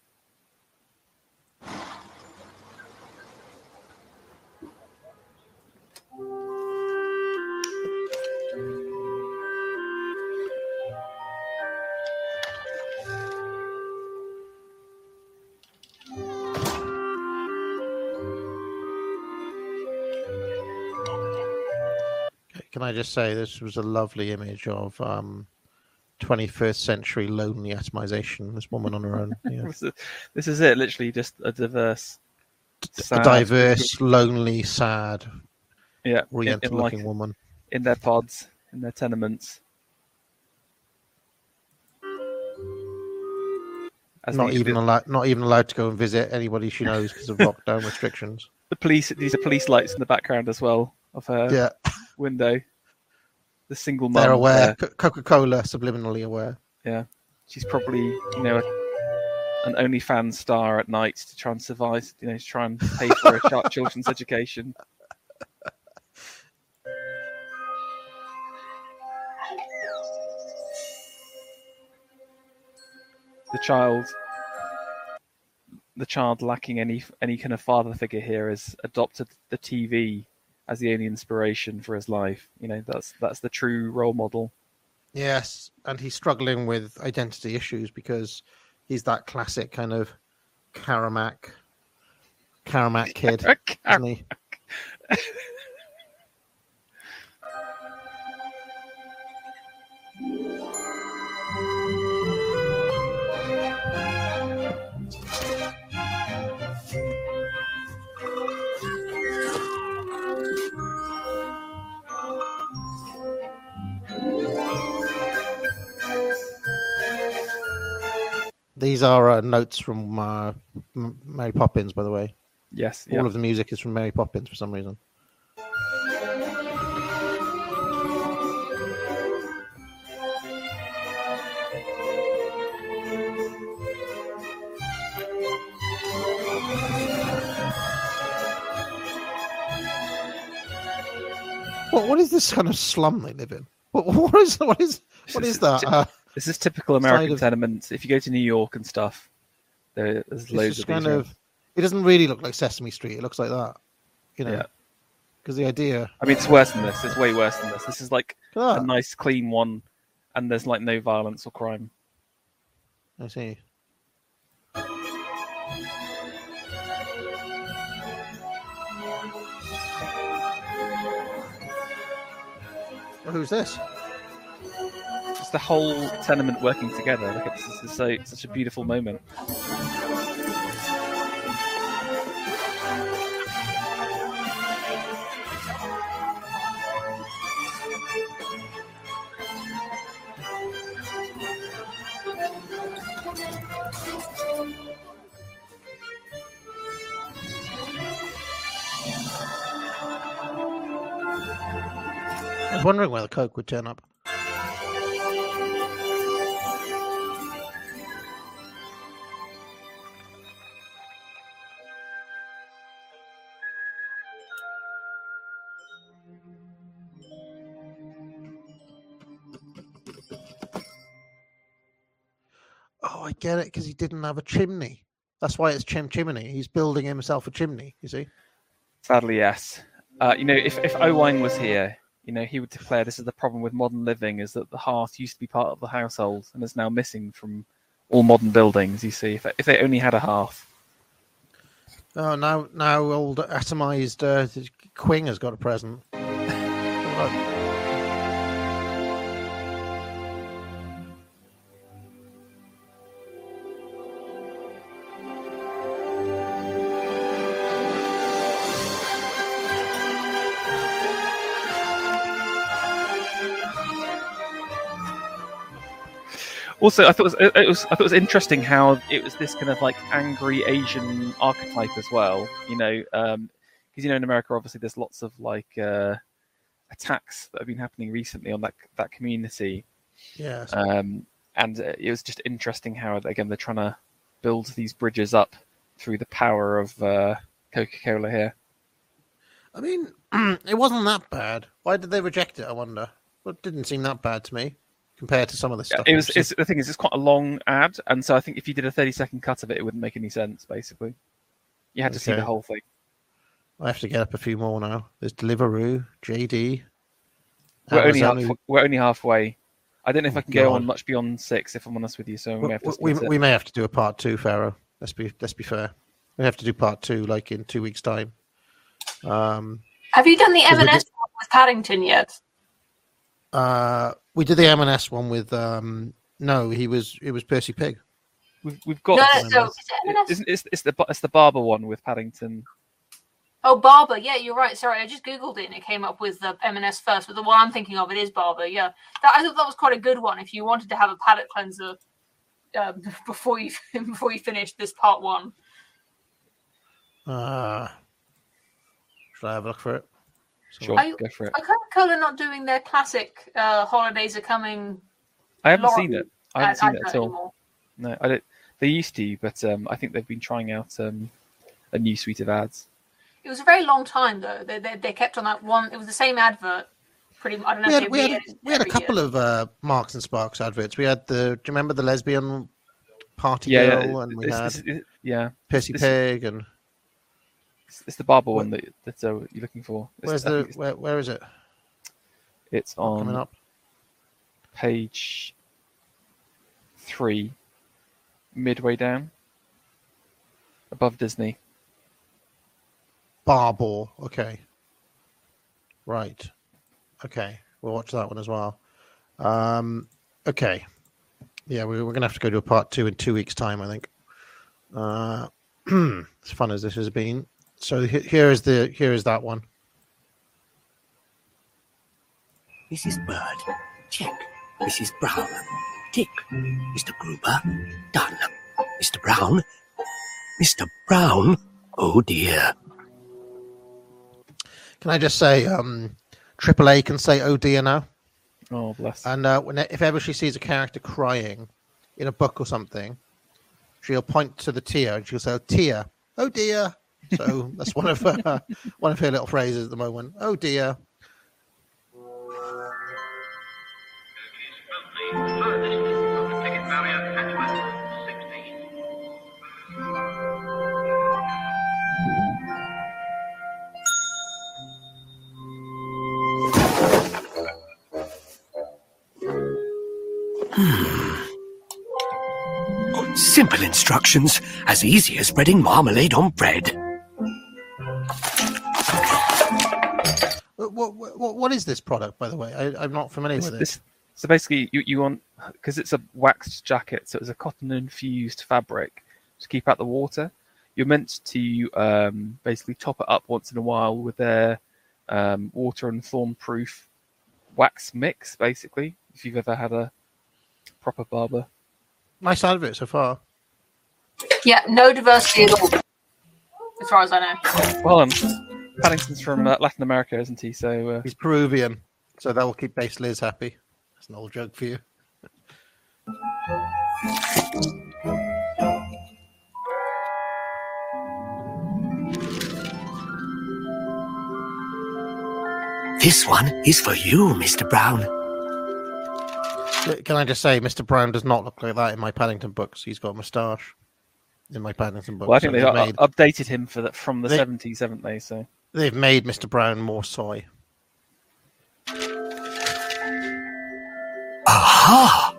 Can I just say this was a lovely image of 21st century lonely atomization? This woman on her own. Yeah. This is it. Literally, just a diverse, lonely, sad, Oriental-looking woman in their pods, in their tenements. Not even allowed to go and visit anybody she knows because of lockdown restrictions. These are police lights in the background as well of her window. The single mum. They're aware. Coca-Cola subliminally aware. Yeah, she's probably an OnlyFans star at night to try and survive. To try and pay for her children's education. The child lacking any kind of father figure here has adopted the TV as the only inspiration for his life. That's the true role model. Yes, and he's struggling with identity issues because he's that classic kind of Karamak kid, isn't he? These are notes from Mary Poppins, by the way. Yes. All of the music is from Mary Poppins for some reason. What is this kind of slum they live in? What is that? This is typical American tenements. If you go to New York and stuff, there's loads of these. It doesn't really look like Sesame Street. It looks like that, because the idea. I mean, it's worse than this. It's way worse than this. This is like a nice, clean one, and there's like no violence or crime. I see. Well, who's this? It's the whole tenement working together. Look, this is such a beautiful moment. I was wondering where the Coke would turn up. Oh, I get it, because he didn't have a chimney. That's why it's chimney. He's building himself a chimney, you see? Sadly, yes. If Owain was here, he would declare this is the problem with modern living, is that the hearth used to be part of the household and is now missing from all modern buildings, you see, if they only had a hearth. Oh, now old atomized Quing has got a present. Also, I thought it was interesting how it was this kind of like angry Asian archetype as well. Because in America, obviously, there's lots of like attacks that have been happening recently on that community. Yes. And it was just interesting how again they're trying to build these bridges up through the power of Coca-Cola here. I mean, it wasn't that bad. Why did they reject it? I wonder. Well, it didn't seem that bad to me. Compared to some of the stuff. The thing is, it's quite a long ad, and so I think if you did a 30-second cut of it, it wouldn't make any sense, basically. You had to see the whole thing. I have to get up a few more now. There's Deliveroo, JD. We're only halfway. I don't know if I can go on much beyond 6, if I'm honest with you, so we may have to do a part 2, Pharaoh. Let's be fair. We have to do part 2, like in 2 weeks' time. Have you done the M&S one with Paddington yet? We did the M&S one with no, it was Percy Pig. We've got it's the Barber one with Paddington. Oh, Barber, yeah, you're right. Sorry, I just googled it and it came up with the M&S first, but the one I'm thinking of it is Barber. Yeah, I thought that was quite a good one. If you wanted to have a palate cleanser before you finish this part 1. Should I have a look for it? Sure, go for it. Are Coca-Cola not doing their classic holidays are coming? I haven't seen it. I haven't seen it at all. Anymore. No, I don't. They used to, but I think they've been trying out a new suite of ads. It was a very long time though. They kept on that one. It was the same advert. Pretty much. I don't know. We had a couple of Marks and Sparks adverts. We had do you remember the lesbian party girl, and we had Percy Pig and. It's the Barber one that you're looking for. Where is it? It's on page 3, midway down, above Disney. Barber, okay. Right. Okay, we'll watch that one as well. Okay. Yeah, we're going to have to go to a part 2 in 2 weeks' time, I think. As fun as this has been. So here is that one. Mrs. Bird, check. Mrs. Brown, tick. Mr. Gruber, done. Mr. Brown? Mr. Brown? Oh, dear. Can I just say, AAA can say "oh dear" now. Oh, bless. And if ever she sees a character crying in a book or something, she'll point to the tear and she'll say, "Tear, oh dear." So that's one of her little phrases at the moment. Oh dear. Simple instructions, as easy as spreading marmalade on bread. What is this product, by the way? I'm not familiar with it. So basically, you want, because it's a waxed jacket, so it's a cotton-infused fabric to keep out the water. You're meant to basically top it up once in a while with their water and thorn-proof wax mix, basically, if you've ever had a proper barber. Nice advert so far. Yeah, no diversity at all, as far as I know. Well, Paddington's from Latin America, isn't he? So he's Peruvian, so that will keep Base Liz happy. That's an old joke for you. This one is for you, Mr. Brown. Can I just say, Mr. Brown does not look like that in my Paddington books. He's got a moustache in my Paddington books. Well, I think they've updated him from the 70s, haven't they? So they've made Mr. Brown more soy. Aha!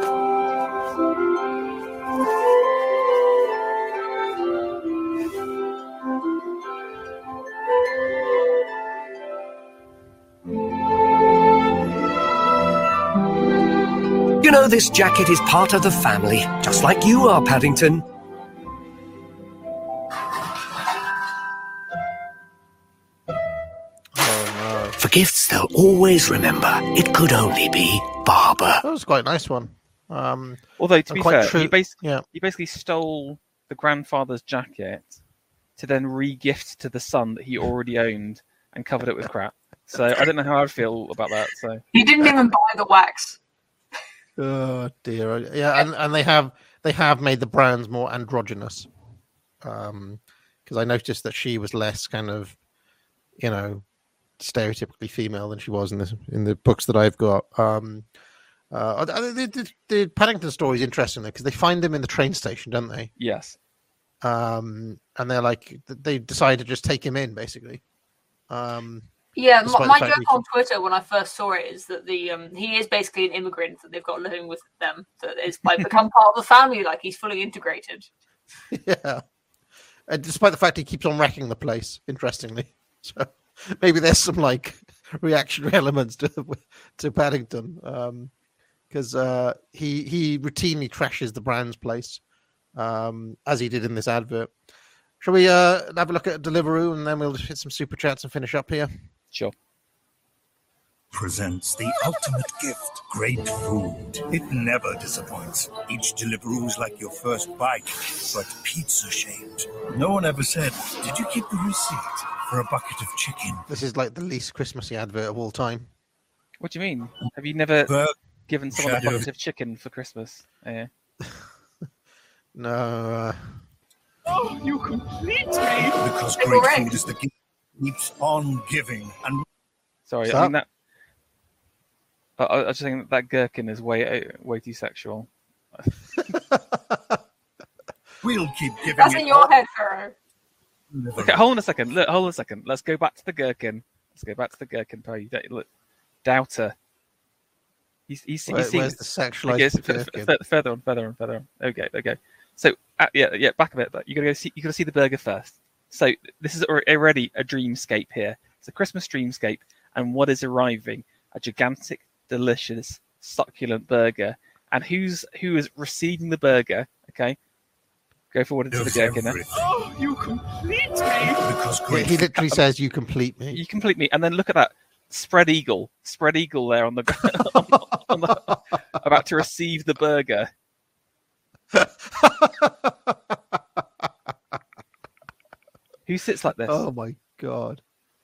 You know, this jacket is part of the family, just like you are, Paddington. Oh, no. For gifts they'll always remember, it could only be Barber. That was quite a nice one. Although, to be fair, he basically stole the grandfather's jacket to then re-gift to the son that he already owned and covered it with crap. So I don't know how I'd feel about that. So He didn't even buy the wax. Oh dear, yeah, and they have made the Browns more androgynous, because I noticed that she was less kind of, stereotypically female than she was in the books that I've got. The Paddington story is interesting though, because they find him in the train station, don't they? Yes. And they're like, they decide to just take him in, basically. Yeah, my joke on Twitter when I first saw it is that he is basically an immigrant that they've got living with them, that is become part of the family, like he's fully integrated. Yeah, and despite the fact he keeps on wrecking the place, interestingly, so maybe there's some reactionary elements to Paddington, because he routinely trashes the Browns' place, as he did in this advert. Shall we have a look at Deliveroo and then we'll hit some super chats and finish up here? Sure. Presents the ultimate gift, great food. It never disappoints. Each Deliveroo's like your first bite, but pizza-shaped. No one ever said, did you keep the receipt for a bucket of chicken? This is like the least Christmassy advert of all time. What do you mean? Have you never given someone a bucket of chicken for Christmas? Yeah. No. Oh, you complete me! Because great food is the gift that keeps on giving. And sorry, I mean that. I was just saying that gherkin is way too sexual. We'll keep giving. That's in your head, Furrow. Okay, hold on a second. Let's go back to the gherkin. Perry. Look, doubter. He's where's the sexualized gherkin? Further on. Okay. So yeah, back a bit. But you gotta see the burger first. So this is already a dreamscape here. It's a Christmas dreamscape, and what is arriving? A gigantic, delicious, succulent burger. And who is receiving the burger? Okay, go forward into the gherkin. Oh, you complete me! Because great he literally says, "You complete me." You complete me, and then look at that spread eagle there on the about to receive the burger. Who sits like this? Oh my god.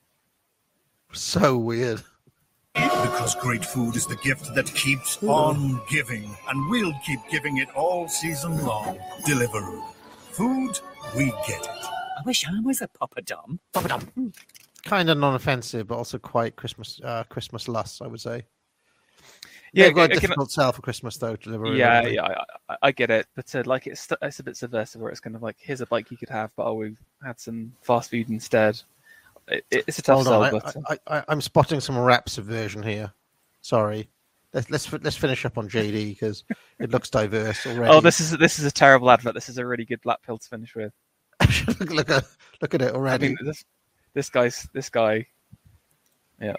So weird. Because great food is the gift that keeps on giving, and we'll keep giving it all season long. Deliveroo. Food, we get it. I wish I was a Papa Dom. Papa Dom. Kind of non-offensive, but also quite Christmas lusts, I would say. Yeah, They've got a difficult sell for Christmas though. Deliveroo. Yeah, I get it, but like it's a bit subversive, where it's kind of like, here's a bike you could have, but we've had some fast food instead. It's a tough sell. But I'm spotting some rap subversion here. Sorry, let's finish up on JD because it looks diverse already. Oh, this is a terrible advert. This is a really good black pill to finish with. look at it already. I mean, this guy. Yeah.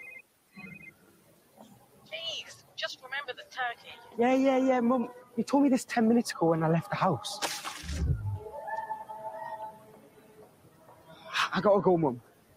Please, just remember the turkey. Yeah, Mum. You told me this 10 minutes ago when I left the house. I gotta go, Mum.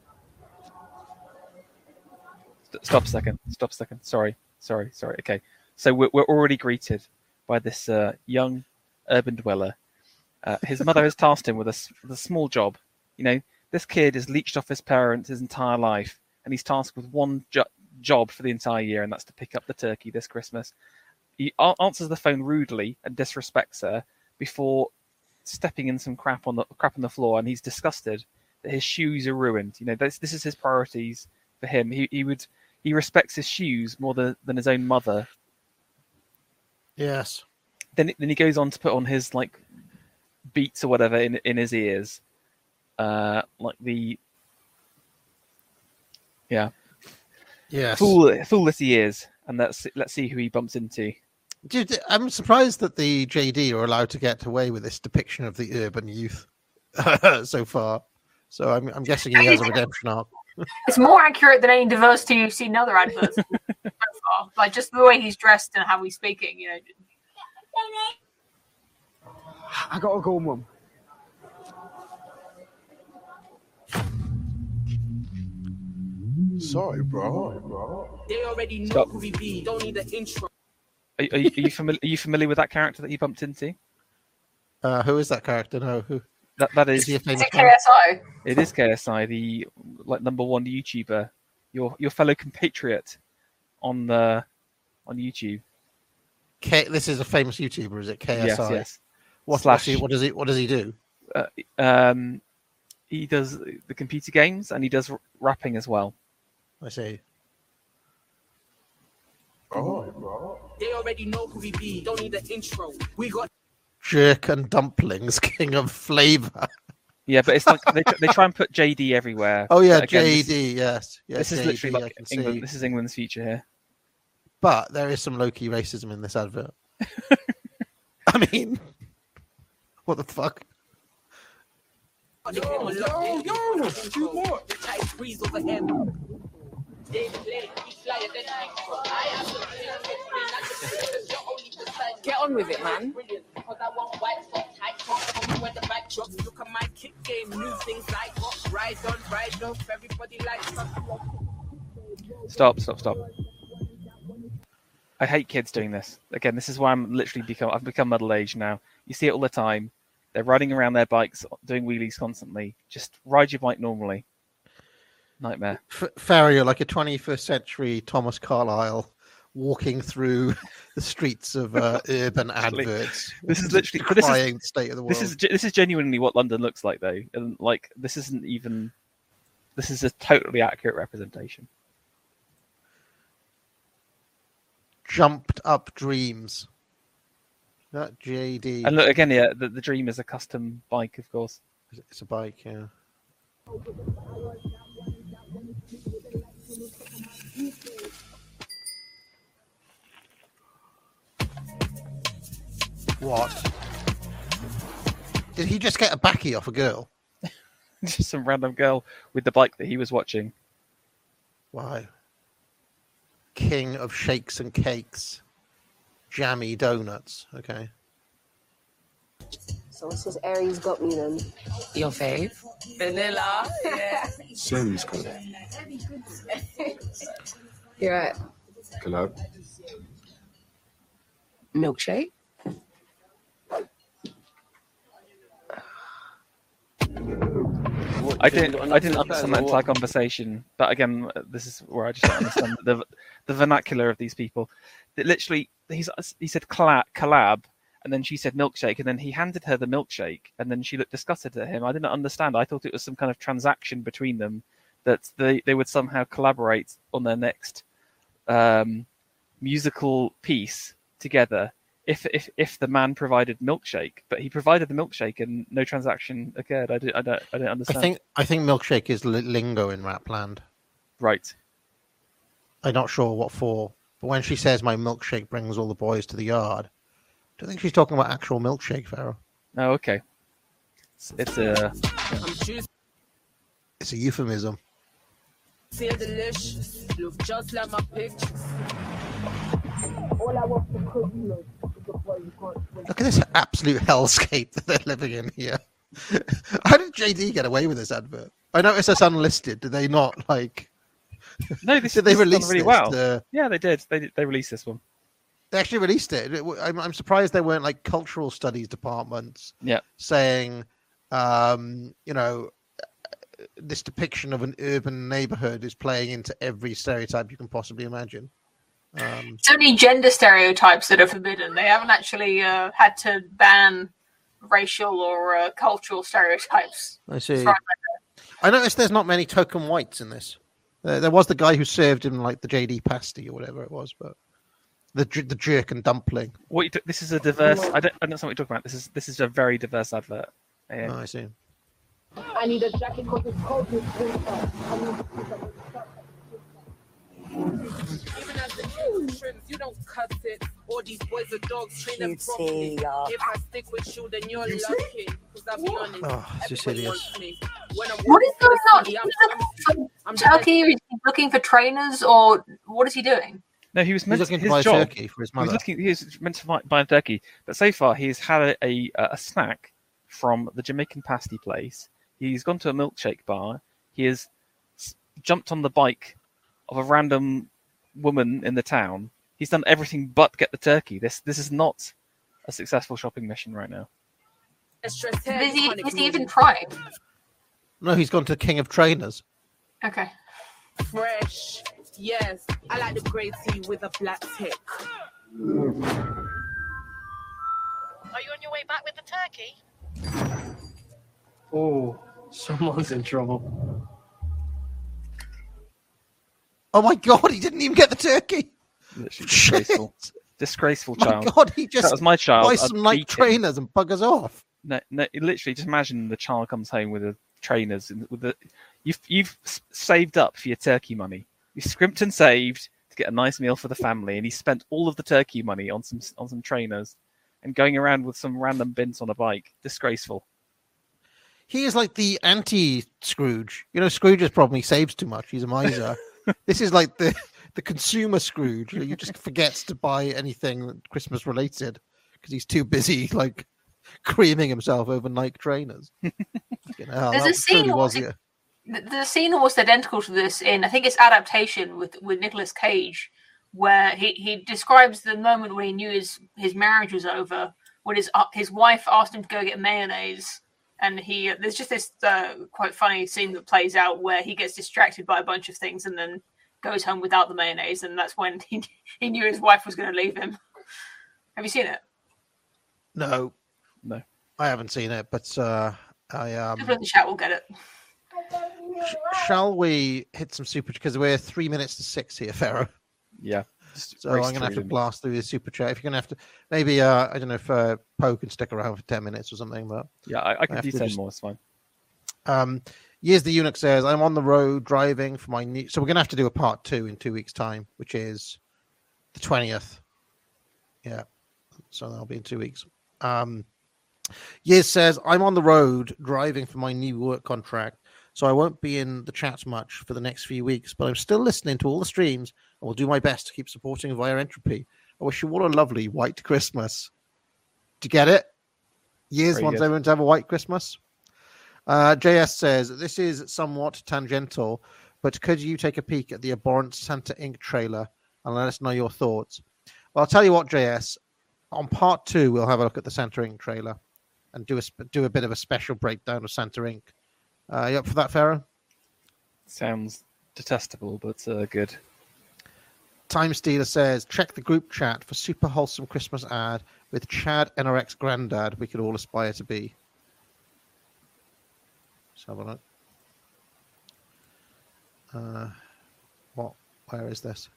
Stop a second. Sorry. Okay. So we're already greeted by this young urban dweller. His mother has tasked him with a small job. You know, this kid has leached off his parents his entire life, and he's tasked with one job for the entire year, and that's to pick up the turkey this Christmas. He answers the phone rudely and disrespects her before stepping in some crap on the floor, and he's disgusted that his shoes are ruined. You know, this is his priorities for him. He respects his shoes more than his own mother. Yes. Then he goes on to put on his like Beats or whatever in his ears, foolish he is, and let's see who he bumps into. Dude, I'm surprised that the JD are allowed to get away with this depiction of the urban youth so far. So I'm guessing he has a redemption arc. It's more accurate than any diversity you've seen in other adverts so far. Like just the way he's dressed and how he's speaking, you know. I gotta go, Mum. Sorry, bro. They already know who we be. Don't need an intro. Are you familiar with that character that you bumped into? Who is that character? No, who? That is. Is it KSI? It is KSI, the #1 YouTuber, your fellow compatriot on YouTube. This is a famous YouTuber, is it? KSI. Yes. What does he do? He does the computer games and he does rapping as well. I see. They already know who we be. Don't need an intro. We got Jerk and Dumplings, king of flavor. Yeah, but it's like they try and put JD everywhere. Oh yeah, again, JD. Yes. This is JD, literally like England. See. This is England's future here. But there is some low-key racism in this advert. I mean, what the fuck? Yo, do more. Get on with it, man. Stop. I hate kids doing this. Again, this is why I've become middle-aged now. You see it all the time. They're riding around their bikes, doing wheelies constantly. Just ride your bike normally. Nightmare. Farrier, like a 21st century Thomas Carlyle walking through the streets of urban adverts. This is literally crying the state of the world. This is genuinely what London looks like, though. And like, this is a totally accurate representation. Jumped Up Dreams. That JD. And look again, yeah, the Dream is a custom bike, of course. It's a bike, yeah. What? Did he just get a backie off a girl? Just some random girl with the bike that he was watching. Why? King of shakes and cakes. Jammy donuts. Okay. So what's this Aries got me then? Your fave? Vanilla. Yeah. Sounds good. You're right. Club. Milkshake. I didn't understand that entire conversation. But again, this is where I just don't understand the vernacular of these people. That literally, he said collab, and then she said milkshake, and then he handed her the milkshake, and then she looked disgusted at him. I didn't understand. I thought it was some kind of transaction between them, that they would somehow collaborate on their next musical piece together. If the man provided milkshake, but he provided the milkshake and no transaction occurred. I don't understand. I think milkshake is lingo in Rapland. Right. I'm not sure what for, but when she says my milkshake brings all the boys to the yard, do you think she's talking about actual milkshake, Pharaoh? Oh, okay. It's a euphemism. Delicious. Look just like my pictures. All I want for Christmas. Look at this absolute hellscape that they're living in here. How did JD get away with this advert? I noticed it's unlisted. Did they not like? No, did they release really this well? Yeah, they did. They released this one. They actually released it. I'm surprised there weren't like cultural studies departments. Yeah. Saying, this depiction of an urban neighborhood is playing into every stereotype you can possibly imagine. It's only gender stereotypes that are forbidden. They haven't actually had to ban racial or cultural stereotypes. I see. I noticed there's not many token whites in this. There was the guy who served him like the JD pasty or whatever it was, but the jerk and dumpling. This is a diverse. I don't know what you're talking about. This is a very diverse advert. Yeah. Oh, I see. I need a jacket because it's cold this winter. Even as the trims, you don't cut it. All these boys are dogs, train them properly. If I stick with you, then you're lucky. Because I'll be honest, everybody wants me. What is going on? I'm Turkey? Is he looking for trainers, or what is he doing? No, he was meant looking to buy a job. turkey for his mother. He was meant to buy a turkey, but so far he's had a snack from the Jamaican pasty place. He's gone to a milkshake bar. He has jumped on the bike of a random woman in the town. He's done everything but get the turkey. This is not a successful shopping mission right now. Is he even trying? No, he's gone to King of Trainers. Okay. Fresh. Yes, I like the grey tea with a black tick. Are you on your way back with the turkey? Oh, someone's in trouble. Oh my God, he didn't even get the turkey. Disgraceful. Disgraceful child. My God, he just that was my child. buys some Nike trainers and buggers off. No, literally, just imagine the child comes home with the trainers and with the. You've saved up for your turkey money. You scrimped and saved to get a nice meal for the family, and he spent all of the turkey money on some trainers and going around with some random bins on a bike. Disgraceful. He is like the anti-Scrooge. You know, Scrooge's problem, he saves too much. He's a miser. This is like the consumer Scrooge. He just forgets to buy anything Christmas related because he's too busy like creaming himself over Nike trainers. There's a scene. The scene almost identical to this in, I think it's Adaptation with Nicolas Cage, where he describes the moment when he knew his marriage was over, when his wife asked him to go get mayonnaise. And there's just this quite funny scene that plays out where he gets distracted by a bunch of things and then goes home without the mayonnaise, and that's when he knew his wife was going to leave him. Have you seen it? No, I haven't seen it, but People in the chat will get it. Shall we hit some super? Because we're 3 minutes to 6 here, Pharaoh. Yeah. So I'm going to have to blast through the super chat. If you're going to have to, maybe I don't know if Poe can stick around for 10 minutes or something. But yeah, I can do 10 more. It's fine. Years the Eunuch says, I'm on the road driving for my new. So we're going to have to do a part 2 in 2 weeks' time, which is the 20th. Yeah, so that'll be in 2 weeks. Years says, I'm on the road driving for my new work contract, so I won't be in the chat much for the next few weeks, but I'm still listening to all the streams and will do my best to keep supporting via Entropy. I wish you all a lovely white Christmas. Do you get it? Years wants everyone to have a white Christmas. JS says, this is somewhat tangential, but could you take a peek at the abhorrent Santa Inc. trailer and let us know your thoughts? Well, I'll tell you what, JS. On part 2, we'll have a look at the Santa Inc. trailer and do a bit of a special breakdown of Santa Inc. You up for that, Pharaoh? Sounds detestable, but good. Time Stealer says, check the group chat for super wholesome Christmas ad with Chad NRX Grandad we could all aspire to be. Let's have a look. Where is this?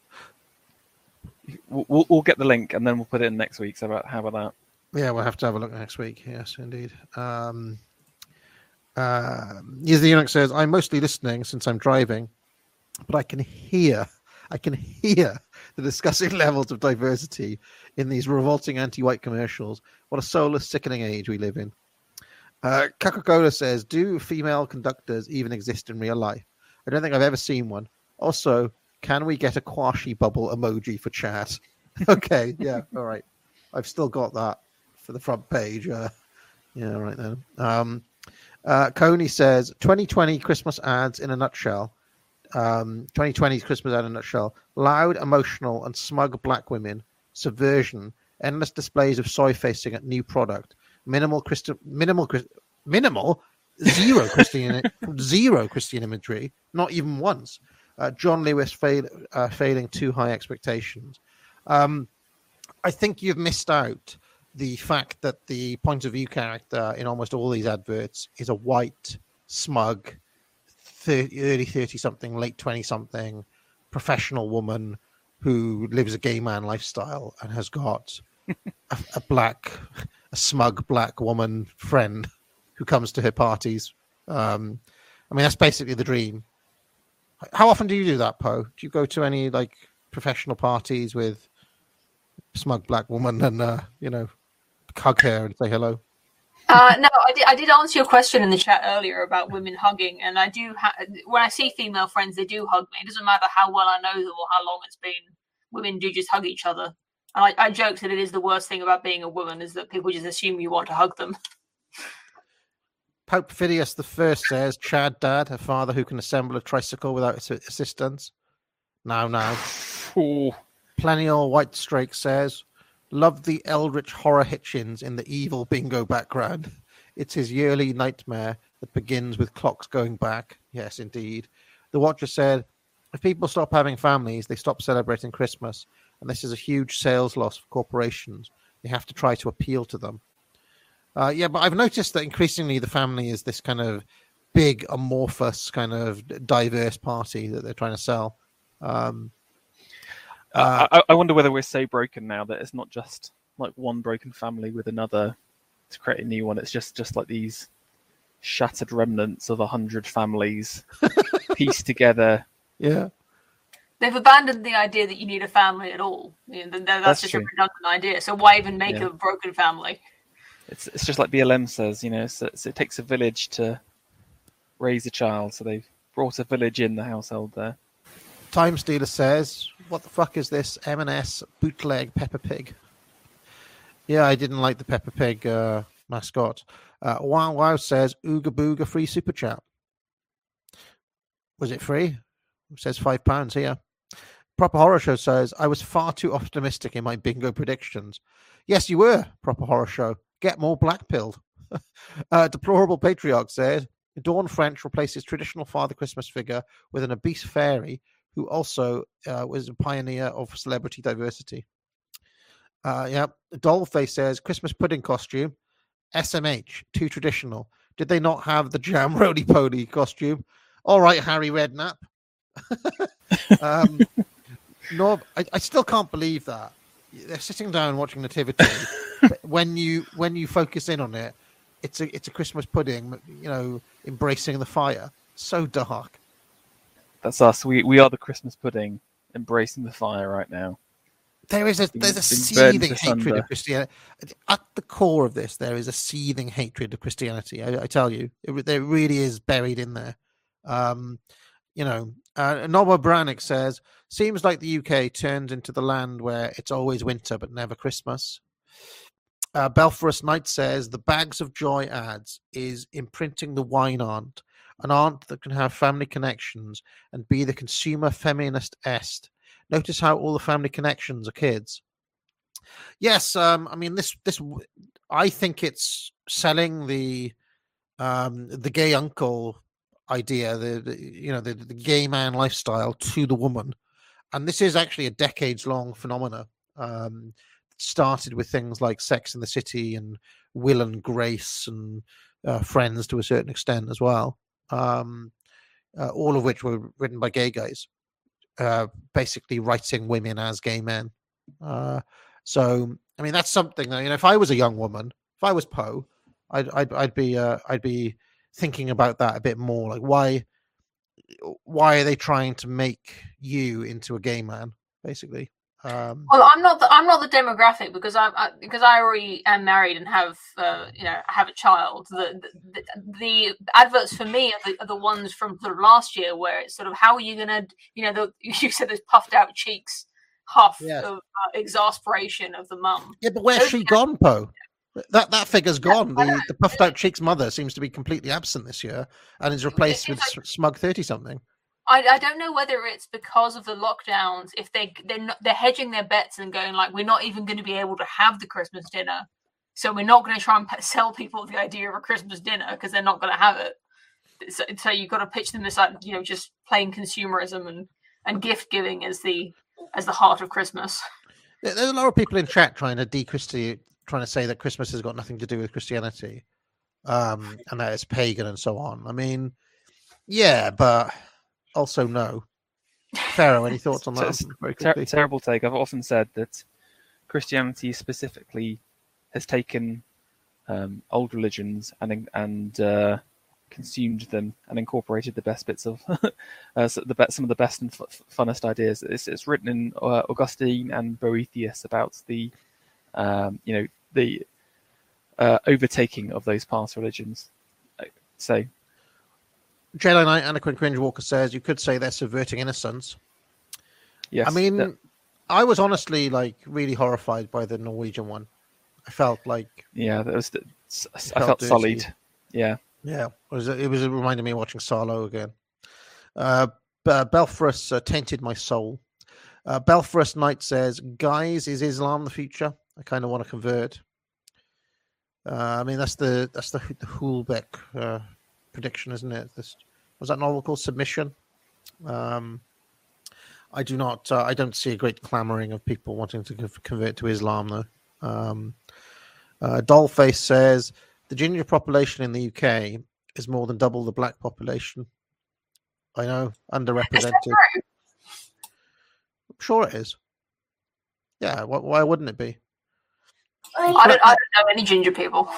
We'll get the link and then we'll put it in next week. So how about that? Yeah, we'll have to have a look next week. Yes, indeed. Here's the Eunuch says, I'm mostly listening since I'm driving, but I can hear the disgusting levels of diversity in these revolting anti-white commercials. What a soulless, sickening age we live in. Coca-Cola says, do female conductors even exist in real life? I don't think I've ever seen one. Also, can we get a Kwashi bubble emoji for chat? Okay, yeah, all right. I've still got that for the front page. Yeah, right then. Coney says, 2020 Christmas ads in a nutshell. 2020's Christmas ad in a nutshell. Loud, emotional, and smug black women. Subversion. Endless displays of soy facing at new product. Minimal zero Christian imagery. Not even once. John Lewis failing too high expectations. I think you've missed out the fact that the point of view character in almost all these adverts is a white, smug, early 30-something, late 20-something professional woman who lives a gay man lifestyle and has got a smug black woman friend who comes to her parties. I mean, that's basically the dream. How often do you do that, Poe? Do you go to any like professional parties with smug black woman and hug her and say hello? No, I did answer your question in the chat earlier about women hugging, and I do. When I see female friends, they do hug me. It doesn't matter how well I know them or how long it's been. Women do just hug each other. And I joke that it is the worst thing about being a woman is that people just assume you want to hug them. Pope Phidias I says, Chad Dad, a father who can assemble a tricycle without assistance. Now. Ooh. Plenial White Strake says, love the eldritch horror Hitchens in the evil bingo background. It's his yearly nightmare that begins with clocks going back. Yes, indeed. The Watcher said, if people stop having families, they stop celebrating Christmas. And this is a huge sales loss for corporations. They have to try to appeal to them. But I've noticed that increasingly the family is this kind of big, amorphous, kind of diverse party that they're trying to sell. I wonder whether we're so broken now that it's not just like one broken family with another to create a new one. It's just like these shattered remnants of 100 families pieced together. Yeah. They've abandoned the idea that you need a family at all. That's just true. a redundant idea. So why even make a broken family? It's just like BLM says, so it takes a village to raise a child. So they've brought a village in the household there. Time Stealer says, what the fuck is this M&S bootleg Peppa Pig? Yeah, I didn't like the Peppa Pig mascot. Wow says, Ooga Booga free super chat. Was it free? It says £5 here. Proper Horror Show says, I was far too optimistic in my bingo predictions. Yes, you were, Proper Horror Show. Get more black-pilled. Deplorable Patriarch said, Dawn French replaces traditional Father Christmas figure with an obese fairy who also was a pioneer of celebrity diversity. Dollface says, Christmas pudding costume. SMH, too traditional. Did they not have the Jam Roly-Poly costume? All right, Harry Redknapp. No, I still can't believe that. They're sitting down watching Nativity. But when you focus in on it, it's a Christmas pudding, embracing the fire. So dark. That's us. We are the Christmas pudding, embracing the fire right now. There's a seething hatred of Christianity. At the core of this, there is a seething hatred of Christianity. I tell you, there really is buried in there. Nobo Brannick says, seems like the UK turns into the land where it's always winter but never Christmas. Belforus Knight says, the Bags of Joy ads is imprinting the wine aunt, an aunt that can have family connections and be the consumer feminist est. Notice how all the family connections are kids. Yes, I mean this. I think it's selling the gay uncle idea, the gay man lifestyle to the woman, and this is actually a decades-long phenomena. Started with things like Sex in the City and Will and Grace and Friends to a certain extent as well, all of which were written by gay guys, basically writing women as gay men. So, I mean, that's something that, if I was a young woman, if I was Poe, I'd be thinking about that a bit more. Like, why are they trying to make you into a gay man, basically? Well, I'm not the demographic because I already am married and have have a child. The adverts for me are the ones from sort of last year where it's sort of, how are you gonna, you said those puffed out cheeks, huff of exasperation of the mum. Yeah, but where's she gone, Poe? That figure's gone. The puffed out cheeks mother seems to be completely absent this year and is replaced with smug 30-something. I don't know whether it's because of the lockdowns, if they're hedging their bets and going like, we're not even going to be able to have the Christmas dinner, so we're not going to try and sell people the idea of a Christmas dinner because they're not going to have it. So you've got to pitch them this like, just plain consumerism and gift giving as the heart of Christmas. There's a lot of people in chat trying to say that Christmas has got nothing to do with Christianity, and that it's pagan and so on. I mean, yeah, but also no. Pharaoh, any thoughts on that? Very quickly. Terrible take. I've often said that Christianity specifically has taken old religions and consumed them and incorporated the best bits of some of the best and funnest ideas. It's written in Augustine and Boethius about the overtaking of those past religions. So, Jedi Knight Anakin Cringe Walker says you could say they're subverting innocence. Yes, I mean, I was honestly really horrified by the Norwegian one. I felt like I felt sullied. Yeah. It was reminding me of watching Sarlo again. Belfrus tainted my soul. Belfrus Knight says, "Guys, is Islam the future? I kind of want to convert." I mean, that's the Hulbeck prediction, isn't it? Was that novel called Submission? I don't see a great clamoring of people wanting to convert to Islam, though. Dollface says the ginger population in the UK is more than double the black population. I know, underrepresented. I'm sure it is. Yeah, why wouldn't it be? I don't know any ginger people.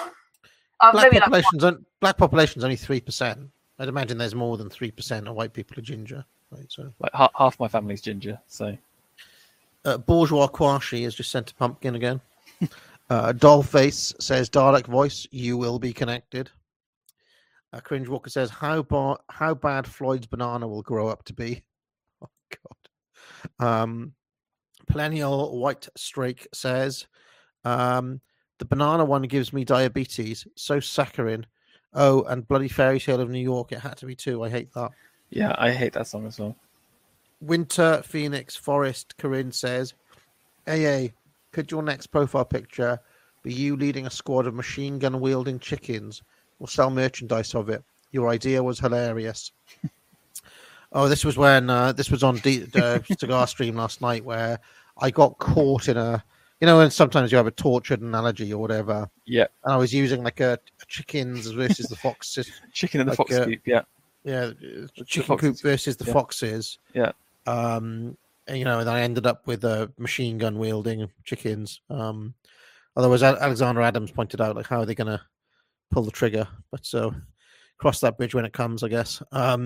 Black population's only 3%. I'd imagine there's more than 3% of white people are ginger. Right, so half my family's ginger. So Bourgeois Kwashi has just sent a pumpkin again. Dollface says Dalek voice, you will be connected. Cringe Walker says how bad Floyd's banana will grow up to be. Oh God. Perennial White Strake says the banana one gives me diabetes. So saccharine. Oh, and Bloody Fairy Tale of New York. It had to be too. I hate that. Yeah, I hate that song as well. Winter Phoenix Forest Corinne says, AA, could your next profile picture be you leading a squad of machine gun wielding chickens? We'll sell merchandise of it. Your idea was hilarious. Oh, this was when this was on Cigar Stream last night where I got caught in a, and sometimes you have a tortured analogy or whatever. Yeah. And I was using like a chickens versus the foxes. Chicken and the fox coop, yeah. Yeah, chicken coop versus the foxes. Yeah. And then I ended up with machine gun wielding chickens. Otherwise, Alexander Adams pointed out like how are they going to pull the trigger? But so cross that bridge when it comes, I guess.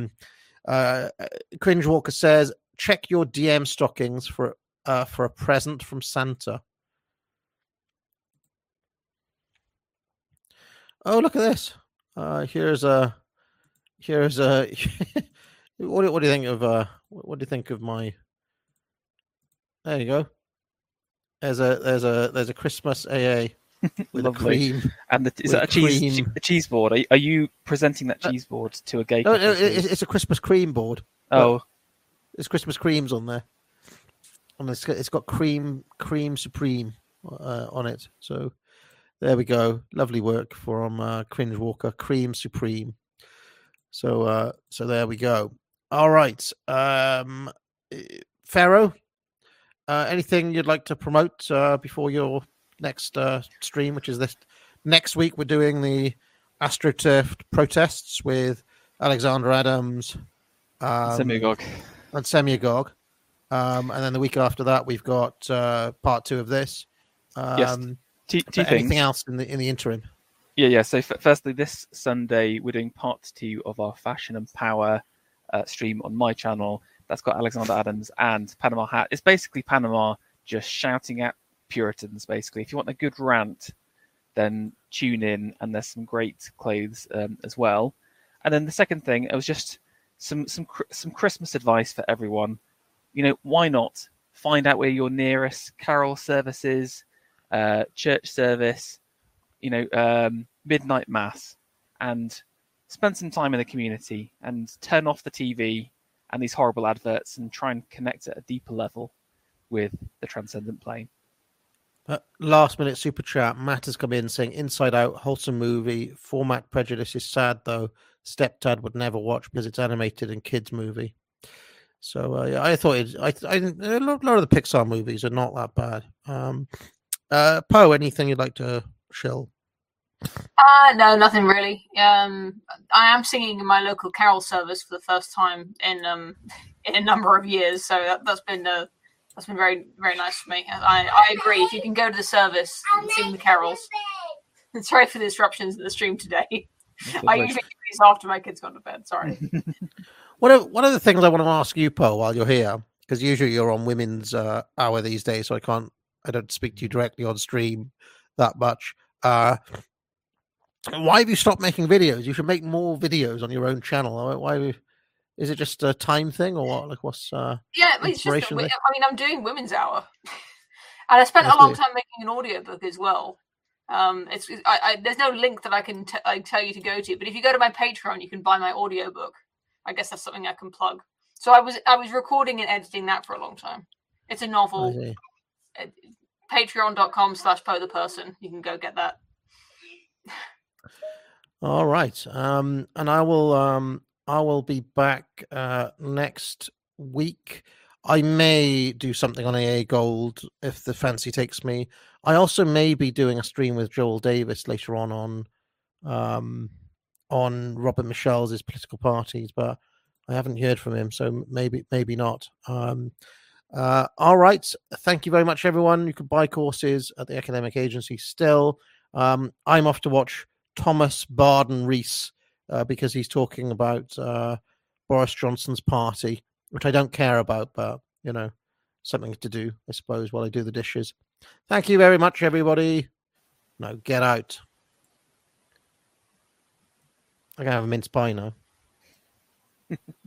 Cringe Walker says, check your DM stockings for a present from Santa. Oh, look at this! Here's a. What do you think of what do you think of my? There you go. There's a Christmas AA with a cream. And is that a cheese board? Are you presenting that cheese board to a gay? No, it's a Christmas cream board. Oh, there's Christmas creams on there. And it's got cream supreme on it. So there we go. Lovely work from Cringe Walker. Cream supreme. So there we go. All right. Pharaoh, anything you'd like to promote before your next stream, which is this next week? We're doing the AstroTurf protests with Alexander Adams, Semiagog. And Semiagog. And then the week after that, we've got part 2 of this. Yes. Two things. Anything else in the interim? Yeah. So firstly, this Sunday we're doing part 2 of our Fashion and Power stream on my channel. That's got Alexander Adams and Panama Hat. It's basically Panama just shouting at Puritans. Basically, if you want a good rant, then tune in. And there's some great clothes as well. And then the second thing, it was just some Christmas advice for everyone. Why not find out where your nearest carol service is, church service, midnight mass, and spend some time in the community and turn off the TV and these horrible adverts and try and connect at a deeper level with the transcendent plane. Last minute super chat. Matt has come in saying Inside Out, wholesome movie. Format prejudice is sad though. Stepdad would never watch because it's animated and kids movie. So I thought a lot of the Pixar movies are not that bad. Poe, anything you'd like to shill? No, nothing really. I am singing in my local carol service for the first time in a number of years, so that's been very, very nice for me. I agree. If you can go to the service and sing the carols. Sorry for the disruptions in the stream today. I usually do these after my kids gone to bed. Sorry. One of the things I want to ask you, Poe, while you're here, because usually you're on Women's Hour these days, so I don't speak to you directly on stream that much. Why have you stopped making videos? You should make more videos on your own channel. Why? Is it just a time thing, or what? Like, what's it's just. I'm doing Women's Hour, and I spent a long time making an audiobook as well. There's no link that I can tell you to go to, but if you go to my Patreon, you can buy my audiobook. I guess that's something I can plug. So I was recording and editing that for a long time. It's a novel. Patreon.com/Poe the Person. You can go get that. All right. And I will be back next week. I may do something on AA Gold if the fancy takes me. I also may be doing a stream with Joel Davis later on Robert Michel's political parties, but I haven't heard from him, so maybe not. All right. Thank you very much, everyone. You can buy courses at the Academic Agency still. I'm off to watch Thomas Barden-Rees because he's talking about Boris Johnson's party, which I don't care about, but, something to do, I suppose, while I do the dishes. Thank you very much, everybody. No, get out. I'm going to have a mince pie now.